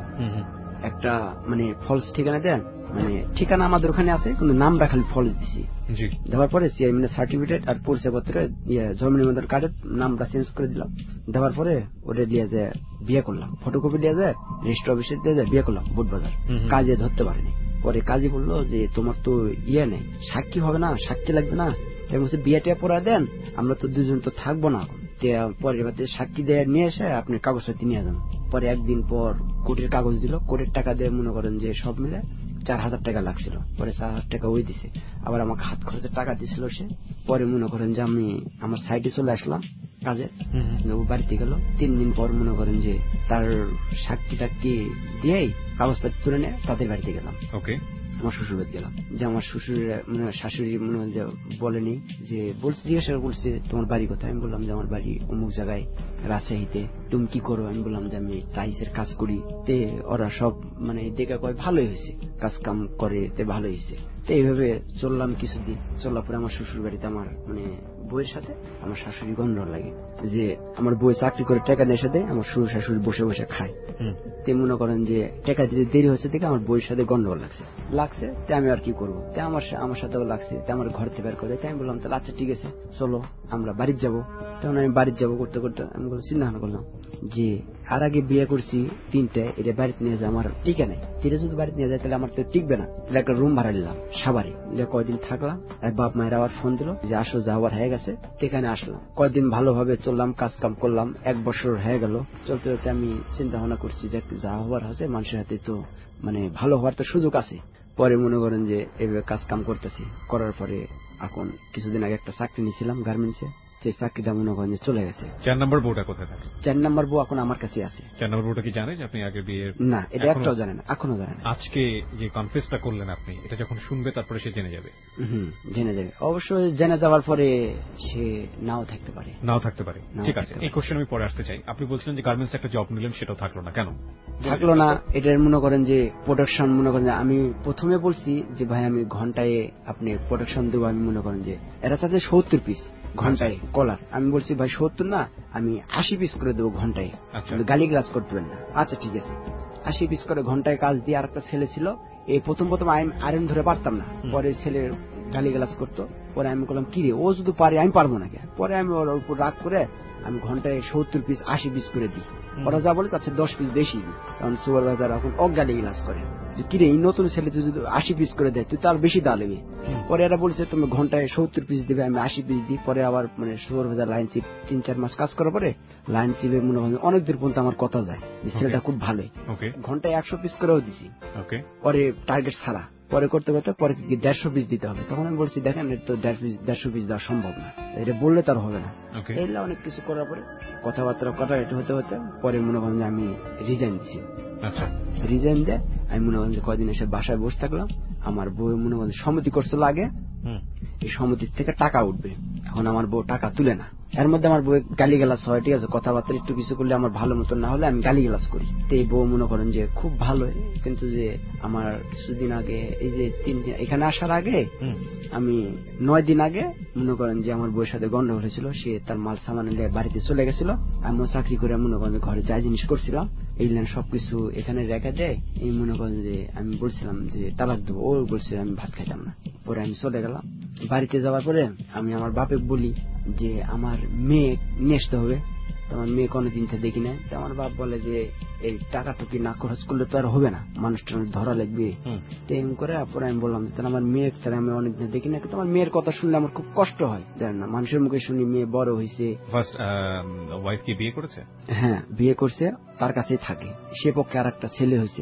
একটা মানে ফলস ঠিকানা দেন, মানে ঠিকানা আমাদের ওখানে আছে কিন্তু নামটা খালি ফলস দিছি। দেওয়ার পরে সিআইএম সার্টিফিকেট আর পরিচয়পত্র জমি নিবন্ধন কার্ডের নামটা চেঞ্জ করে দিলাম। দেওয়ার পরে ওটা দিয়ে যে বিয়ে করলাম, ফটোকপি দিয়ে যায় রেজিস্ট্রি অফিসে দিয়ে যায় বিয়ে করলাম বোট বাজার। কাজে ধরতে পারেনি। পরে কাজী বললো যে তোমার তো ইয়ে নেই, সাক্ষী হবে না, সাক্ষী লাগবে না, বিয়েটা পড়া দেন, আমরা তো দুজন তো থাকবো না। পরে সাক্ষী দিয়ে নিয়ে এসে আপনি কাগজপত্র নিয়ে যান। পরে একদিন পর কোর্টের কাগজ দিল, কোর্টের টাকা দিয়ে মনে করেন যে সব মিলে চার হাজার টাকা লাগছিল। পরে চার হাজার টাকা ওই দিছে, আবার আমাকে হাত খরচের টাকা দিছিল সে। পরে মনে করেন যে আমি আমার সাইডে চলে আসলাম কাজে, ও বাড়িতে গেল। তিন দিন পর মনে করেন যে তার সাক্ষী টাক্ষী দিয়েই কাগজপত্র তুলে নিয়ে তাদের বাড়িতে গেলাম। ওকে, আমার শ্বশুর বাড়ি গেলাম। যে আমার শ্বশুর মানে শাশুড়ি মনে হয় যে বলেনি, যে বলছে জিজ্ঞাসা বলছে তোমার বাড়ি কোথায়? আমি বললাম যে আমার বাড়ি অমুক জায়গায় রাজশাহীতে। তুমি কি করো? আমি বললাম যে আমি টাইসের কাজ করি। তে ওরা সব মানে দেখা কয় ভালোই হয়েছে, কাজ কাম করে, তে ভালোই হয়েছে। তো এইভাবে চললাম কিছুদিন। চলার পরে আমার শ্বশুর বাড়িতে আমার মানে বউয়ের সাথে আমার শাশুড়ি গন্ডগোল লাগে, যে আমার বউ চাকরি করে টাকা নিয়ে এসে দেয়, আমার শ্বশুর শাশুড়ি বসে বসে খায়। তে মনে করেন যে টাকা দিতে দেরি হচ্ছে থেকে আমার বউয়ের সাথে গন্ডগোল লাগছে লাগছে তে আমি আর কি করবো, তে আমার আমার সাথেও লাগছে। তে আমার ঘর থেকে বের করে, তাই আমি বললাম তাহলে আচ্ছা ঠিক আছে চলো আমরা বাড়িতে যাবো। তখন আমি বাড়িতে যাবো করতে করতে আমি চিন্তা ভাবনা করলাম যে আর আগে বিয়ে করছি তিনটে, এটা বাড়িতে নিয়ে যায় আমার টিকে নাই। এটা যদি বাড়িতে নিয়ে যায় তাহলে আমার তো টিকবে না। তাহলে একটা রুম ভাড়া নিলাম সাভারে। কয়দিন থাকলাম, আর বাপ মায়ের আবার ফোন দিল যে আসো যাওয়ার হয়ে গেছে। এখানে আসলাম, কয়দিন ভালোভাবে চললাম, কাজ কাম করলাম। এক বছর হয়ে গেল। চলতে চলতে আমি চিন্তা ভাবনা করছি যে যা হওয়ার হচ্ছে, মানুষের হাতে তো মানে ভালো হওয়ার তো সুযোগ আছে। পরে মনে করেন যে এভাবে কাজ কাম করতেছি। করার পরে এখন কিছুদিন আগে একটা চাকরি নিয়েছিলাম গার্মেন্টসে, সেই চাকরিটা মনে করেন যে চলে গেছে। চার নম্বর বউটা কোথায় থাকে? চার নম্বর বউ এখন আমার কাছে আছে। চার নম্বর বউটা কি জানে যে আপনি আগে বিয়ে? না, এটা একটাও জানে না, এখনো জানে না। আজকে যে কনফেসটা করলেন আপনি, এটা যখন শুনবে তারপরে সে জেনে যাবে। হুম, জেনে যাবে অবশ্যই। জেনে যাওয়ার পরে সে নাও থাকতে পারে, নাও থাকতে পারে। ঠিক আছে, এই কোশ্চেন আমি পরে আসতে চাই। আপনি বলছিলেন যে গার্মেন্টস একটা জব নিলেন, সেটাও থাকলো না, কেন থাকলো না? এটার মনে করেন যে প্রোডাকশন মনে করেন যে আমি প্রথমে বলছি যে ভাই আমি ঘন্টায় আপনি প্রোডাকশন দেবো। আমি মনে করেন যে এরা চাচ্ছে সত্তর পিস ঘন্টায় কলার। আমি বলছি ভাই সত্তর না, আমি আশি পিস করে দেবো ঘন্টায়, গালি গ্লাস করবেন না। আচ্ছা ঠিক আছে, আশি পিস করে ঘন্টায় কাজ দিয়ে। আর একটা ছেলে ছিল, এই প্রথম প্রথম আয়রন ধরে পারতাম না, পরে ছেলের গালি গ্লাস করতো। পরে আমি বললাম কি রে, ও যদি পারে আমি পারবো না কেন? পরে আমি ওর উপর রাগ করে আমি ঘন্টায় সত্তর পিস আশি পিস করে দিই। ওরা যা বলে তার দশ পিস বেশি দিই, কারণ সুপারভাইজার এখন অজ্ঞালি গ্লাস করে কিরে এই নতুন ছেলে তুই যদি আশি পিস করে দেয় তুই তার বেশি দাম নেবে। পরে এরা বলছে তুমি ঘন্টায় সত্তর পিস দিবে, আমি আশি পিস দিই। পরে আবার মানে সুপারভাইজার লাইন চিপ তিন চার মাস কাজ করার পরে লাইন চিপে মনে হয় অনেক দূর পর্যন্ত আমার কথা যায় যে ছেলেটা খুব ভালোই। ঘন্টায় একশো পিস করেও দিছি, পরে টার্গেট ছাড়া পরে করতে করতে পরে কি দেড়শো পিস দিতে হবে। তখন আমি বলছি দেখেন এটা তো দেড়শো পিস দেওয়া সম্ভব না, এটা বললে তার হবে না। এইগুলো অনেক কিছু করার পরে কথাবার্তা কথা হতে হতে পরে মনে করেন যে আমি রিজাইন দিচ্ছি। আচ্ছা, রিজাইন দিয়ে আমি মনে করেন যে কয়দিন এসে বাসায় বসে থাকলাম। আমার বউ মনে করেন সমিতি করছিল আগে, এই সমিতির থেকে টাকা উঠবে, এখন আমার বউ টাকা তুলে না। এর মধ্যে আমার বউ গালি গালাস হয়, ঠিক আছে, কথাবার্তা একটু কিছু করলে আমার ভালো মতন না হলে আমি গালি গালাস করি। তো এই বউ মনে করেন যে খুব ভালো, কিন্তু যে আমার কিছুদিন আগে এই যে তিন দিন এখানে আসার আগে আমি নয় দিন আগে মনে করেন যে আমার বউয়ের সাথে গন্ডগোল হয়েছিল। সে তার মাল সামান নিয়ে বাড়িতে চলে গেছিল, আমিও চাকরি করে মনে করেন ঘরে যা জিনিস করছিলাম এইগুলো সবকিছু এখানে রেখে দেয়। এই মনে করেন যে আমি বলছিলাম যে তালাক দেবো, ও বলছিল আমি ভাত খাইতাম না। পরে আমি চলে গেলাম। বাড়িতে যাওয়ার পরে আমি আমার বাপে বলি যে আমার মেয়ে নিয়ে আসতে হবে, আমার মেয়ে কোনোদিন তো দেখি না। আমার বাপ বলে যে এই টাকা টুকি না খরচ করলে তো আর হবে না, মানুষটা ধরা লাগবে। এরকম করে পরে আমি বললাম যে আমার মেয়ে তারা আমি অনেকদিন দেখি না, কিন্তু আমার মেয়ের কথা শুনলে আমার খুব কষ্ট হয়, জানেন না, মানুষের মুখে শুনি মেয়ে বড় হয়েছে। ওয়াইফ কি বিয়ে করেছে? হ্যাঁ, বিয়ে করছে, তার কাছে থাকে। সে পক্ষে আর একটা ছেলে হয়েছে,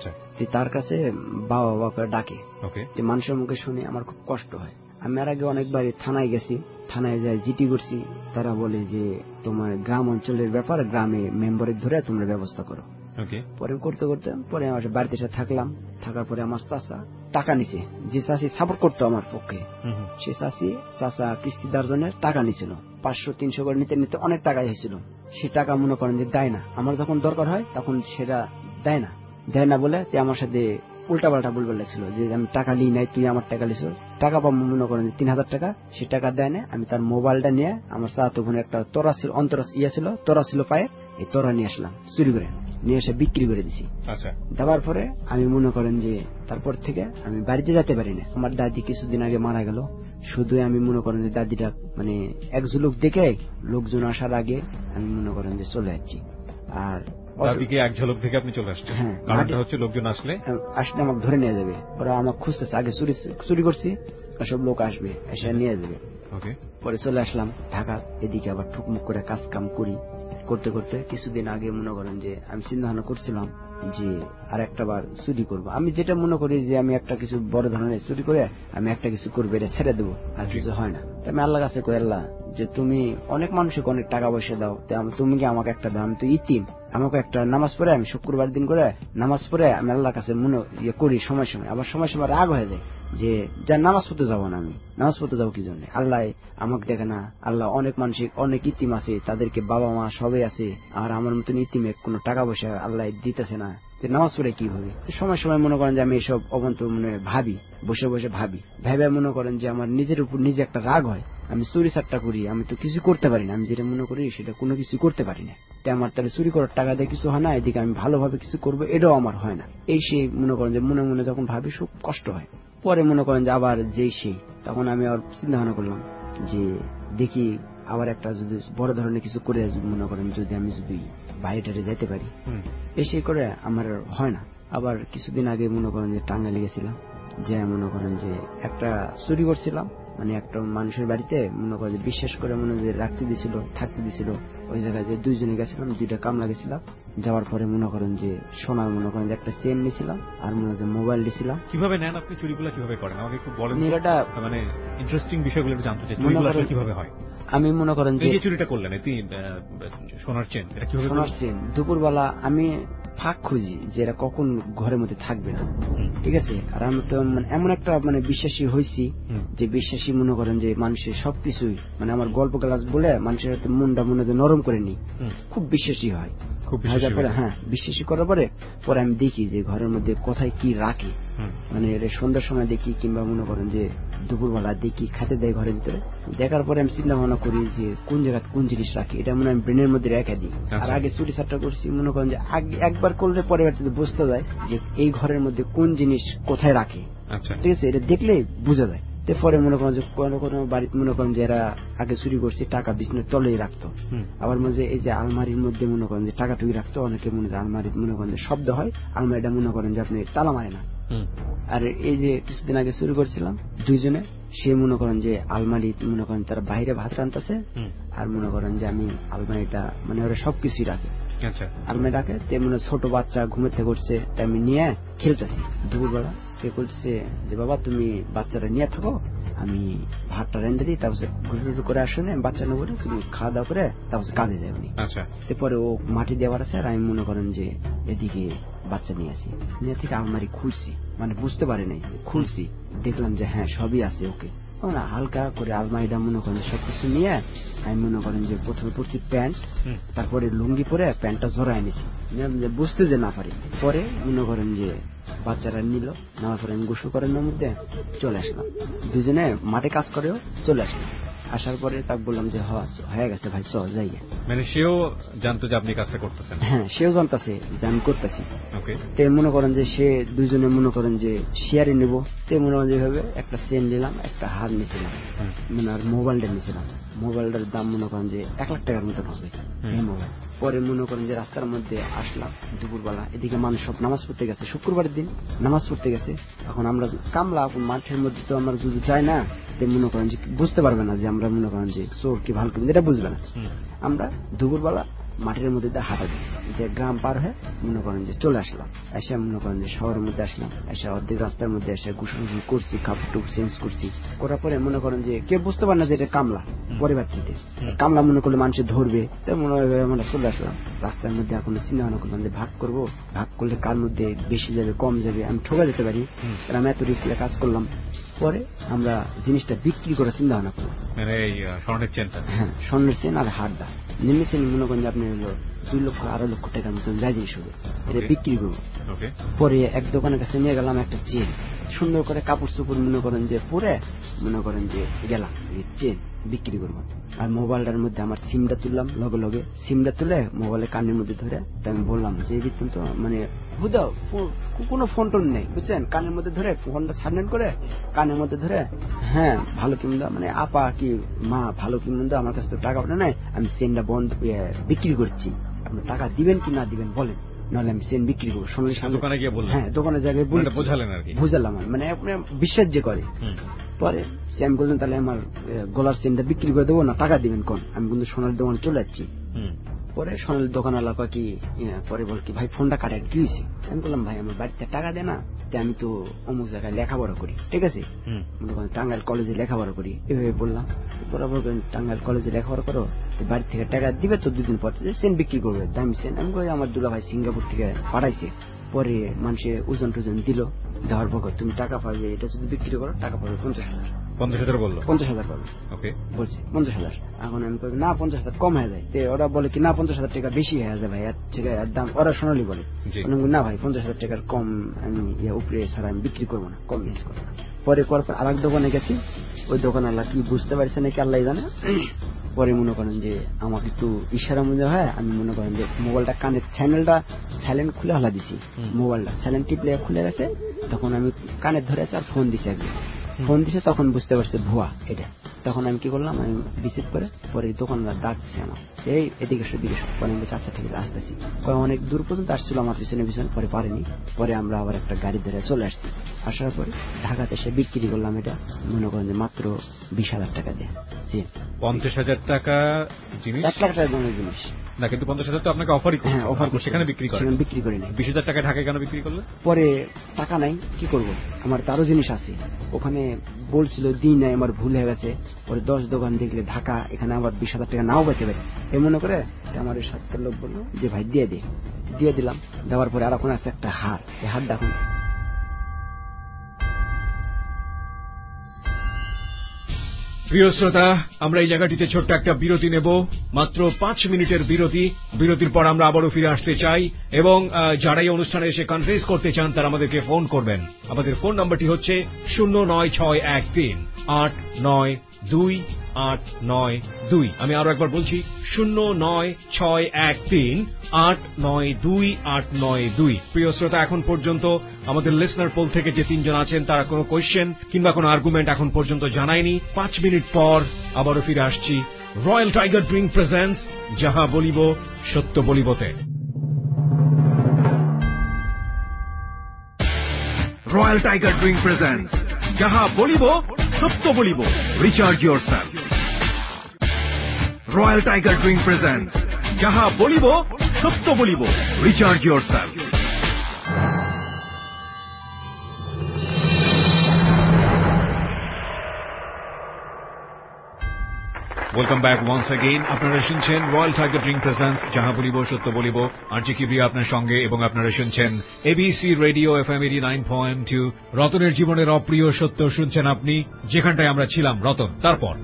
তার কাছে বাবা বাবা করে ডাকে। মানুষের মুখে শুনে আমার খুব কষ্ট হয়। আমি আর আগে অনেকবার থানায় গেছি, থানায় যাই জিটি করছি, তারা বলে যে তোমার গ্রাম অঞ্চলের ব্যাপার, গ্রামে মেম্বারের ধরে তোমরা ব্যবস্থা করো। পরে করতে করতে পরে আমার বাড়িতে এসে থাকলাম। থাকার পরে আমার চাচা টাকা নিছে, যে চাষি সাপোর্ট করতো আমার পক্ষে, সে চাষি চাচা কিস্তিদার জন্য টাকা নিছিল, পাঁচশো তিনশো করে নিতে নিতে অনেক টাকা এসেছিল। সে টাকা মনে করেন যে দেয় না, আমার যখন দরকার হয় তখন সেটা দেয় না। দেয় না বলে আমার সাথে উল্টা পাল্টা বলবার লাগছিল যে আমি টাকা নিই নাই, তুই আমার টাকা লিস। টাকা পাবো মনে করেন যে তিন হাজার টাকা, সে টাকা দেয় না। আমি তার মোবাইলটা নিয়ে, আমার চাচাতো বোনের একটা তোরা ছিল, অন্তরা ইয়ে ছিল, তোরা ছিল পায়ে, এই তোরা নিয়ে আসলাম, চুরি করে নিয়ে এসে বিক্রি করে দিছি। দেওয়ার পরে আমি মনে করেন যে তারপর থেকে আমি বাড়িতে যেতে পারি না। আমার দাদি কিছুদিন আগে মারা গেল, শুধু আমি মনে করেন যে দাদিটা মানে এক ঝুলুক দেখে লোকজন আসার আগে আমি মনে করেন যে চলে যাচ্ছি। আর দাদিকে এক ঝলক থেকে আপনি চলে আসছেন, কারণটা হচ্ছে লোকজন আসলে আসলে আমাকে ধরে নিয়ে যাবে, ওরা আমাকে খুঁজতেছে। আগে চুরি চুরি করছি, সব লোক আসবে এসে নিয়ে যাবে। পরে চলে আসলাম ঢাকা, এদিকে আবার ঠুকমুক করে কাজ কাম করি। করতে করতে কিছুদিন আগে মনে করেন যে আমি চিন্তা ভাবনা করছিলাম যে আর একটা বার চুরি করবো। আমি যেটা মনে করি যে আমি একটা কিছু বড় ধরনের চুরি করে আমি একটা কিছু করবো, এটা ছেড়ে দেবো, আর কিছু হয় না। আমি আল্লাহ কাছে কই, আল্লাহ যে তুমি অনেক মানুষকে অনেক টাকা পয়সা দাও, তুমি কি আমাকে একটা দাও, আমি তো ইতিম, আমাকে একটা নামাজ পড়ে, আমি শুক্রবার দিন করে নামাজ পড়ে আমি আল্লাহর কাছে মনে ইয়ে করি সময় সময়, আবার সময় সময় রাগ হয়ে যায় যে যা নামাজ পড়তে যাবো না, আমি নামাজ পড়তে যাবো কি জন্য, আল্লাহ আমাকে দেখে না, আল্লাহ অনেক মানুষের অনেক ইতিম আছে, তাদেরকে বাবা মা সবাই আছে, আর আমার মতন ইতিমে কোনো টাকা পয়সা আল্লাহ দিতেছে না, নামাজ পড়ে কি হবে। সময় সময় মনে করেন যে আমি এসব অবন্ত মনে ভাবি, বসে বসে ভাবি, ভেবে মনে করেন যে আমার নিজের উপর নিজে একটা রাগ হয়, আমি চুরি চারটা করি, আমি তো কিছু করতে পারি না, আমি যেটা মনে করি সেটা কোনো কিছু করতে পারি না। তাই আমার তাহলে চুরি করার টাকা দিয়ে কিছু হয় না, এদিকে আমি ভালোভাবে কিছু করবো এটাও আমার হয় না। এই সেই মনে করেন যে মনে মনে যখন ভাবি খুব কষ্ট হয়। পরে মনে করেন যে আবার যেই সেই তখন আমি আর চিন্তা ভাবনা করলাম যে দেখি আবার একটা যদি বড় ধরনের কিছু করে মনে করেন যদি আমি যদি বাইরে যেতে পারি, এসে করে আমার হয় না। আবার কিছুদিন আগে মনে করেন যে টাঙ্গাইলে গেছিলাম, যে মনে করেন যে একটা চুরি করছিলাম, মানে একটা মানুষের বাড়িতে মনে করেন বিশ্বাস করে মনে যে রাখতে দিছিল, থাকতে দিছিল, ওই জায়গায় যে দুইজনে গেছিলাম, দুইটা কামলা গেছিলাম। যাওয়ার পরে মনে করেন যে সোনার মনে করেন যে একটা চেন নিয়েছিলাম, আর মনে হয় মোবাইল দিয়েছিলাম। কিভাবে নেন আপনি চুরিগুলো, কিভাবে করেন আমাকে একটু বলেন। এটা মানে ইন্টারেস্টিং বিষয়গুলো জানতে চাই, কিভাবে হয়। আমি মনে করেন যে চুরিটা করলেন সোনার চেন, এটা কিভাবে? সোনার চেন দুপুরবেলা আমি ফাঁক খুঁজি যে এরা কখন ঘরের মধ্যে থাকবে না, ঠিক আছে। আর আমি তো এমন একটা মানে বিশ্বাসী হয়েছি যে বিশ্বাসী মনে করেন যে মানুষের সবকিছুই মানে আমার গল্প ক্লাস বলে মানুষের মনটা মনে নরম করে নি, খুব বিশ্বাসী হয়। হ্যাঁ, বিশ্বাসী করার পরে পরে আমি দেখি যে ঘরের মধ্যে কোথায় কি রাখে, মানে সন্ধ্যার সময় দেখি কিংবা মনে করেন যে দুপুরবেলা দেখি খাতে দেয় ঘরের ভিতরে। দেখার পরে আমি চিন্তা ভাবনা করি যে কোন জায়গায় কোন জিনিস রাখি, এটা মনে হয় ব্রেনের মধ্যে রেখে দিই। আর আগে চুরি চারটা করছি মনে করেন যে একবার করলে পরে বুঝতে যায় যে এই ঘরের মধ্যে কোন জিনিস কোথায় রাখে, ঠিক আছে, এটা দেখলে বোঝা যায়। পরে মনে করেন যে কোনো কোনো বাড়িতে মনে করেন যে এরা আগে চুরি করছে টাকা বিছানার তলেই রাখতো, আবার মনে হয় এই যে আলমারির মধ্যে মনে করেন যে টাকা টুকি রাখতো, অনেকে মনে হয় আলমারির মনে করেন যে শব্দ হয়, আলমারিটা মনে করেন যে আপনি তালা মারে না। আর এই যে কিছুদিন আগে চুরি করছিলাম দুইজনে, সে মনে করেন যে আলমারি মনে করেন তারা বাইরে ভাত রান্তাছে, আর মনে করেন যে আমি আলমারিটা মানে ওরা সবকিছুই রাখে, আলমারি রাখে। তেমন ছোট বাচ্চা ঘুমের থেকে উঠছে, তাই আমি নিয়ে খেলতেছি দুপুরবেলা। আমাকে বলছে যে বাবা তুমি বাচ্চারা নিয়ে থাকো, আমি ভাতটা রেঁধে দিই, তারপর ঘুরু করে আসলে বাচ্চা নেবো, তুমি খাওয়া দাওয়া করে তারপর কাজে যাবনি। আচ্ছা, এরপরে ও মাটি দেওয়ার আছে, আর আমি মনে করেন যে এদিকে বাচ্চা নিয়ে আসি, নিয়ে থেকে আলমারি খুলছি, মানে বুঝতে পারি নাই, খুলছি দেখলাম যে হ্যাঁ সবই আছে। ওকে না হালকা করে আলমারিটা মনে করেন সবকিছু নিয়ে আমি মনে করেন যে প্রথমে পড়ছি প্যান্ট, তারপরে লুঙ্গি পরে প্যান্টটা জড়াই নিছি, বুঝতে যে না পারি। পরে মনে করেন যে বাচ্চারা নিল, নেওয়ার পরে আমি গোসল করার মধ্যে চলে আসলাম, দুজনে মাঠে কাজ করেও চলে আসলাম। আসার পরে তাকে বললাম যে হয়ে গেছে ভাই চল যাই। মানে সেও জানতো যে আপনি কাজটা করতেছেন? হ্যাঁ, সেও জানতেছে যে আমি করতেছি। তে মনে করেন যে সে দুজনে মনে করেন যে শেয়ারে নেবো, তে মনে করেন যেভাবে একটা চেন নিলাম, একটা হার নিয়েছিলাম, মানে আর মোবাইলটা নিয়েছিলাম। মোবাইলটার দাম মনে করেন যে এক লাখ টাকার মতন হবে এই মোবাইল। পরে মনে করেন যে রাস্তার মধ্যে আসলাম দুপুরবেলা, এদিকে মানুষ সব নামাজ পড়তে গেছে, শুক্রবারের দিন নামাজ পড়তে গেছে। এখন আমরা কামলা মাঠের মধ্যে তো আমরা যদি যাই না, মনে করেন যে বুঝতে পারবে না যে আমরা মনে করেন যে চোর কি ভালো, কিন্তু এটা বুঝবে না। আমরা দুপুরবেলা মাঠের মধ্যে হাঁটা দিচ্ছি, যে গ্রাম পার হয়ে মনে করেন যে চলে আসলাম। এসে মনে করেন যে শহরের মধ্যে আসলাম, এসে অর্ধেক রাস্তার মধ্যে এসে গোসল করছি, কাপড় টুপ চেঞ্জ করছি, করার পরে মনে করেন যে কেউ বুঝতে পারে না যে এটা কামলা, পরিবার থেকে কামলা মনে করলে মানুষের ধরবে, তাই মনে হয় আমরা চলে আসলাম। রাস্তার মধ্যে এখন চিন্তা ভাবনা করলাম যে ভাগ করবো, ভাগ করলে কার মধ্যে বেশি যাবে কম যাবে, আমি ঠকা যেতে পারি, আমি এত রিস্কে কাজ করলাম। পরে আমরা জিনিসটা বিক্রি করে চিন্তা ভাবনা করলাম, স্বর্ণের চেনটা, হ্যাঁ স্বর্ণের চেন আর হারটা নেমেছেন মনে করেন যে আপনি হলো দুই লক্ষ আড়াই লক্ষ টাকার মতন যা জিনিস হবে, এটা বিক্রি করবো। পরে এক দোকানের কাছে নিয়ে গেলাম একটা চেন, সুন্দর করে কাপড় চোপড় মনে করেন যে পরে মনে করেন যে গেলাম চেন বিক্রি করবো। আর মোবাইলটার মধ্যে আমার সিমটা তুললাম, লগে লগে সিমটা তুলে মোবাইলের কানের মধ্যে ধরে আমি বললাম যে তো মানে হুদাও কোনো ফোন টোন নেই বুঝছেন, কানের মধ্যে ধরে ফোনটা সাইলেন্ট করে কানের মধ্যে ধরে, হ্যাঁ ভালো কিমন্দা মানে আপা কি মা ভালো কিমন্দা, আমার কাছে তো টাকা ওঠে নাই, আমি চেনটা বন্ধ বিক্রি করছি, আপনি টাকা দিবেন কি না দিবেন বলেন, নাহলে আমি চেন বিক্রি করবো। সঙ্গে সঙ্গে দোকানে গিয়ে বললেন? হ্যাঁ দোকানের জায়গায় বোঝালেন আর কি, বুঝালাম মানে আপনার বিশ্বাস যে করে। পরে আমি বললেন তাহলে আমার গলার চেনটা বিক্রি করে দেবো না টাকা দিবেন কোন, আমি কিন্তু সোনার দোকানে চলে যাচ্ছি। পরে সোনার দোকান এলাকা কি পরে বল কি ভাই ফোনটা কাটে কি হয়েছে, আমি বললাম ভাই আমার বাড়িতে টাকা দেয় না, আমি তো অমুক জায়গায় লেখাপড়া করি, ঠিক আছে টাঙ্গাইল কলেজে লেখাপড়া করি, এভাবে বললাম। বরাবর টাঙ্গাইল কলেজে লেখাপড়া করো, বাড়ি থেকে টাকা দিবে তো দুদিন পর চেন বিক্রি করবে দামি চেন। আমি বলি আমার দুলা ভাই সিঙ্গাপুর থেকে পাঠাইছে, পরে মানুষে ওজন টোজন দিল, দেওয়ার পর তুমি টাকা পাবে, এটা যদি বিক্রি করো টাকা পাবে পঞ্চাশ হাজার। পঞ্চাশ হাজার বললো? পঞ্চাশ হাজার পাবে বলছি, পঞ্চাশ হাজার। এখন আমি বলি না পঞ্চাশ হাজার কম হয়ে যায়, ওরা বলে কি না পঞ্চাশ হাজার টাকা বেশি হয়ে যায় ভাই, এর দাম ওরা সোনালি বলে, না ভাই পঞ্চাশ হাজার টাকার কম আমি উপরে ছাড়া আমি বিক্রি করবো না, কম জিনিস করবো না। পরে করার পর আর এক দোকানে গেছি, ওই দোকান আল্লাহ কি বুঝতে পারছে নাকি আল্লাহ জানে। পরে মনে করেন যে আমাকে একটু ইশারা মনে হয়, আমি মনে করেন যে মোবাইলটা কানের চ্যানেলটা সাইলেন্ট খুলে হলা দিছি, মোবাইলটা সাইলেন্ট টিপলে খুলে গেছে, তখন আমি কানে ধরেছি আর ফোন দিছি, একদিন ফোন দিছে তখন বুঝতে পারছে ভুয়া এটা। তখন আমি কি করলাম, আমি রিসিভ করে পরে দোকানদার ডাকছে আমার, এই এদিকে সেদিকে পরে আমি আচ্ছা ঠিক আছে আসতেছি। অনেক দূর পর্যন্ত আসছিল আমার পিছনে পিছনে, পরে পারেনি, পরে আমরা আবার একটা গাড়ি ধরে চলে আসছি। আসার পরে ঢাকাতে এসে বিক্রি করলাম এটা মনে করেন যে মাত্র বিশ হাজার টাকা দিয়ে। পঞ্চাশ হাজার টাকা জিনিস, এক লাখ টাকা দামের জিনিস না, কিন্তু পঞ্চাশ হাজার তো আপনাকে অফারই করে, হ্যাঁ অফার করে সেখানে বিক্রি করেন, বিক্রি করি না। বিশ হাজার টাকা ঢাকায় কেন বিক্রি করলেন? পরে টাকা নাই কি করব, আমার তারও জিনিস আছে ওখানে, বলছিল দিন নাই, আমার ভুল হয়ে গেছে। পরে দশ দোকান দেখলে ঢাকা, এখানে আবার বিশ হাজার টাকা নাও পেতে পারে, এ মনে করে আমার এই সাতটার লোক বললো যে ভাই দিয়ে দে, দিয়ে দিলাম। দেওয়ার পরে আর এখন আছে একটা হার, এই হারটা এখন প্রিয় শ্রোতা, আমরা এই জায়গাটিতে ছোট্ট একটা বিরতি নেব, মাত্র পাঁচ মিনিটের বিরতি। বিরতির পর আমরা আবারও ফিরে আসতে চাই, এবং যারা এই অনুষ্ঠানে এসে কনফারেন্স করতে চান তারা আমাদেরকে ফোন করবেন। আমাদের ফোন নাম্বারটি হচ্ছে শূন্য নয় ছয় এক তিন আট নয় দুই আট নয় দুই। আমি আরো একবার বলছি, শূন্য নয় ছয় এক তিন আট নয় দুই আট নয় দুই। প্রিয় শ্রোতা, এখন পর্যন্ত আমাদের লিসনার পোল থেকে যে তিনজন আছেন তারা কোনো কোয়েশ্চেন কিংবা কোনো আর্গুমেন্ট এখন পর্যন্ত জানায়নি। পাঁচ মিনিট পর আবারও ফিরে আসছি রয়্যাল টাইগার ড্রিঙ্ক প্রেজেন্টস যাহা বলিব সত্য বলিবতে। রয়্যাল টাইগার ড্রিঙ্ক প্রেজেন্টস যাহা বলিব সত্য বলিব, recharge yourself. Royal Tiger drink presents যাহা বলিব সত্য বলিব, recharge yourself. Welcome back once again. আপনারা শুনছেন রয়্যাল টাইগার ড্রিঙ্ক প্রেজেন্স যাহা বলিব সত্য বলিব, আরজি কিবরিয়া আপনার সঙ্গে, এবং আপনারা শুনছেন ABC radio FM eighty nine point two. রতনের জীবনের অপ্রিয় সত্য শুনছেন আপনি, যেখানটায় আমরা ছিলাম। রতন, তারপর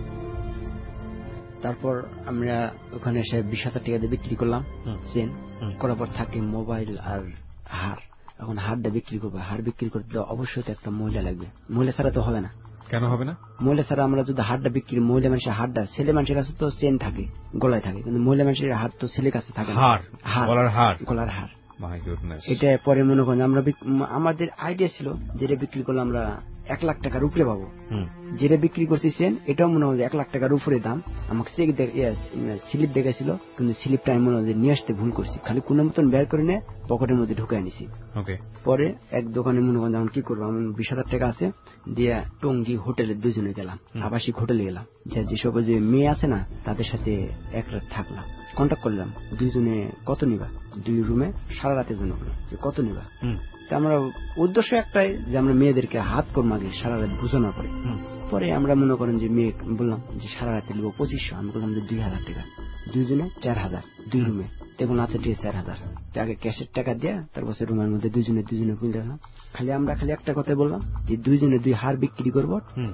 তারপর আমরা ওখানে এসে বিশ হাজার টাকা দিয়ে বিক্রি করলাম চেন করার পর থাকে মোবাইল আর হার। এখন হারটা বিক্রি করবো, হার বিক্রি করতে অবশ্যই তো একটা মহিলা লাগবে, মহিলা ছাড়া তো হবে না। কেন হবে না? মহিলা ছাড়া আমরা যদি হারটা বিক্রি, মহিলা মানুষের হারটা, ছেলে মানুষের কাছে তো চেন থাকে, গলায় থাকে, কিন্তু মহিলা মানুষের হার তো ছেলের কাছে থাকে হার, গলার হার, গলার হার। My goodness. এটা পরে মনে করেন আমরা আমাদের আইডিয়া ছিল যেটা বিক্রি করলে আমরা এক লাখ টাকার উপরে পাবো, যেটা বিক্রি করতেছেন এটাও মনে হয় এক লাখ টাকার উপরে দাম। আমাকে চেক স্লিপ দেখেছিল, কিন্তু স্লিপটা আমি মনে হয় নিয়ে আসতে ভুল করছি, খালি কোনো মতন বের করে নিয়ে পকেটের মধ্যে ঢুকাই নিছি। পরে এক দোকানে মনে করেন যেমন কি করবো, আমার বিশ হাজার টাকা আছে দিয়ে টঙ্গি হোটেলে দুজনে গেলাম, আবাসিক হোটেলে গেলাম, যেসব যে মেয়ে আছে না তাদের সাথে এক রাত থাকলাম, কন্ট্যাক্ট করলাম, দুইজনে কত নিবা, দুই রুমে সারা রাতের জন্য কত নিবা। আমরা উদ্দেশ্য একটাই যে আমরা মেয়েদেরকে হাত কর্ম আগে সারা রাত বুঝানোর পরে পরে আমরা মনে করেন যে মেয়ে বললাম যে সারা রাতে নেবো পঁচিশশো, আমি বললাম যে দুই হাজার টাকা, দুইজনে চার হাজার, দুই রুমে দেখুন আছে চার হাজার, আগে ক্যাশের টাকা দিয়ে তারপর রুমের মধ্যে দুইজনে দুইজনে কিনে দিলাম। খালি আমরা খালি একটা কথা বললাম যে দুইজনে দুই হার বিক্রি করবো,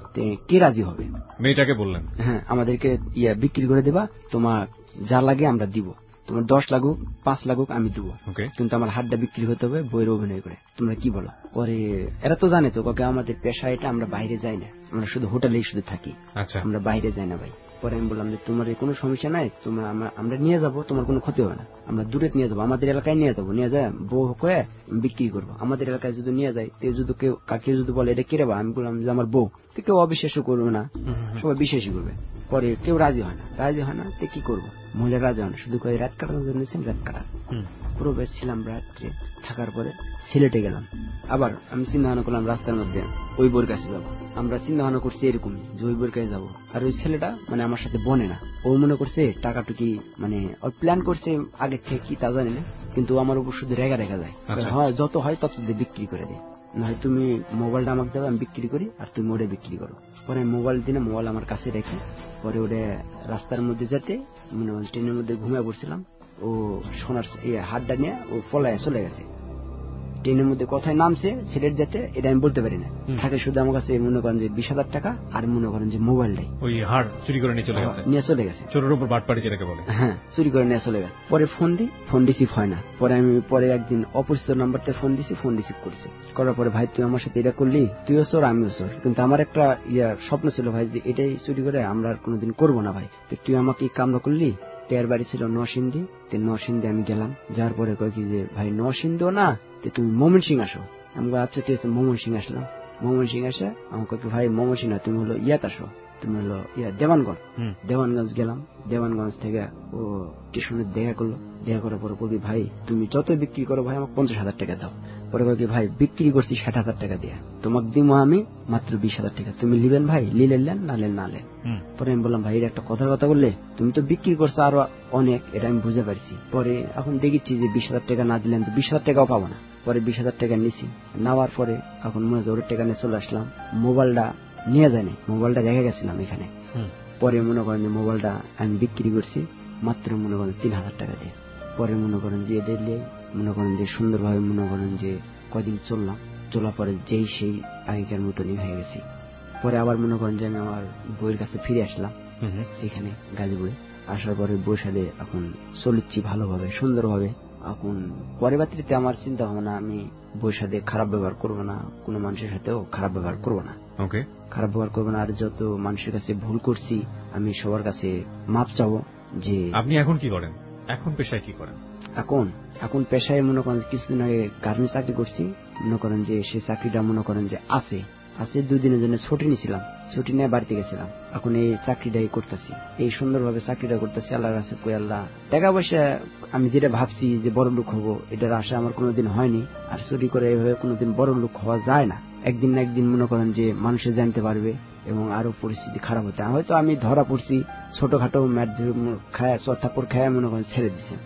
কে রাজি হবে। মেয়েটাকে বললেন হ্যাঁ আমাদেরকে ইয়া বিক্রি করে দেবা, তোমার যা লাগে আমরা দিব, তোমার দশ লাগুক পাঁচ লাগুক আমি দেবো, কিন্তু আমার হাতটা বিক্রি হতে হবে বইয়ের অভিনয় করে, তোমরা কি বলো। পরে এরা তো জানে তো কাকে আমাদের পেশা এটা, আমরা বাইরে যাই না, আমরা শুধু হোটেলেই শুধু থাকি, আমরা বাইরে যাই না ভাই। পরে আমি বললাম যে তোমার কোনো সমস্যা নাই, তোমরা আমরা নিয়ে যাবো, তোমার কোনো ক্ষতি হবে না, আমরা দূরে নিয়ে যাবো, আমাদের এলাকায় নিয়ে যাবো, নিয়ে যায় বউ করে বিক্রি করবো। আমাদের এলাকায় যদি নিয়ে যায় কেউ যদি কেউ কাকে যদি বলে এটা কিরে বা, আমি বললাম যে আমার বউ, তো কেউ অবিশ্বাসও করবে না, সবাই বিশ্বাসই করবে। পরে কেউ রাজি হয় না, রাজি হয় না তো কি করবো, মহিলা রাজি হয় না, শুধু করে রাত কাটানোর জন্য রাত কাটা। পুরো বেশ ছিলাম রাত্রে থাকার পরে সিলেটে গেলাম, আবার আমি চিন্তা ভাবনা করলাম রাস্তার মধ্যে ওই বোর কাছে যাবো, আমরা চিন্তা ভাবনা করছি এরকম যে ওই বোর কাছে যাবো, আর ওই ছেলেটা মানে আমার সাথে বনে না, ও মনে করছে টাকাটুকি মানে ওর প্ল্যান করছে আগের থেকে কি তা জানি না, কিন্তু আমার উপর শুধু রেগা রেখা যায়, হয় যত হয় তত বিক্রি করে দেয়, নয় তুমি মোবাইলটা আমাকে দেবে আমি বিক্রি করি আর তুমি ওটা বিক্রি করো। পরে মোবাইল দিনে মোবাইল আমার কাছে রেখে পরে ওটা রাস্তার মধ্যে যেতে মানে ট্রেনের মধ্যে ঘুমিয়ে পড়ছিলাম, ও সোনার হাতটা নিয়ে ও পলায় চলে গেছে। ট্রেনের মধ্যে কোথায় নামছে সিলেট যেতে এটা আমি বলতে পারি না, থাকে শুধু আমার কাছে মনে করেন যে বিশ হাজার টাকা আর মনে করেন যে মোবাইলটাই ওই হার চুরি করে নিয়ে চলে গেছে, নিয়ে চলে গেছে, চোরের উপর বাটপাড়ি যেটাকে বলে, হ্যাঁ চুরি করে নিয়ে চলে গেছে। পরে ফোন দিই, ফোন রিসিভ হয় না, পরে আমি পরে একদিন অপরিচিত নাম্বারতে ফোন দিছি, ফোন রিসিভ করেছে, করার পরে ভাই তুই আমার সাথে এটা করলি, তুইও চোর আমিও চোর, কিন্তু আমার একটা ইয়া স্বপ্ন ছিল ভাই যে এটাই চুরি করে আমরা আর কোনোদিন করবো না ভাই, তুই আমাকে কামনা করলি। তের বাড়ি ছিল নরসিংদী, নরসিংদী আমি গেলাম, যাওয়ার পরে কয় কি যে ভাই নরসিংদীও না তুমি ময়মন সিং আসো, আমি আচ্ছা ঠিক আছে ময়মন সিং আসলাম। ময়মন সিং আসে আমাকে ভাই ময়মন সিং না তুমি হলো ইয়াত আসো, তুমি হলো ইয়া দেওয়ানগঞ্জ। দেওয়ানগঞ্জ গেলাম, দেওয়ানগঞ্জ থেকে ও স্টেশনে দেখা করলো, দেখা করার পরে বলবি ভাই তুমি যত বিক্রি করো ভাই আমাকে পঞ্চাশ হাজার টাকা দাও। পরে বলবি ভাই বিক্রি করছি ষাট হাজার টাকা দিয়ে, তোমাকে দিব আমি মাত্র বিশ হাজার টাকা, তুমি লিবেন ভাই, লিলেন লেন না লেন না লেন। পরে আমি বললাম ভাই এটা একটা কথার কথা বললে, তুমি তো বিক্রি করছো আরো অনেক, এটা আমি বুঝতে পারছি। পরে এখন দেখেছি যে বিশ হাজার টাকা না দিলেন তো বিশ হাজার টাকাও পাবো না। পরে বিশ হাজার টাকা নিছি, নেওয়ার পরে এখন মনে হয় ওর টাকা নিয়ে চলে আসলাম, মোবাইলটা নিয়ে যায়নি, মোবাইলটা রেখে গেছিলাম এখানে। পরে মনে করেন যে মোবাইলটা আমি বিক্রি করছি মাত্র মনে করেন তিন হাজার টাকা দিয়ে। পরে মনে করেন যে এদের মনে করেন যে সুন্দরভাবে মনে করেন যে কদিন চললাম, চলার পরে যেই সেই আগেকার মতনই হয়ে গেছি। পরে আবার মনে করেন যে আমি আমার বইয়ের কাছে ফিরে আসলাম এখানে গাজীপুরে, আসার পরে বইয়ের সাথে এখন চলছি ভালোভাবে সুন্দরভাবে। এখন পরবর্তীতে আমার চিন্তা ভাবনা আমি বইয়ের সাথে খারাপ ব্যবহার করবো না, কোনো মানুষের সাথেও খারাপ ব্যবহার করবো না, খারাপ ব্যবহার করবো না। আর যত মানুষের কাছে ভুল করছি আমি সবার কাছে মাপ চাবো। যে আপনি এখন কি করেন, এখন পেশায় কি করেন? এখন এখন পেশায় মনে করেন কিছুদিন আগে গার্মেন্টস চাকরি করছি, মনে করেন যে সেই চাকরিটা মনে করেন যে আছে আছে দুই দিনের জন্য ছুটি নিয়েছিলাম, ছুটি নিয়ে বাড়িতে গেছিলাম, এখন এই চাকরিটাই করতেছি, এই সুন্দরভাবে চাকরিটা করতেছি। আল্লাহর কাছে কই আল্লাহ টাকা পয়সা আমি যেটা ভাবছি যে বড় লোক হবো এটার আশা আমার কোনোদিন হয়নি, আর চুরি করে এভাবে কোনোদিন বড় লোক হওয়া যায় না। একদিন না একদিন মনে করেন যে মানুষে জানতে পারবে এবং আরো পরিস্থিতি খারাপ হতে, হয়তো আমি ধরা পড়ছি ছোটখাটো ম্যাট খায় চত্থাপড় খায় মনে করেন ছেড়ে দিছে।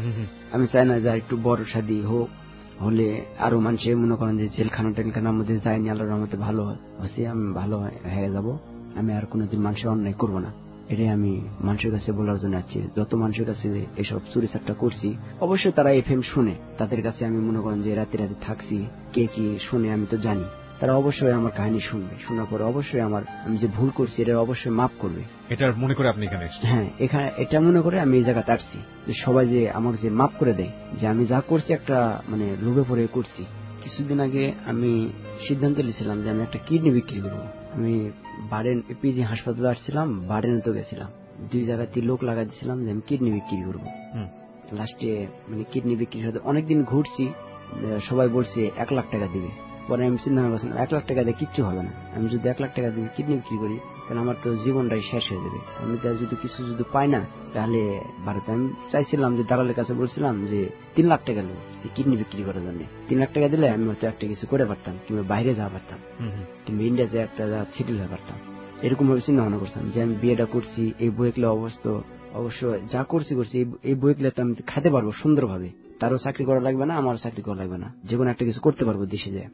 আমি চাই না যে একটু বড় শাদী হোক, হলে আরো মানুষে মনে করেন যে জেলখানা টেলখানার মধ্যে যায়নি, আল্লাহর রহমতে ভালো হচ্ছে, আমি ভালো হয়ে যাব, আমি আর কোনোদিন মানুষের অন্যায় করবো না। এটাই আমি মানুষের কাছে বলার জন্য আছি। যত মানুষের কাছে এসব চুরি চারটা করছি, অবশ্যই তারা এফএম শুনে, তাদের কাছে আমি মনে করেন যে রাতে রাতে থাকছি, কে কি শুনে আমি তো জানি, তারা অবশ্যই আমার কাহিনী শুনবে, শোনার পরে অবশ্যই আমার আমি যে ভুল করছি এটা অবশ্যই মাফ করবে। এটা মনে করে আপনি এখানে এসেছেন? হ্যাঁ, এখানে এটা মনে করে আমি এই জায়গাতে আসছি যে সবাই যে আমাকে যে মাফ করে দেয়, যে আমি যা করছি একটা মানে লোভে পড়ে করছি। কিছুদিন আগে আমি সিদ্ধান্ত নিয়েছিলাম যে আমি একটা কিডনি বিক্রি করবো। আমি বারেন পিজি হাসপাতালে আসছিলাম, বারেন তো গেছিলাম, দুই জায়গাতে লোক লাগাই দিয়েছিলাম যে আমি কিডনি বিক্রি করবো। লাস্টে মানে কিডনি বিক্রি হতে অনেকদিন ঘুরছি, সবাই বলছে এক লাখ টাকা দিবে। পরে আমি চিন্তা করছিলাম এক লাখ টাকা দিয়ে কিচ্ছু হবে না, আমি যদি এক লাখ টাকা দিয়ে কিডনি বিক্রি করি তাহলে আমার তো জীবনটাই শেষ হয়ে যাবে। আমি তো যদি কিছু যদি পাই না তাহলে ভারতে আমি চাইছিলাম যে দালালের কাছে বলছিলাম যে তিন লাখ টাকা নেব কিডনি বিক্রি করার জন্য। তিন লাখ টাকা দিলে আমি হয়তো একটা কিছু করে পারতাম, কিংবা বাইরে যাওয়া পারতাম, কিংবা ইন্ডিয়াতে একটা সেটেল হয়ে পারতাম। এরকম ভাবে চিন্তা ভাবনা করতাম যে আমি বিয়েটা করছি, এই বইগুলো অবস্থা অবশ্য যা করছি করছি এই বইগুলো তো আমি খাতে পারবো সুন্দরভাবে, তারও চাকরি করা লাগবে না, আমারও চাকরি করা লাগবে না, যে কোনো একটা কিছু করতে পারবো দেশে যায়।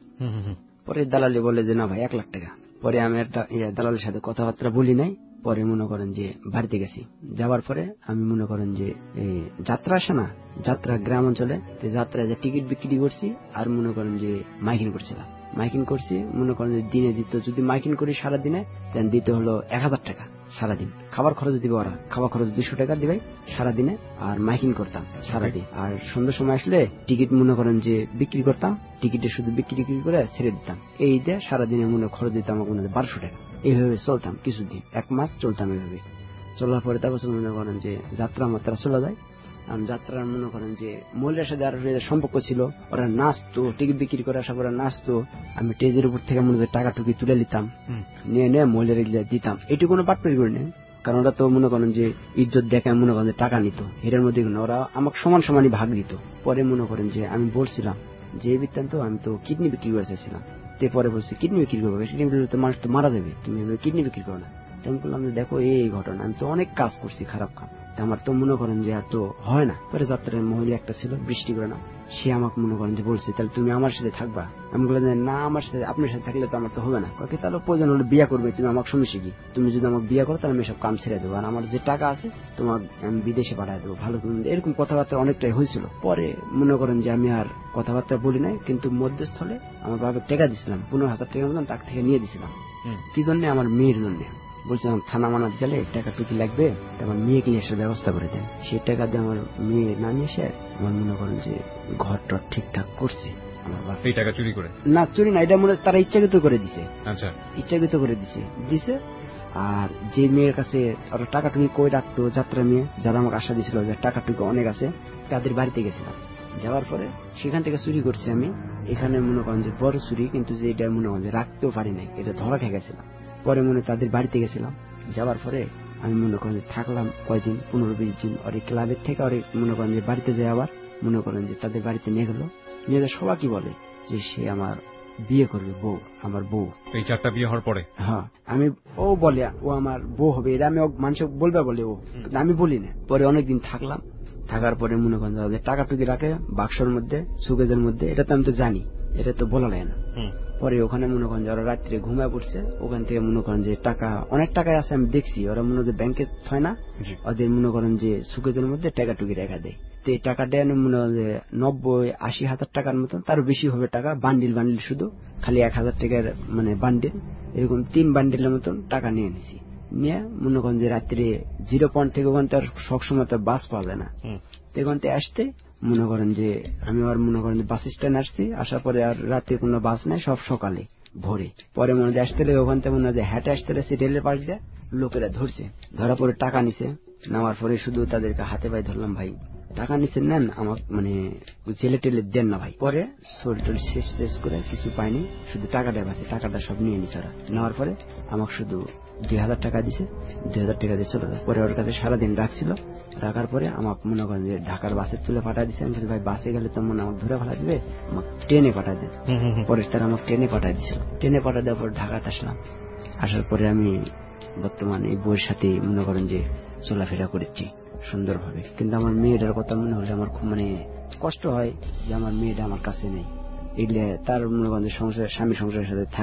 পরে দালালি বলে যে না ভাই এক লাখ টাকা। পরে আমি একটা দালালের সাথে কথাবার্তা বলি নাই। পরে মনে করেন যে বাড়িতে গেছি, যাওয়ার পরে আমি মনে করেন যে যাত্রা আসে না, যাত্রা গ্রাম অঞ্চলে যাত্রায় যে টিকিট বিক্রি করছি, আর মনে করেন যে মাইকিং করছিলাম। মাইকিং করছি মনে করেন যে দিনে দিত, যদি মাইকিং করি সারা দিনে দেন দিতে হলো এক হাজার টাকা সারাদিন। খাবার খরচ দিবে ওরা, খাবার খরচ দুশো টাকা দিবে সারাদিনে। আর মাইকিং করতাম সারাদিন, আর সন্ধ্যার সময় আসলে টিকিট মনে করেন যে বিক্রি করতাম, টিকিটে শুধু বিক্রি করে ছেড়ে দিতাম। এই দিয়ে সারাদিনে মনে খরচ দিতাম আমার মনে বারোশো টাকা। এইভাবে চলতাম কিছুদিন, এক মাস চলতাম এইভাবে। চলার পরে তারপর মনে করেন যে যাত্রা আমার তারা চলে যায়। যাত্রার মনে করেন যে মহিলার সাথে আর সম্পর্ক ছিল, ওরা নাচতো, টিকিট বিক্রি করে আসার পরে নাচতো, আমি স্টেজের উপর থেকে মনে করি টাকা টুকি তুলে নিতাম, নিয়ে নিয়ে মহিলার দিতাম। এটি কোনো পাটপাড়ি করে নেই, কারণ ওরা তো মনে করেন যে ইজ্জত দেখে মনে করেন যে টাকা নিত, এটার মধ্যে ওরা আমাকে সমান সমানই ভাগ দিত। পরে মনে করেন যে আমি বলছিলাম যে বৃত্তান্ত আমি তো কিডনি বিক্রি করে চাইছিলাম, পরে বলছি কিডনি বিক্রি করবো, কিডনি বিক্রি করতে মানুষ তো মারা যাবে, তুমি কিডনি বিক্রি করো না। আমি বললাম যে দেখো এই ঘটনা, আমি তো অনেক কাজ করছি খারাপ কাজ, আমার তো মনে করেন যে আর তো হয় না। পরে যাত্রার মহিলা একটা ছিল বৃষ্টি করে না, সে আমাকে মনে করেন যে বলছে তাহলে তুমি আমার সাথে থাকবা। আমি বললাম যে না, আমার সাথে আপনার সাথে থাকলে তো আমার তো হবে না। কাকে তাহলে প্রয়োজন হলে বিয়ে করবে, তুমি আমাকে সমস্যা কি, তুমি যদি আমাকে বিয়ে করো তাহলে আমি সব কাম ছেড়ে দেবো, আর আমার যে টাকা আছে তোমার আমি বিদেশে পাঠিয়ে দেবো, ভালো তুমি। এরকম কথাবার্তা অনেকটাই হয়েছিল। পরে মনে করেন যে আমি আর কথাবার্তা বলি নাই, কিন্তু মধ্যস্থলে আমার বাবা টাকা দিছিলাম, পনেরো হাজার টাকার মতন তার থেকে নিয়ে দিছিলাম। কি জন্য? আমার মেয়ের জন্য। বলছিলাম থানা মানাতে গেলে টাকা টুকি লাগবে, আমার মেয়েকে নিয়ে এসে ব্যবস্থা করে দেন। সেই টাকা দিয়ে আমার মেয়ে না নিয়ে এসে আমার মনে করেন যে ঘর টর ঠিকঠাক করছে। আমার বাবা এই টাকা চুরি করে না, চুরি না, এটা মনে তারা ইচ্ছাকৃত করে দিছে। আচ্ছা, ইচ্ছাকৃত করে দিছে দিছে আর যে মেয়ের কাছে ওরা টাকা টুকি কই রাখতো, যাত্রা মেয়ে যারা আমাকে আশা দিছিল যে টাকা টুকি অনেক আছে, তাদের বাড়িতে গেছিলাম। যাওয়ার পরে সেখান থেকে চুরি করছি আমি। এখানে মনে করেন যে বড় চুরি, কিন্তু যে এটা মনে করেন যে রাখতেও পারি নাই, এটা ধরা খেয়ে গেছিলাম। পরে মনে তাদের বাড়িতে গেছিলাম, যাওয়ার পরে আমি মনে করেন যে থাকলাম কয়দিন, পনেরো বিশ দিন। আর এই ক্লাবের থেকে আর মনে করেন যে বাড়িতে যাই, আবার মনে করেন যে তাদের বাড়িতে নিয়ে গেল। নিয়ে যায় সবাই কি বলে যে সে আমার বিয়ে করবে, বউ, আমার বউ। এই চারটা বিয়ে হওয়ার পরে হ্যাঁ, আমি ও বলে ও আমার বউ হবে, এটা আমি মানুষ বলবে বলে ও, আমি বলি না। পরে অনেকদিন থাকলাম, থাকার পরে মনে করেন টাকা টুকি রাখে বাক্সর মধ্যে, সুকেজের মধ্যে, এটা তো আমি তো জানি, এটা তো বলা লাগে না। পরে ওখানে মনে করেন যে ওরা রাত্রে ঘুমায় পড়ছে, ওখান থেকে মনে করেন যে টাকা অনেক টাকায় আছে, আমি দেখছি ওরা মনে যে ব্যাংকে হয় না, ওদের মনে করেন যে সুকেজের মধ্যে টাকা টুকি রেখা দেয়। তো এই টাকা দেয় মনে হয় যে নব্বই আশি হাজার টাকার মতন, তারও বেশি হবে টাকা, বান্ডিল বান্ডিল, শুধু খালি এক হাজার টাকার মানে বান্ডিল, এরকম তিন বান্ডিলের মতন টাকা নিয়ে নিছি। নিয়ে মনে করেন যে রাত্রে জিরো পয়েন্ট থেকে ওখান তার সবসময় তো বাস পাওয়া যায় না, ওখান থেকে আসতে মনে করেন যে আমি আর মনে করেন বাস স্ট্যান্ড আসছি, আসার পরে আর রাতে কোনো বাস নাই, সব সকালে ভোরে। পরে মনে হয় আসতে ওখান থেকে মনে হয় হ্যাটে আসতে লেগেছে, রেলের পাশ দিয়ে লোকেরা ধরছে, ধরা পরে টাকা নিছে। নেওয়ার পরে শুধু তাদেরকে হাতে পায়ে ধরলাম, ভাই টাকা নিচ্ছেন নেন, আমার মানে জেলে টেলে দেন না ভাই। পরে শরীর টল শেষ শেষ করে কিছু পাইনি, শুধু টাকাটা আছে, টাকাটা সব নিয়ে নিছে ওরা। নেওয়ার পরে আমাকে শুধু দুই হাজার টাকা দিছে, দুই হাজার টাকা দিয়ে চলে যায়। পরে ওর কাছে সারাদিন রাখছিল, রাখার পরে আমাকে মনে করেন যে ঢাকার বাসে তুলে পাঠা দিচ্ছে। আমি ভাই বাসে গেলে তো মনে আমাকে ধরে পাঠা দিবে, আমাকে ট্রেনে পাঠা দেন। পরে তারা আমাকে ট্রেনে পাঠা দিচ্ছিল, ট্রেনে পাঠা দেওয়ার পর ঢাকাতে আসলাম। আসার পরে আমি বর্তমানে এই বইয়ের সাথে মনে করেন যে চলাফেরা করেছি সুন্দরভাবে। কিন্তু আমার মেয়েটার কথা মনে হলে আমার খুব মানে কষ্ট হয় যে আমার মেয়েটা আমার কাছে নেই। এগুলো তার মনে করেন যে সংসার, স্বামী সংসারের সাথে থাকে,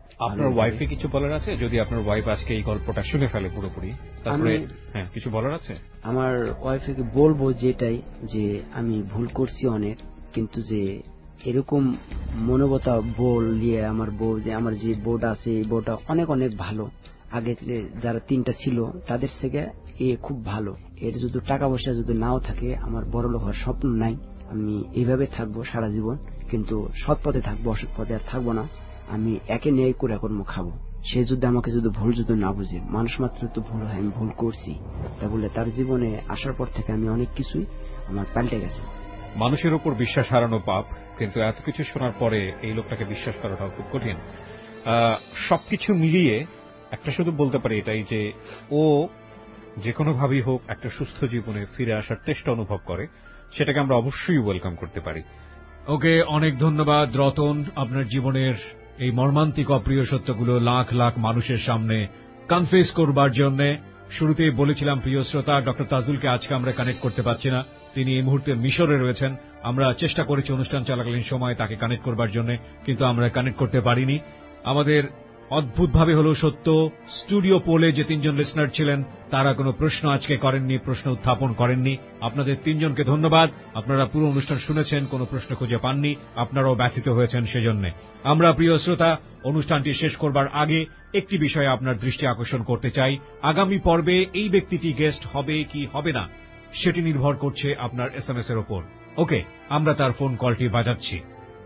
আপনার ওয়াইফে কিছু বলার আছে? যদি আপনার ওয়াইফ আজকে এই গল্পটা শুনে ফেলে পুরোপুরি, তারপরে হ্যাঁ কিছু বলার আছে? আমার ওয়াইফকে বলবো যেটাই, যে আমি ভুল করছি অনেক, কিন্তু যে এরকম মনোবতা বল দিয়ে আমার বউ, যে আমার যে বউটা আছে এই বউটা অনেক অনেক ভালো, আগে যারা তিনটা ছিল তাদের থেকে এ খুব ভালো। এর যদি টাকা পয়সা যদি নাও থাকে, আমার বড়লোক হওয়ার স্বপ্ন নাই, আমি এইভাবে থাকবো সারা জীবন, কিন্তু সৎ পথে থাকবো, অসৎ পথে আর থাকবো না। আমি একে ন্যায় করে কর্ম খাবো। সে যদি আমাকে যদি ভুল যদি না বুঝে, মানুষ মাত্র তো ভুল হয়, আমি ভুল করছি, তা বলে তার জীবনে আসার পর থেকে আমি অনেক কিছুই আমার পাল্টে গেছে। মানুষের উপর বিশ্বাস হারানো পাপ, কিন্তু এত কিছু শোনার পরে এই লোকটাকে বিশ্বাস করাটাও খুব কঠিন। সবকিছু মিলিয়ে একটা শুধু বলতে পারি এটাই, যে ও যে কোনো ভাবেই হোক একটা সুস্থ জীবনে ফিরে আসার চেষ্টা অনুভব করে, সেটাকে আমরা অবশ্যই ওয়েলকাম করতে পারি। ওকে, অনেক ধন্যবাদ রতন, আপনার জীবনের এই মর্মান্তিক অপ্রিয় সত্যগুলো লাখ লাখ মানুষের সামনে কনফেস করবার জন্য। শুরুতেই বলেছিলাম প্রিয় শ্রোতা, ডক্টর তাজুলকে আজকে আমরা কানেক্ট করতে পারছি না, তিনি এই মুহূর্তে মিশরে রয়েছেন। আমরা চেষ্টা করেছি অনুষ্ঠান চলাকালীন সময় তাকে কানেক্ট করবার জন্য, কিন্তু আমরা কানেক্ট করতে পারিনি। আমাদের অদ্ভুতভাবে হলো সত্য, স্টুডিও পোলে যে তিনজন লিসনার ছিলেন তারা কোনো প্রশ্ন আজকে করেননি, প্রশ্ন উত্থাপন করেননি। আপনাদের তিনজনকে ধন্যবাদ, আপনারা পুরো অনুষ্ঠান শুনেছেন, কোনো প্রশ্ন খুঁজে পাননি, আপনারাও ব্যথিত হয়েছেন সেজন্য। আমরা প্রিয় শ্রোতা অনুষ্ঠানটি শেষ করবার আগে একটি বিষয়ে আপনার দৃষ্টি আকর্ষণ করতে চাই। আগামী পর্বে এই ব্যক্তিটি গেস্ট হবে কি হবে না সেটি নির্ভর করছে আপনার এসএমএস এর ওপর। ওকে, আমরা তার ফোন কলটি বাজাচ্ছি।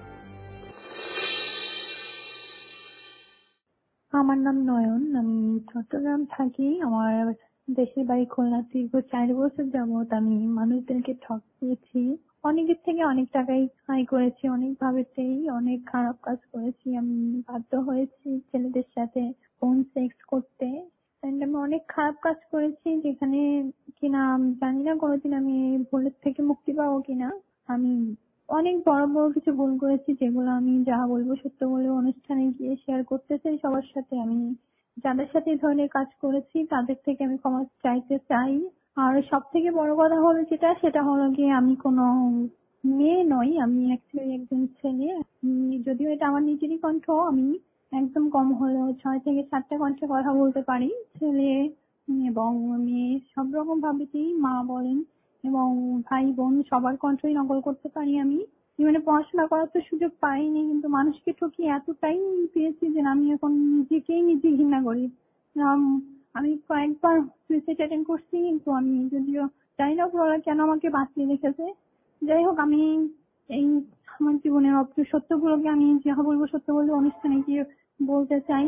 আমার নাম নয়ন, আমি চট্টগ্রাম থাকি। আমার দেশের বাড়ি খুলনা। দীর্ঘ চার বছর যাবৎ আমি মানুষদেরকে ঠকিয়েছি, অনেকের থেকে অনেক টাকাই আয় করেছি, অনেক ভাবেতেই অনেক খারাপ কাজ করেছি। আমি বাধ্য হয়েছি ছেলেদের সাথে ফোন সেক্স করতে, আমি অনেক খারাপ কাজ করেছি, যেখানে কিনা আমি জানি না কোনোদিন আমি ভুলের থেকে মুক্তি পাবো কিনা। আমি অনেক বড় বড় কিছু ভুল করেছি, যেগুলো আমি যা বলবো সত্য বলে অনুষ্ঠানে গিয়ে শেয়ার করতে চাই সবার সাথে। আমি যাদের সাথে এই ধরনের কাজ করেছি তাদের থেকে আমি ক্ষমা চাইতে চাই। আর সব থেকে বড় কথা হলো যেটা, সেটা হলো গিয়ে আমি কোনো মেয়ে নই, আমি অ্যাকচুয়ালি একজন ছেলে। যদিও এটা আমার নিজেরই কণ্ঠ, আমি একদম কম হলেও ছয় থেকে সাতটা কণ্ঠে কথা বলতে পারি। ছেলে এবং মেয়ে সব রকম ভাবেতেই, মা বলেন এবং ভাই বোন সবার কণ্ঠই নকল করতে পারি আমি। জীবনে পড়াশোনা করার তো সুযোগ পাইনি, কিন্তু মানুষকে ঠকিয়ে এতটাই পেয়েছি যে আমি এখন নিজেকেই নিজে ঘৃণা করি। আমি কয়েকবার সুইসাইড অ্যাটেম্প করছি, কিন্তু আমি যদিও জানি না ওরা কেন আমাকে বাঁচিয়ে রেখেছে। যাই হোক, আমি এই আমার জীবনের অপ্রিয় সত্যগুলোকে আমি যা বলবো সত্য বলবো অনুষ্ঠানে গিয়ে বলতে চাই।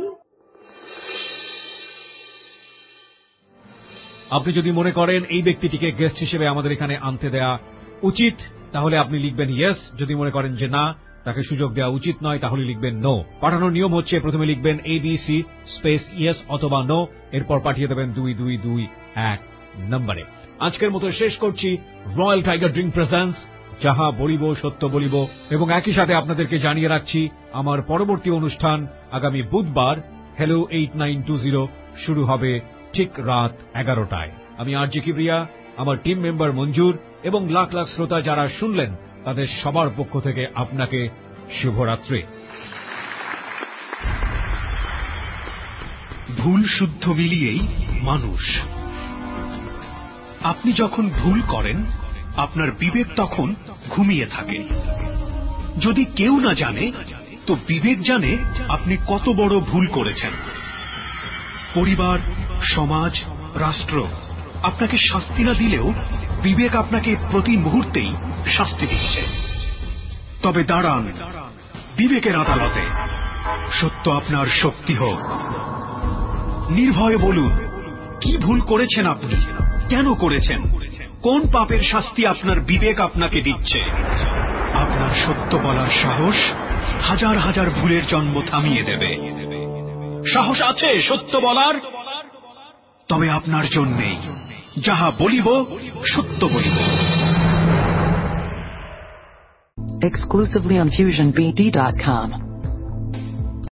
আপনি যদি মনে করেন এই ব্যক্তিটিকে গেস্ট হিসেবে আমাদের এখানে আনতে দেয়া উচিত, তাহলে আপনি লিখবেন ইয়েস। যদি মনে করেন যে না, তাকে সুযোগ দেওয়া উচিত নয়, তাহলে লিখবেন নো। পাঠানোর নিয়ম হচ্ছে প্রথমে লিখবেন এবিসি স্পেস ইয়েস অথবা নো, এরপর পাঠিয়ে দেবেন দুই দুই দুই এক নম্বরে। আজকের মতো শেষ করছি রয়্যাল টাইগার ড্রিঙ্ক প্রেজেন্স যাহা বলিব সত্য বলিব, এবং একই সাথে আপনাদেরকে জানিয়ে রাখছি আমার পরবর্তী অনুষ্ঠান আগামী বুধবার hello eight nine two zero শুরু হবে ঠিক রাত এগারোটায়। আমি আরজি কিবরিয়া, আমার টিম মেম্বার মঞ্জুর এবং লাখ লাখ শ্রোতা যারা শুনলেন তাদের সবার পক্ষ থেকে আপনাকে শুভরাত্রি। ভুল শুদ্ধ মিলিয়েই মানুষ। আপনি যখন ভুল করেন আপনার বিবেক তখন ঘুমিয়ে থাকে। যদি কেউ না জানে তো বিবেক জানে আপনি কত বড় ভুল করেছেন। পরিবার, সমাজ, রাষ্ট্র আপনাকে শাস্তি না দিলেও বিবেক আপনাকে প্রতি মুহূর্তেই শাস্তি দিচ্ছে। তবে দাঁড়ান বিবেকের আদালতে, সত্য আপনার শক্তি হোক। নির্ভয়ে বলুন কি ভুল করেছেন আপনি, কেন করেছেন, কোন পাপের শাস্তি আপনার বিবেক আপনাকে দিচ্ছে। আপনার সত্য বলার সাহস হাজার হাজার ভুলের জন্ম থামিয়ে দেবে। সাহস আছে সত্য বলার? তবে আপনার জন্যেই যাহা বলিব সত্য বলিব। Exclusively on fusion b d dot com.